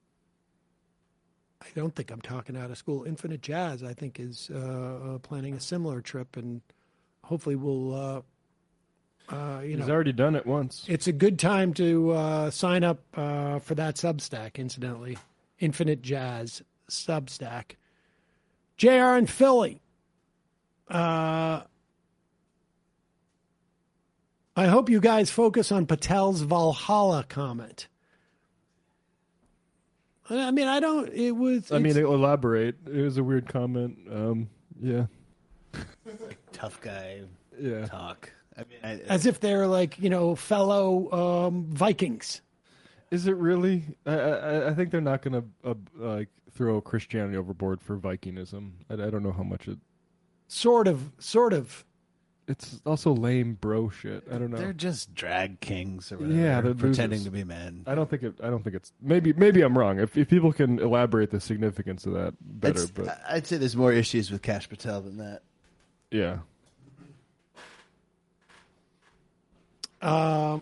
I don't think I'm talking out of school. Infinite Jazz, I think, is uh, uh, planning a similar trip, and hopefully we'll, uh, uh, you know. He's already done it once. It's a good time to uh, sign up uh, for that Substack, incidentally. Infinite Jazz Substack. J R in Philly. Uh, I hope you guys focus on Patel's Valhalla comment. I mean, I don't, it was... I mean, elaborate. It was a weird comment. Um, yeah. Tough guy yeah. talk. I mean, I, As if they're like, you know, fellow um, Vikings. Is it really? I I, I think they're not going to uh, like throw Christianity overboard for Vikingism. I, I don't know how much it... Sort of, sort of. It's also lame bro shit. I don't know. They're just drag kings or whatever. Yeah, they're pretending losers. to be men. I don't think it. I don't think it's. Maybe maybe I'm wrong. If if people can elaborate the significance of that, better. It's, but I'd say there's more issues with Kash Patel than that. yeah. Uh,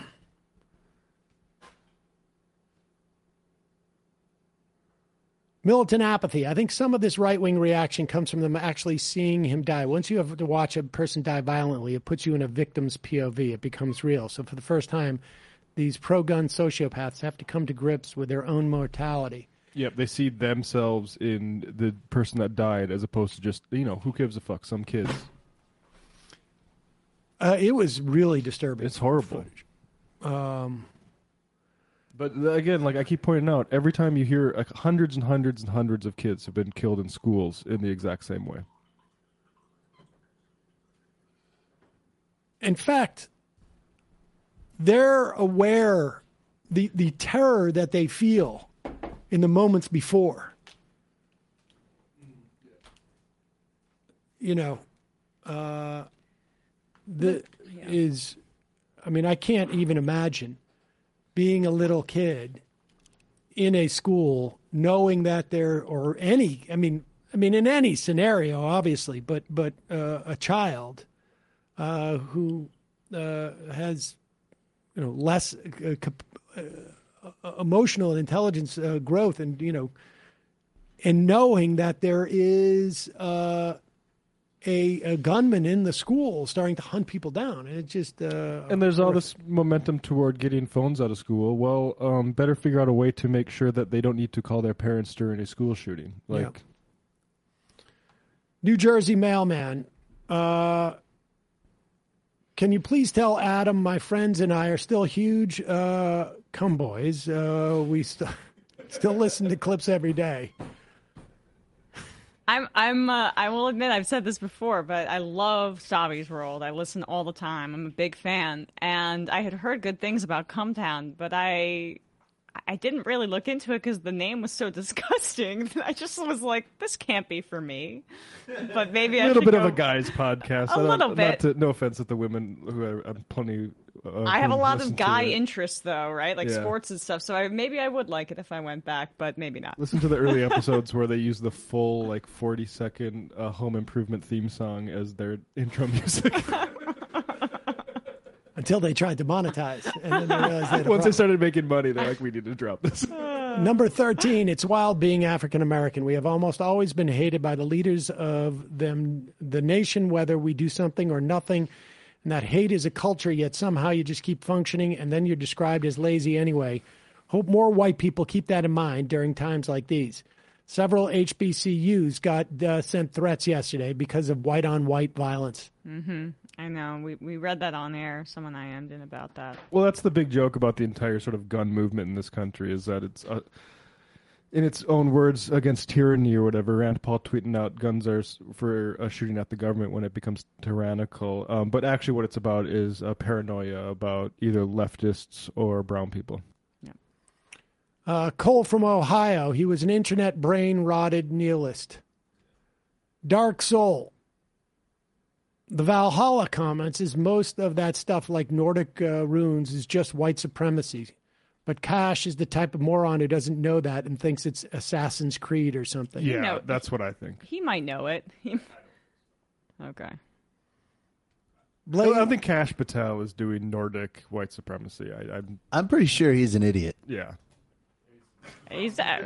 Militant Apathy. I think some of this right-wing reaction comes from them actually seeing him die. Once you have to watch a person die violently, it puts you in a victim's P O V. It becomes real. So for the first time, these pro-gun sociopaths have to come to grips with their own mortality. Yep, they see themselves in the person that died as opposed to just, you know, who gives a fuck, some kids. Uh, it was really disturbing. It's horrible. Footage. Um, But again, like I keep pointing out, every time you hear like, hundreds and hundreds and hundreds of kids have been killed in schools in the exact same way. In fact, they're aware the the terror that they feel in the moments before. You know, uh, the Yeah. is, I mean, I can't even imagine being a little kid in a school, knowing that there, or any, I mean, I mean, in any scenario, obviously, but but uh, a child uh, who uh, has, you know, less uh, uh, emotional and intelligence uh, growth, and you know, and knowing that there is uh, a, a gunman in the school starting to hunt people down, and it just uh, And there's all this momentum toward getting phones out of school. Well, um, better figure out a way to make sure that they don't need to call their parents during a school shooting. Like, Yeah. New Jersey mailman, uh, can you please tell Adam my friends and I are still huge uh, cum boys? Uh, we st- still listen to clips every day. I'm I'm uh, I will admit I've said this before, but I love Savi's World. I listen all the time. I'm a big fan, and I had heard good things about Cumtown, but I I didn't really look into it because the name was so disgusting. I just was like, this can't be for me. But maybe I a little should bit go... of a guy's podcast. A I don't- little not bit. To, no offense at the women who are I'm plenty. Uh, I have a who lot listen of to guy it. interests, though, right? Like Yeah. sports and stuff. So I, maybe I would like it if I went back, but maybe not. Listen to the early episodes where they use the full like forty second uh, Home Improvement theme song as their intro music. Until they tried to monetize, and then they realized they had a Once they problem. started making money, they're like, we need to drop this. Number thirteen, it's wild being African American. We have almost always been hated by the leaders of them the nation, whether we do something or nothing. And that hate is a culture, yet somehow you just keep functioning, and then you're described as lazy anyway. Hope more white people keep that in mind during times like these. Several H B C Us got uh, sent threats yesterday because of white-on-white violence. Mm-hmm. I know. We we read that on air. Someone I M'd in about that. Well, that's the big joke about the entire sort of gun movement in this country is that it's, uh, in its own words, against tyranny or whatever. Rand Paul tweeting out guns are s- for uh, shooting at the government when it becomes tyrannical. Um, but actually what it's about is uh, paranoia about either leftists or brown people. Uh, Cole from Ohio. He was an internet brain-rotted nihilist. Dark Soul. The Valhalla comments is most of that stuff like Nordic uh, runes is just white supremacy. But Cash is the type of moron who doesn't know that and thinks it's Assassin's Creed or something. Yeah, know- that's what I think. He might know it. He- okay. I don't- I don't think Cash Patel is doing Nordic white supremacy. I, I'm, I'm pretty sure he's an idiot. yeah. He's uh,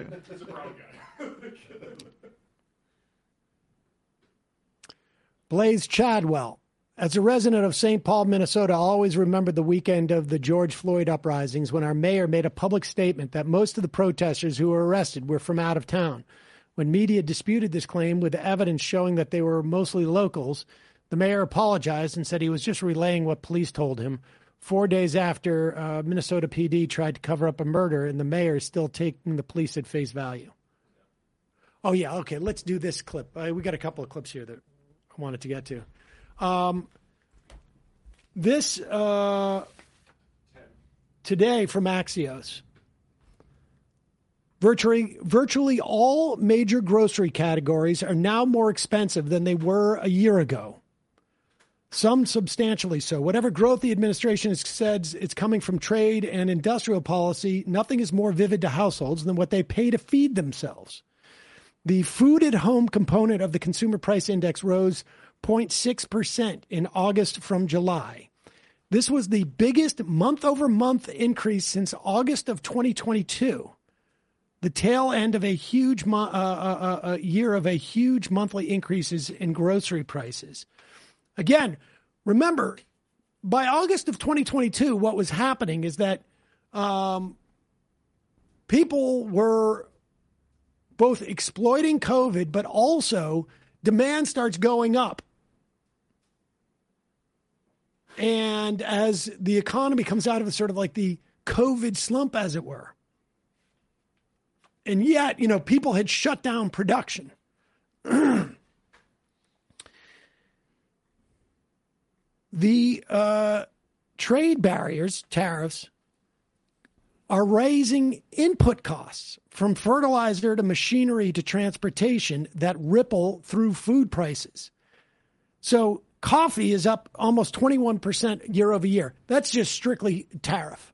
Blaze Chadwell. As a resident of Saint Paul, Minnesota, I always remember the weekend of the George Floyd uprisings when our mayor made a public statement that most of the protesters who were arrested were from out of town. When media disputed this claim with evidence showing that they were mostly locals, the mayor apologized and said he was just relaying what police told him. Four days after, uh, Minnesota P D tried to cover up a murder, and the mayor is still taking the police at face value. Oh, yeah, okay, let's do this clip. Uh, we got a couple of clips here that I wanted to get to. Um, this uh, today from Axios. Virtually, virtually all major grocery categories are now more expensive than they were a year ago. Some substantially so. Whatever growth the administration has said it's coming from trade and industrial policy, nothing is more vivid to households than what they pay to feed themselves. The food at home component of the consumer price index rose zero point six percent in August from July. This was the biggest month-over-month increase since August of twenty twenty-two. The tail end of a huge mo- uh, uh, uh, year of a huge monthly increases in grocery prices. Again, remember, by August of twenty twenty-two, what was happening is that um, people were both exploiting COVID, but also demand starts going up. And as the economy comes out of the sort of like the COVID slump, as it were. And yet, you know, people had shut down production. The uh, trade barriers, tariffs, are raising input costs from fertilizer to machinery to transportation that ripple through food prices. So coffee is up almost twenty-one percent year over year. That's just strictly tariff.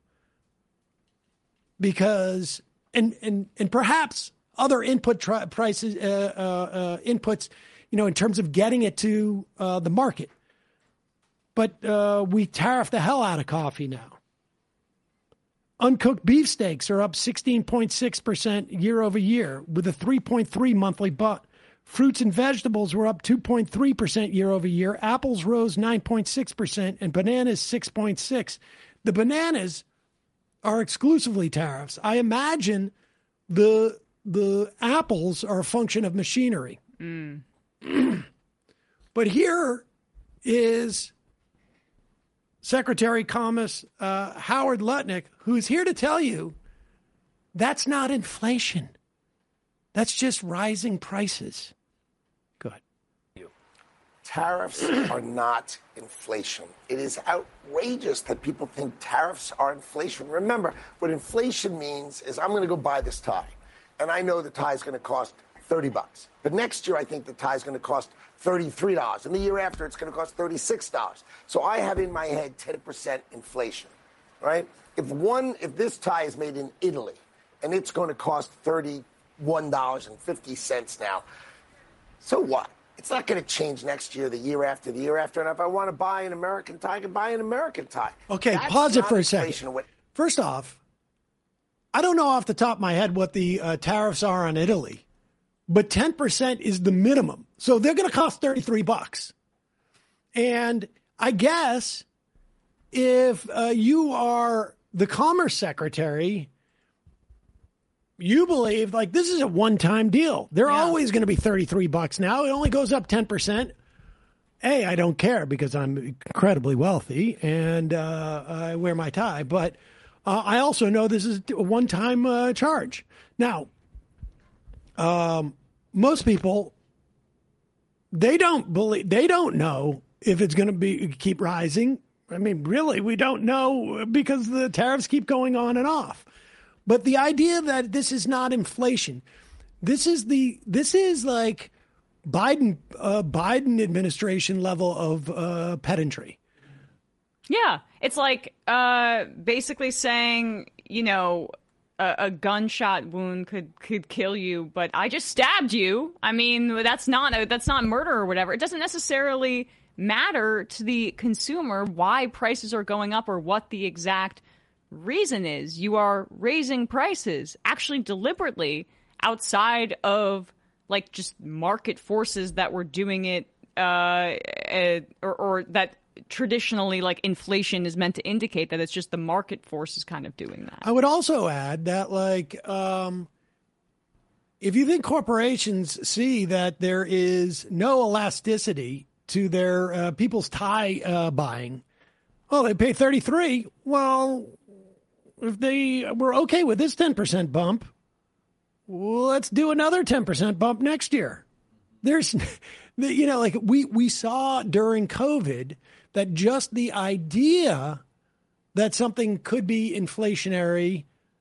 Because, and and and perhaps other input tri- prices, uh, uh, uh, inputs, you know, in terms of getting it to uh, the market. But uh, we tariff the hell out of coffee now. Uncooked beefsteaks are up sixteen point six percent year over year with a three point three monthly butt. Fruits and vegetables were up two point three percent year over year. Apples rose nine point six percent and bananas six point six. The bananas are exclusively tariffs. I imagine the the apples are a function of machinery. Mm. But here is Secretary Commerce uh, Howard Lutnick, who's here to tell you that's not inflation. That's just rising prices. Go ahead. Tariffs are not inflation. It is outrageous that people think tariffs are inflation. Remember, what inflation means is I'm going to go buy this tie, and I know the tie is going to cost thirty bucks. But next year, I think the tie is going to cost thirty-three dollars. And the year after, it's going to cost thirty-six dollars. So I have in my head ten percent inflation, right? If one, if this tie is made in Italy, and it's going to cost thirty-one dollars and fifty cents now, so what? It's not going to change next year, the year after, the year after. And if I want to buy an American tie, I can buy an American tie. Okay, That's pause it not for a inflation. second. What- First off, I don't know off the top of my head what the uh, tariffs are on Italy. but ten percent is the minimum. So they're going to cost thirty-three bucks. And I guess if uh, you are the Commerce Secretary, you believe like this is a one-time deal. They're Yeah. always going to be thirty-three bucks now. It only goes up ten percent. A, I don't care because I'm incredibly wealthy and uh, I wear my tie. But uh, I also know this is a one-time uh, charge. Now, um, most people, they don't believe, they don't know if it's going to be keep rising. I mean, really, we don't know because the tariffs keep going on and off. But the idea that this is not inflation, this is the this is like Biden uh, Biden administration level of uh, pedantry. Yeah, it's like uh, basically saying, you know, a, a gunshot wound could could kill you, but I just stabbed you. I mean, that's not a, that's not murder or whatever. It doesn't necessarily matter to the consumer why prices are going up or what the exact reason is. You are raising prices actually deliberately outside of like just market forces that were doing it uh, uh, or, or that traditionally like inflation is meant to indicate that it's just the market forces kind of doing that. I would also add that like um, if you think corporations see that there is no elasticity to their uh, people's tie uh, buying, well, they pay thirty-three. Well, if they were okay with this ten percent bump, well, let's do another ten percent bump next year. There's, you know, like we, we saw during COVID that just the idea that something could be inflationary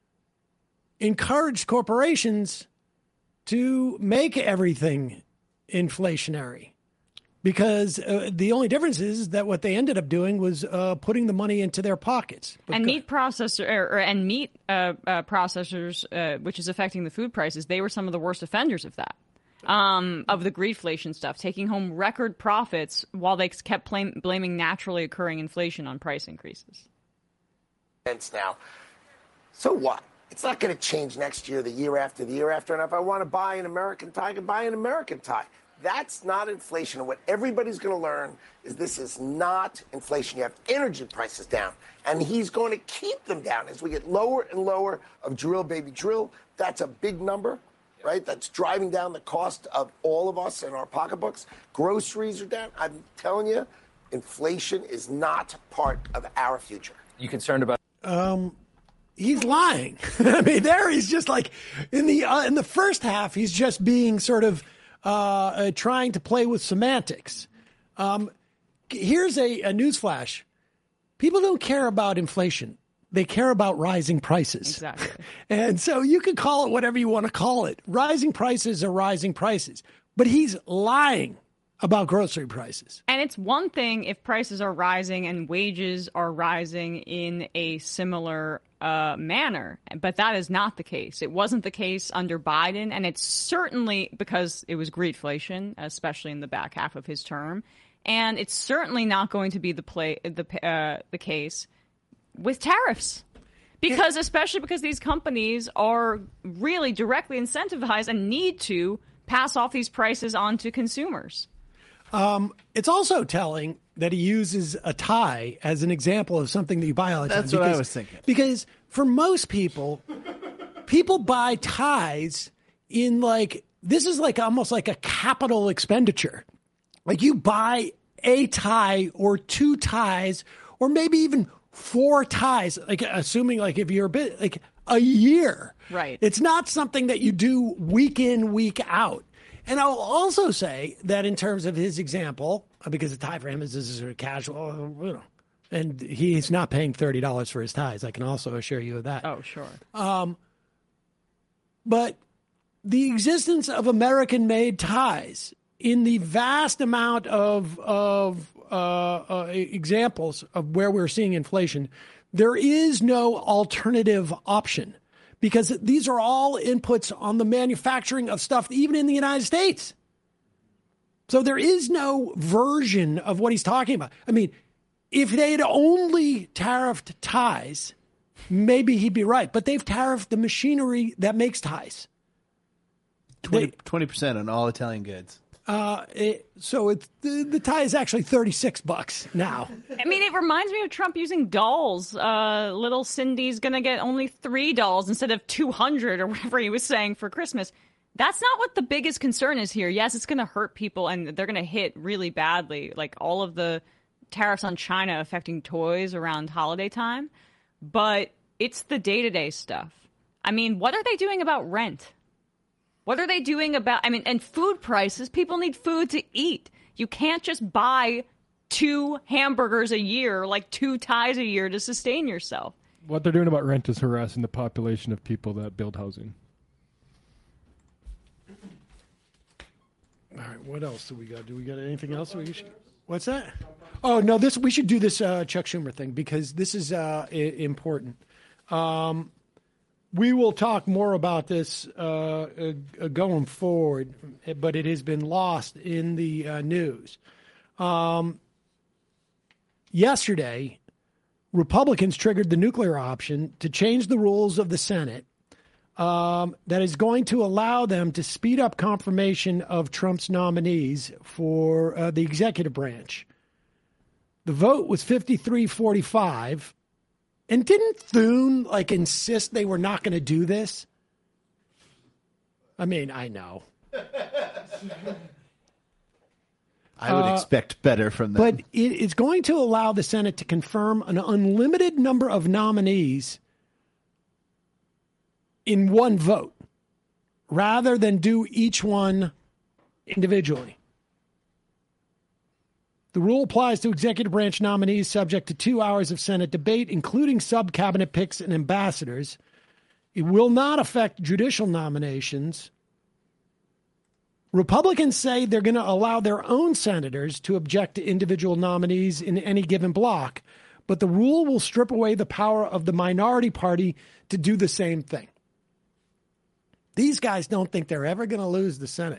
encouraged corporations to make everything inflationary. Because uh, the only difference is that what they ended up doing was uh, putting the money into their pockets. But and go- meat processor or, or, and meat uh, uh, processors, uh, which is affecting the food prices, they were some of the worst offenders of that, um, of the greedflation stuff, taking home record profits while they kept blame- blaming naturally occurring inflation on price increases. Now, so what? It's not going to change next year, the year after, the year after. And if I want to buy an American tie, I can buy an American tie. That's not inflation. And what everybody's going to learn is this is not inflation. You have energy prices down, and he's going to keep them down as we get lower and lower of drill, baby, drill. That's a big number, right? That's driving down the cost of all of us in our pocketbooks. Groceries are down. I'm telling you, inflation is not part of our future. You concerned about? Um, he's lying. I mean, there he's just like in the uh, in the first half, he's just being sort of. Uh, uh, trying to play with semantics. Um, here's a, a newsflash. People don't care about inflation. They care about rising prices. Exactly. And so you can call it whatever you want to call it. Rising prices are rising prices. But he's lying about grocery prices. And it's one thing if prices are rising and wages are rising in a similar uh, manner, but that is not the case. It wasn't the case under Biden, and it's certainly because it was greedflation, especially in the back half of his term, and it's certainly not going to be the play the uh, the case with tariffs. Because especially because these companies are really directly incentivized and need to pass off these prices on to consumers. Um, it's also telling that he uses a tie as an example of something that you buy all the time. That's what I was thinking. Because for most people, people buy ties in like, this is like almost like a capital expenditure. Like you buy a tie or two ties or maybe even four ties, like assuming like if you're a bit like a year. Right. It's not something that you do week in, week out. And I'll also say that in terms of his example, because the tie for him is this is sort of casual, you know, and he's not paying thirty dollars for his ties. I can also assure you of that. Oh, sure. Um, but the existence of American-made ties in the vast amount of of uh, uh, examples of where we're seeing inflation, there is no alternative option. Because these are all inputs on the manufacturing of stuff, even in the United States. So there is no version of what he's talking about. I mean, if they had only tariffed ties, maybe he'd be right. But they've tariffed the machinery that makes ties. twenty percent on all Italian goods. Uh, it, so it's the, the tie is actually thirty-six bucks now. I mean, it reminds me of Trump using dolls. Uh, little Cindy's gonna get only three dolls instead of two hundred or whatever he was saying for Christmas. That's not what the biggest concern is here. Yes, it's gonna hurt people and they're gonna hit really badly. Like all of the tariffs on China affecting toys around holiday time. But it's the day-to-day stuff. I mean, what are they doing about rent? What are they doing about, I mean, and food prices? People need food to eat. You can't just buy two hamburgers a year, like two ties a year to sustain yourself. What they're doing about rent is harassing the population of people that build housing. All right, what else do we got? Do we got anything else? We should, what's that? Oh, no, this we should do this uh, Chuck Schumer thing because this is uh, I- important. Um, we will talk more about this uh, uh, going forward, but it has been lost in the uh, news. Um, yesterday, Republicans triggered the nuclear option to change the rules of the Senate um, that is going to allow them to speed up confirmation of Trump's nominees for uh, the executive branch. The vote was fifty-three forty-five. And didn't Thune, like, insist they were not going to do this? I mean, I know. I would Uh, expect better from them. But it is going to allow the Senate to confirm an unlimited number of nominees in one vote, rather than do each one individually. The rule applies to executive branch nominees subject to two hours of Senate debate, including sub-cabinet picks and ambassadors. It will not affect judicial nominations. Republicans say they're going to allow their own senators to object to individual nominees in any given block, but the rule will strip away the power of the minority party to do the same thing. These guys don't think they're ever going to lose the Senate.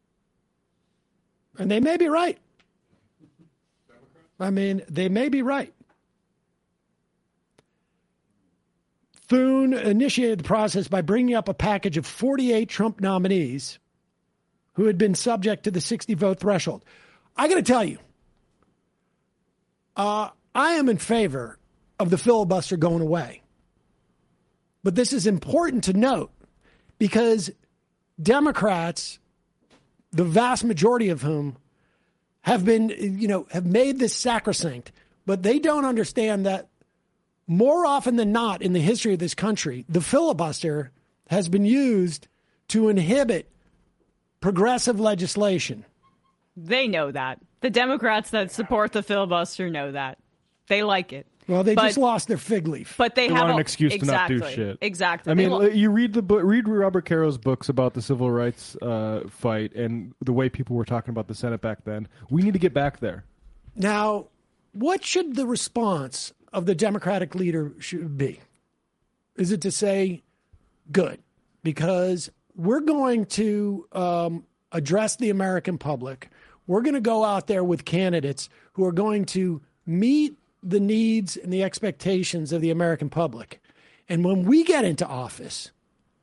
And they may be right. I mean, they may be right. Thune initiated the process by bringing up a package of forty-eight Trump nominees who had been subject to the sixty-vote threshold. I got to tell you, uh, I am in favor of the filibuster going away. But this is important to note because Democrats, the vast majority of whom have been, you know, have made this sacrosanct, but they don't understand that more often than not in the history of this country, the filibuster has been used to inhibit progressive legislation. They know that. The Democrats that support the filibuster know that. They like it. Well, they but, just lost their fig leaf. But they, they have want a, an excuse exactly, to not do shit. Exactly. I mean, lo- you read the book, read Robert Caro's books about the civil rights uh, fight and the way people were talking about the Senate back then. We need to get back there. Now, what should the response of the Democratic leader should be? Is it to say, good, because we're going to um, address the American public. We're going to go out there with candidates who are going to meet the needs and the expectations of the American public. And when we get into office,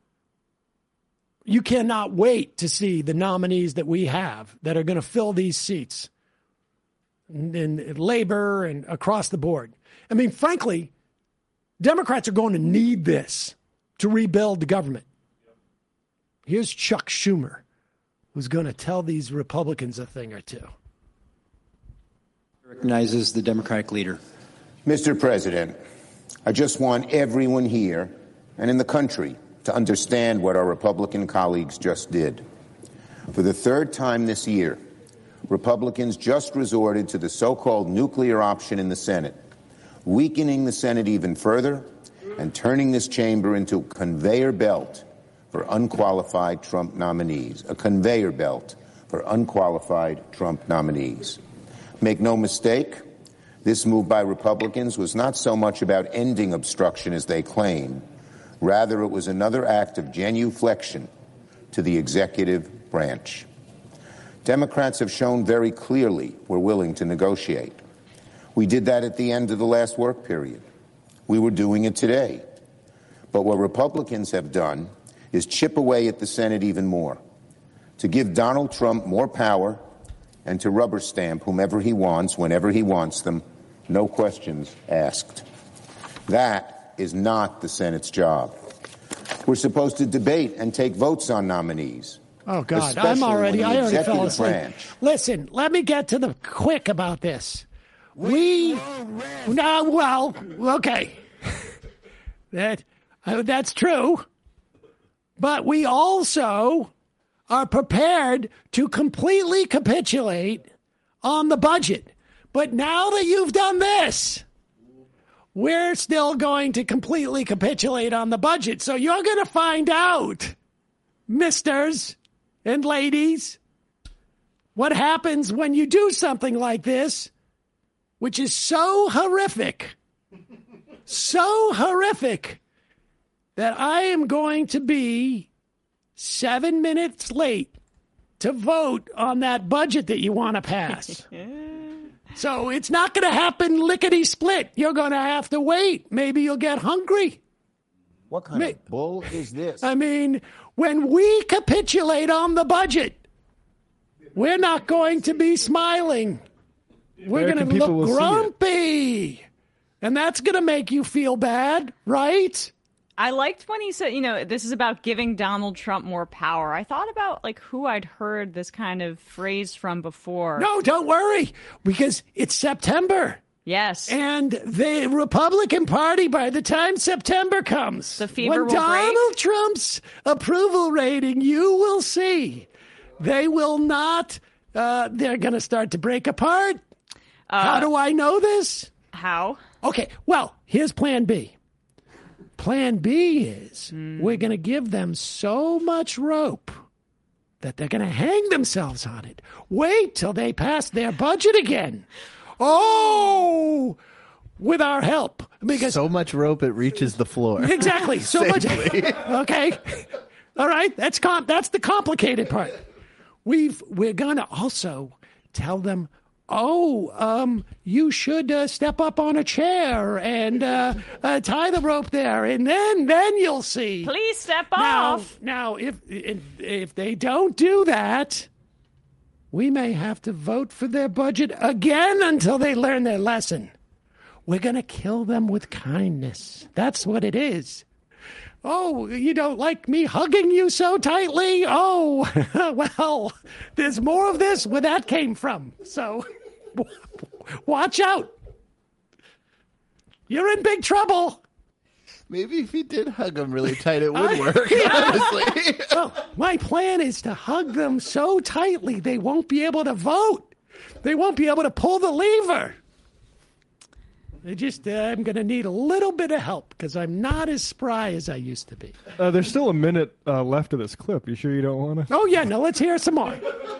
you cannot wait to see the nominees that we have that are going to fill these seats in, in labor and across the board. I mean, frankly, Democrats are going to need this to rebuild the government. Here's Chuck Schumer, who's going to tell these Republicans a thing or two. Recognizes the Democratic leader. Mister President, I just want everyone here and in the country to understand what our Republican colleagues just did. For the third time this year, Republicans just resorted to the so-called nuclear option in the Senate, weakening the Senate even further and turning this chamber into a conveyor belt for unqualified Trump nominees, a conveyor belt for unqualified Trump nominees. Make no mistake, this move by Republicans was not so much about ending obstruction as they claim. Rather, it was another act of genuflection to the executive branch. Democrats have shown very clearly we're willing to negotiate. We did that at the end of the last work period. We were doing it today. But what Republicans have done is chip away at the Senate even more, to give Donald Trump more power and to rubber stamp whomever he wants, whenever he wants them, no questions asked. That is not the Senate's job. We're supposed to debate and take votes on nominees. Oh, God, especially I'm already, when the I already fell executive asleep. branch- Listen, let me get to the quick about this. We, no, well, okay. that, uh, that's true. But we also are prepared to completely capitulate on the budget. But now that you've done this, we're still going to completely capitulate on the budget. So you're going to find out, misters and ladies, what happens when you do something like this, which is so horrific, so horrific, that I am going to be seven minutes late to vote on that budget that you want to pass. So it's not going to happen lickety-split. You're going to have to wait. Maybe you'll get hungry. What kind of bull is this? I mean, when we capitulate on the budget, we're not going to be smiling. We're going American to people look will see it. grumpy. And that's going to make you feel bad, right? I liked when he said, you know, this is about giving Donald Trump more power. I thought about like who I'd heard this kind of phrase from before. No, don't worry, because it's September. Yes. And the Republican Party, by the time September comes, The fever when will Donald break. Trump's approval rating, you will see, they will not, uh, they're going to start to break apart. Uh, How do I know this? How? Okay, well, here's plan B. Plan B is we're going to give them so much rope that they're going to hang themselves on it. Wait till they pass their budget again. Oh, with our help. Because So much rope it reaches the floor. exactly, so much. Okay, all right. That's com- That's the complicated part. We've we're going to also tell them, oh, um, you should uh, step up on a chair and uh, uh, tie the rope there, and then then you'll see. Please step Now, off. now, if, if if they don't do that, we may have to vote for their budget again until they learn their lesson. We're going to kill them with kindness. That's what it is. Oh, you don't like me hugging you so tightly? Oh, well, there's more of this where that came from. So watch out. You're in big trouble. Maybe if he did hug him really tight, it would work, Yeah. honestly. Well, my plan is to hug them so tightly they won't be able to vote. They won't be able to pull the lever. I just, uh, I'm going to need a little bit of help because I'm not as spry as I used to be. Uh, there's still a minute uh, left of this clip. You sure you don't want to? Oh, yeah, no, let's hear some more.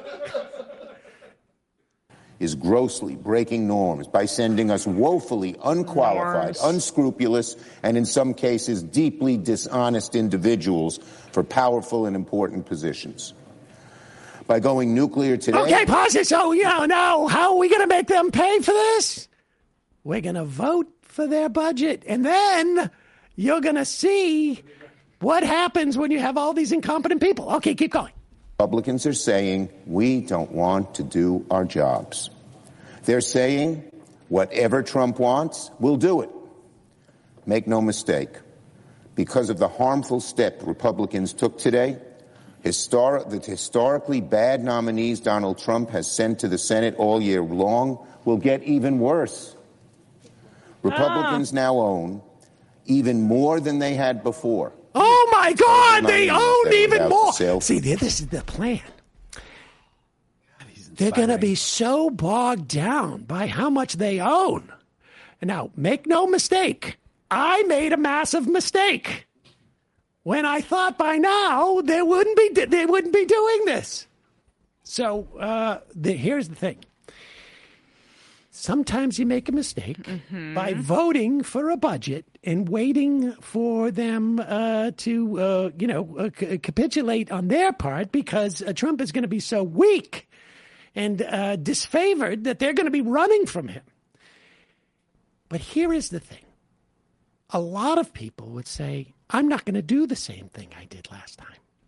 Is grossly breaking norms by sending us woefully unqualified, Norms. unscrupulous, and in some cases deeply dishonest individuals for powerful and important positions. By going nuclear today... Okay, pause it. So, you know, now, how are we going to make them pay for this? We're going to vote for their budget, and then you're going to see what happens when you have all these incompetent people. Okay, keep going. Republicans are saying we don't want to do our jobs. They're saying whatever Trump wants, we'll do it. Make no mistake, because of the harmful step Republicans took today, histor- the historically bad nominees Donald Trump has sent to the Senate all year long will get even worse. Republicans now own even more than they had before. Oh, my God, they Money own that even without more. sale- See, this is the plan. They're going to be so bogged down by how much they own. And now, make no mistake, I made a massive mistake when I thought by now they wouldn't be they wouldn't be doing this. So uh, the, here's the thing. Sometimes you make a mistake Mm-hmm. by voting for a budget and waiting for them uh, to, uh, you know, uh, c- capitulate on their part because uh, Trump is going to be so weak and uh, disfavored that they're going to be running from him. But here is the thing. A lot of people would say, I'm not going to do the same thing I did last time.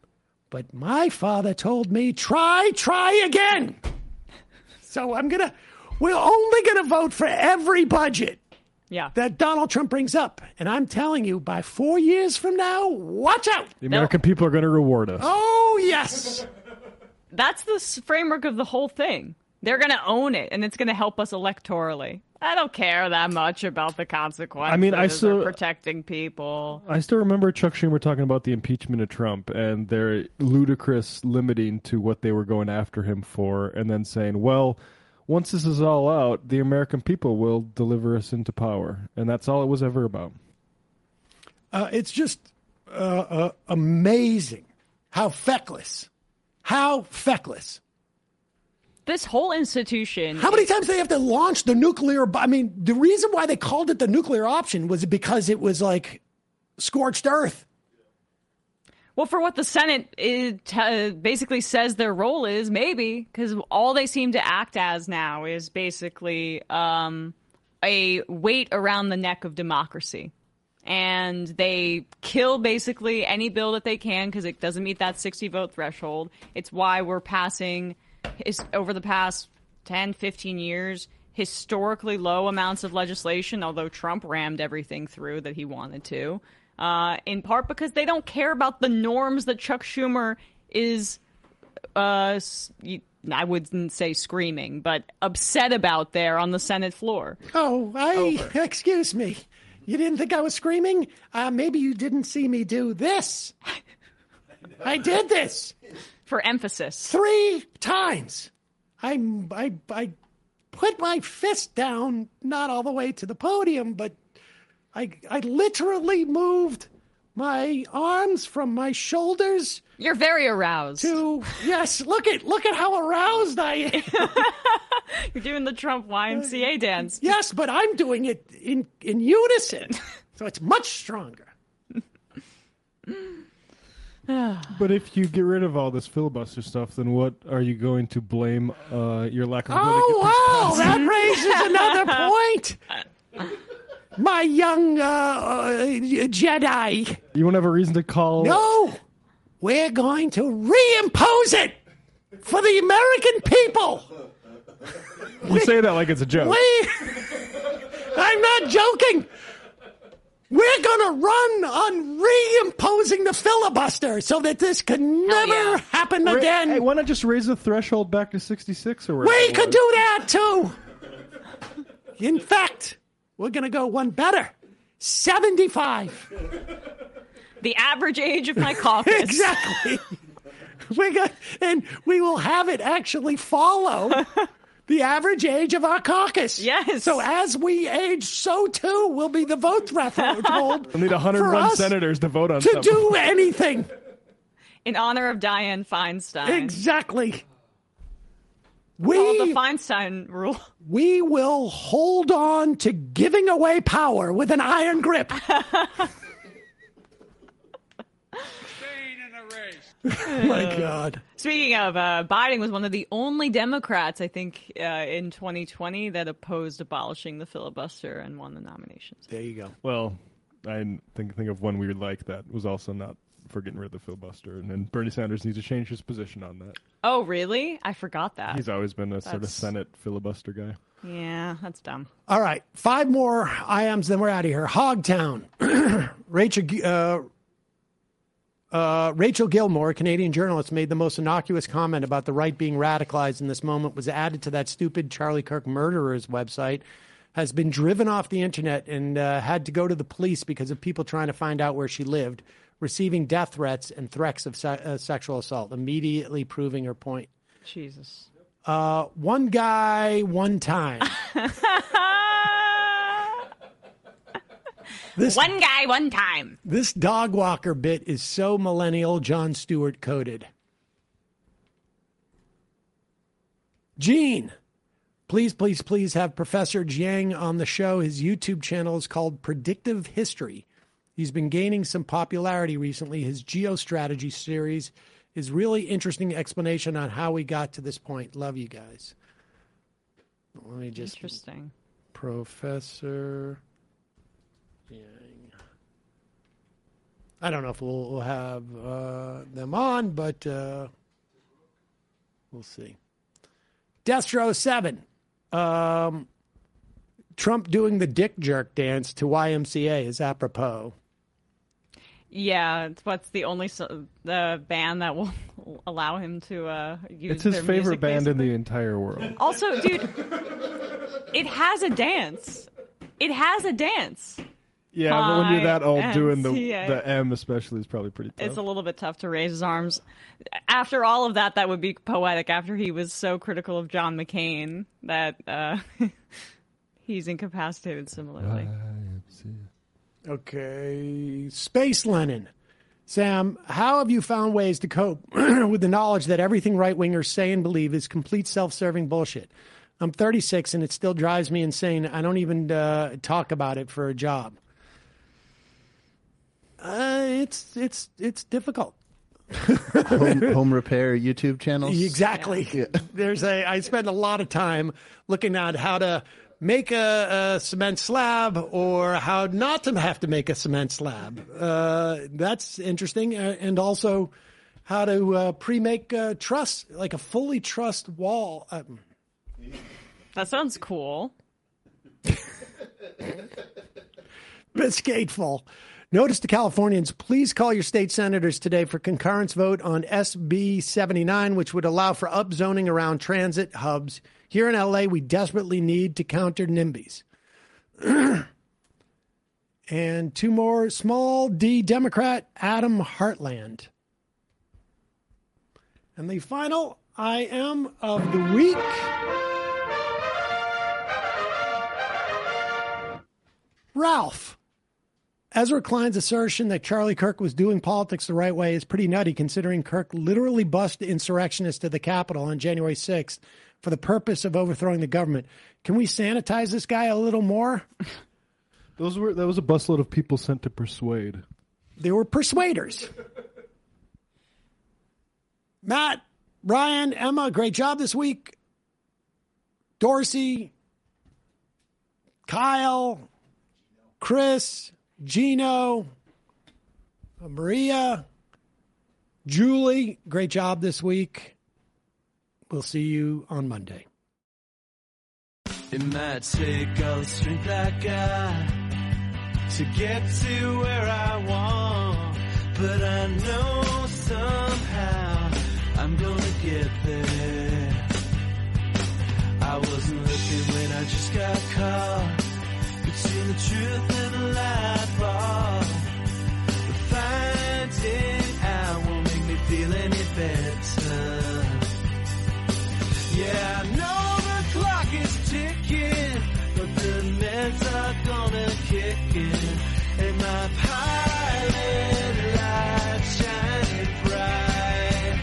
But my father told me, try, try again. So I'm going to, we're only going to vote for every budget Yeah. that Donald Trump brings up. And I'm telling you, by four years from now, watch out. The American people are going to reward us. Oh, yes. That's the s- framework of the whole thing. They're going to own it, and it's going to help us electorally. I don't care that much about the consequences I mean, I of still- protecting people. I still remember Chuck Schumer talking about the impeachment of Trump and their ludicrous limiting to what they were going after him for, and then saying, well, once this is all out, the American people will deliver us into power. And that's all it was ever about. Uh, it's just uh, uh, amazing how feckless, how feckless. This whole institution. How many times they have to launch the nuclear? bo- I mean, the reason why they called it the nuclear option was because it was like scorched earth. Well, for what the Senate is, t- basically says their role is, maybe, because all they seem to act as now is basically um, a weight around the neck of democracy. And they kill basically any bill that they can because it doesn't meet that sixty vote threshold. It's why we're passing, is over the past ten, fifteen years, historically low amounts of legislation, although Trump rammed everything through that he wanted to. Uh, in part because they don't care about the norms that Chuck Schumer is, uh, s- you- I wouldn't say screaming, but upset about there on the Senate floor. Oh, I excuse me. You didn't think I was screaming? Uh, maybe you didn't see me do this. I did this For emphasis. three times. I, I, I put my fist down, not all the way to the podium, but I, I literally moved my arms from my shoulders You're very aroused. to, yes, look at, look at how aroused I am. You're doing the Trump Y M C A dance. Yes, but I'm doing it in, in unison, so it's much stronger. But if you get rid of all this filibuster stuff, then what are you going to blame uh, your lack of ability Oh, to get wow, that raises another point. My young uh, uh, Jedi. You won't have a reason to call. No, we're going to reimpose it for the American people. You say that like it's a joke. We, I'm not joking. We're going to run on reimposing the filibuster so that this can never yeah. happen Ra- again. Hey, why not just raise the threshold back to sixty-six or whatever? We it could was? do that too. In fact, we're going to go one better. seventy-five. The average age of my caucus. Exactly. We got, and we will have it actually follow the average age of our caucus. Yes. So as we age, so too will be the vote threshold We'll need one hundred for one us senators to vote on to something. do anything. In honor of Dianne Feinstein. Exactly. Called the We, Feinstein rule. we will hold on to giving away power with an iron grip. Oh my God. Speaking of, uh, Biden was one of the only Democrats, I think, uh, in twenty twenty that opposed abolishing the filibuster and won the nominations. There you go. Well, I think think of one we would like that was also not for getting rid of the filibuster, and then Bernie Sanders needs to change his position on that. Oh, really? I forgot that. He's always been a sort of That's- Senate filibuster guy. Yeah, that's dumb. All right, five more I Ms, then we're out of here. Hogtown. Rachel, uh, uh, Rachel Gilmore, a Canadian journalist, made the most innocuous comment about the right being radicalized in this moment, was added to that stupid Charlie Kirk murderer's website, has been driven off the internet and uh, had to go to the police because of people trying to find out where she lived, receiving death threats and threats of se- uh, sexual assault, immediately proving her point. Jesus. Uh, one guy, one time. This, One guy, one time. this dog walker bit is so millennial Jon Stewart coded. Gene, please, please, please have Professor Jiang on the show. His YouTube channel is called Predictive History. He's been gaining some popularity recently. His geostrategy series is really interesting explanation on how we got to this point. Love you guys. Let me just Interesting. Professor Yang. I don't know if we'll, we'll have uh, them on, but uh, we'll see. Destro seven. Um, Trump doing the dick jerk dance to Y M C A is apropos. Yeah, it's what's the only so, the band that will allow him to uh, use. It's his their favorite music, band basically. in the entire world. Also, dude, it has a dance. It has a dance. Yeah, but when you're that old, doing the Y M C A. the M especially is probably pretty tough. It's a little bit tough to raise his arms. After all of that, that would be poetic. After he was so critical of John McCain that uh, he's incapacitated similarly. Okay. Space Lenin. Sam, how have you found ways to cope with the knowledge that everything right-wingers say and believe is complete self-serving bullshit? I'm thirty-six and it still drives me insane. I don't even uh, talk about it for a job. Uh, it's it's it's difficult. home, home repair YouTube channels. Exactly. Yeah. There's a. I spend a lot of time looking at how to make a, a cement slab or how not to have to make a cement slab. Uh, that's interesting, uh, and also how to uh, pre-make a truss, like a fully trussed wall. Uh, That sounds cool. Biscateful. Notice to Californians, please call your state senators today for concurrence vote on S B seventy-nine, which would allow for upzoning around transit hubs. Here in L A, we desperately need to counter NIMBYs. And two more. Small D Democrat, Adam Heartland. And the final I am of the week. Ralph. Ezra Klein's assertion that Charlie Kirk was doing politics the right way is pretty nutty, considering Kirk literally busted insurrectionists to the Capitol on January sixth for the purpose of overthrowing the government. Can we sanitize this guy a little more? Those were that was a busload of people sent to persuade. They were persuaders. Matt, Ryan, Emma, great job this week. Dorsey, Kyle, Chris, Gino, Maria, Julie, great job this week. We'll see you on Monday. It might take all the strength I got to get to where I want, but I know somehow I'm gonna get there. I wasn't looking when I just got caught between the truth and the lie bar. But finding out won't make me feel any better. Yeah, I know the clock is ticking, but the meds are gonna kick in, and my pilot light shining bright.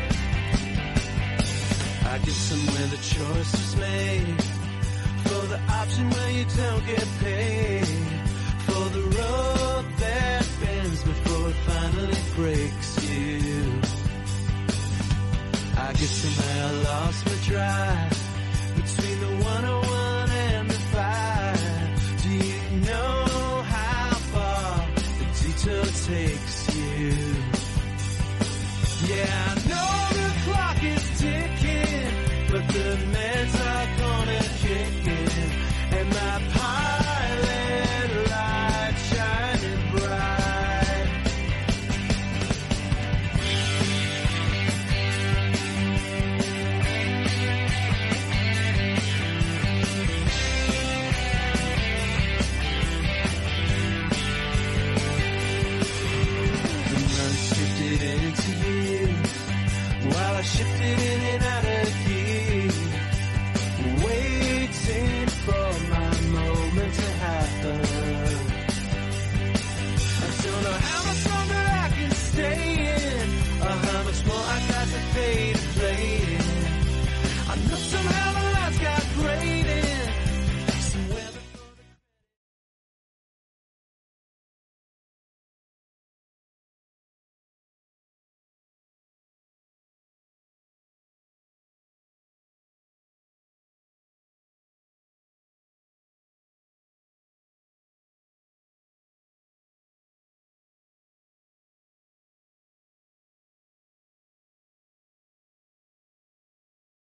I guess somewhere the choice was made for the option where you don't get paid, for the road that bends before it finally breaks you. I guess somehow I lost my drive